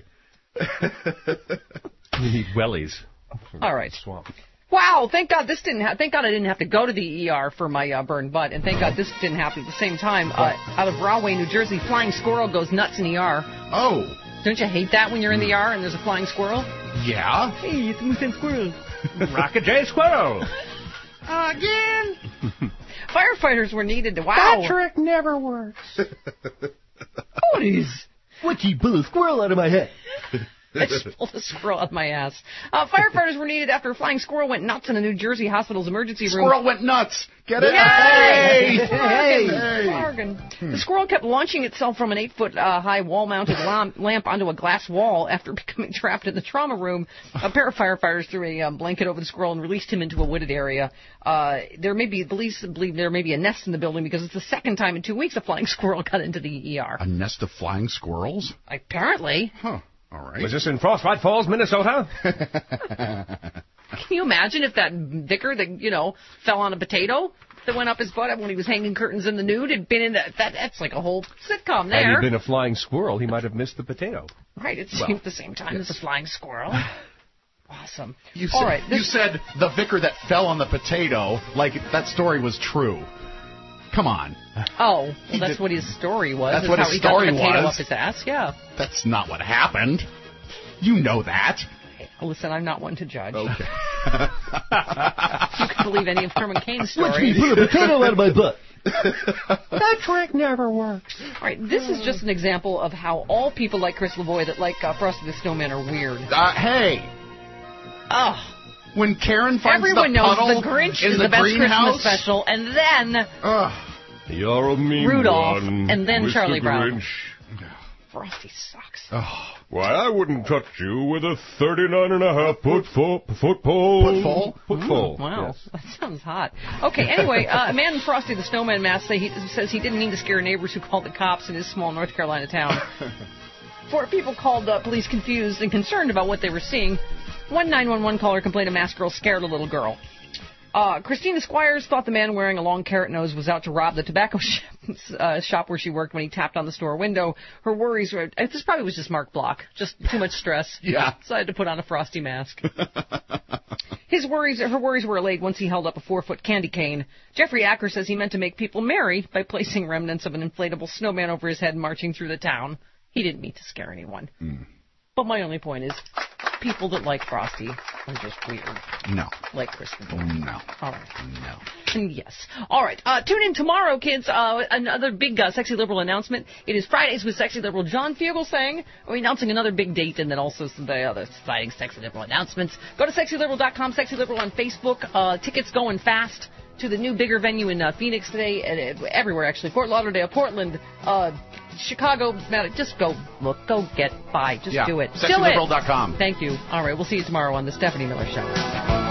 You need wellies. All right. Swamp. Wow, thank God this didn't ha- thank God I didn't have to go to the E R for my uh, burned butt, and thank God this didn't happen at the same time. Uh, out of Rahway, New Jersey, flying squirrel goes nuts in E R. Oh. Don't you hate that when you're in the E R and there's a flying squirrel? Yeah. Hey, it's Moose and Squirrel. Rocket J Squirrel. Again. Firefighters were needed to, wow. That trick never works. What is? What, you pull a squirrel out of my head? I just pulled a squirrel out of my ass. Uh, firefighters were needed after a flying squirrel went nuts in a New Jersey hospital's emergency room. Squirrel went nuts. Get it? Yay! Hey! Hey! Hey! Bargain. The squirrel kept launching itself from an eight-foot uh, high wall-mounted lamp, lamp onto a glass wall after becoming trapped in the trauma room. A pair of firefighters threw a um, blanket over the squirrel and released him into a wooded area. Uh, there may be, police believe there may be a nest in the building because it's the second time in two weeks a flying squirrel got into the E R. A nest of flying squirrels? Apparently. Huh. All right. Was this in Frostbite Falls, Minnesota? Can you imagine if that vicar that, you know, fell on a potato that went up his butt when he was hanging curtains in the nude had been in that, that that's like a whole sitcom there. Had he been a flying squirrel, he might have missed the potato. Right, it Well, seemed at the same time yes. as a flying squirrel. Awesome. You All said, right, you this- said the vicar that fell on the potato, like that story was true. Come on. Oh, well, He that's did- what his story was. That's is what how his he got story the potato was. up his ass, yeah. That's not what happened. You know that. Listen, I'm not one to judge. Okay. You can believe any of Herman Cain's story. Watch me pull a potato out of my butt. That trick never works. All right, this is just an example of how all people like Chris Lavoie that like uh, Frosty the Snowman are weird. Uh, hey. Ugh. When Karen finds Everyone the knows puddle the Grinch in is the, the best greenhouse. Christmas special, and then Ugh. You're a mean Rudolph, one, and then Mister Charlie Brown. Grinch. Frosty sucks. Oh. Why, I wouldn't touch you with a thirty-nine and a half foot fo- foot pole. Foot full? Foot full. Wow, Yes. that sounds hot. Okay, anyway, uh, a man in Frosty the Snowman mask say he, says he didn't mean to scare neighbors who called the cops in his small North Carolina town. Four people called uh, police confused and concerned about what they were seeing. One nine one one caller complained a masked girl scared a little girl. Uh, Christina Squires thought the man wearing a long carrot nose was out to rob the tobacco sh- uh, shop where she worked when he tapped on the store window. Her worries were, uh, this probably was just Mark Block, just too much stress. Yeah. Decided to put on a Frosty mask. His worries, her worries were allayed once he held up a four-foot candy cane. Jeffrey Acker says he meant to make people merry by placing remnants of an inflatable snowman over his head and marching through the town. He didn't mean to scare anyone. Mm. But my only point is, people that like Frosty are just weird. No. Like Kristen. No. All right. No. And yes. All right. Uh, tune in tomorrow, kids. Uh, another big uh, Sexy Liberal announcement. It is Fridays with Sexy Liberal John Fugelsang. We're announcing another big date and then also some of the other exciting Sexy Liberal announcements. Go to sexy liberal dot com, Sexy Liberal on Facebook. Uh, tickets going fast to the new bigger venue in uh, Phoenix today, and uh, everywhere actually. Fort Lauderdale, Portland, uh, Chicago. Just go look, go get by. Just Yeah. do it. sexy liberal dot com. Thank you. All right. We'll see you tomorrow on the Stephanie Miller Show.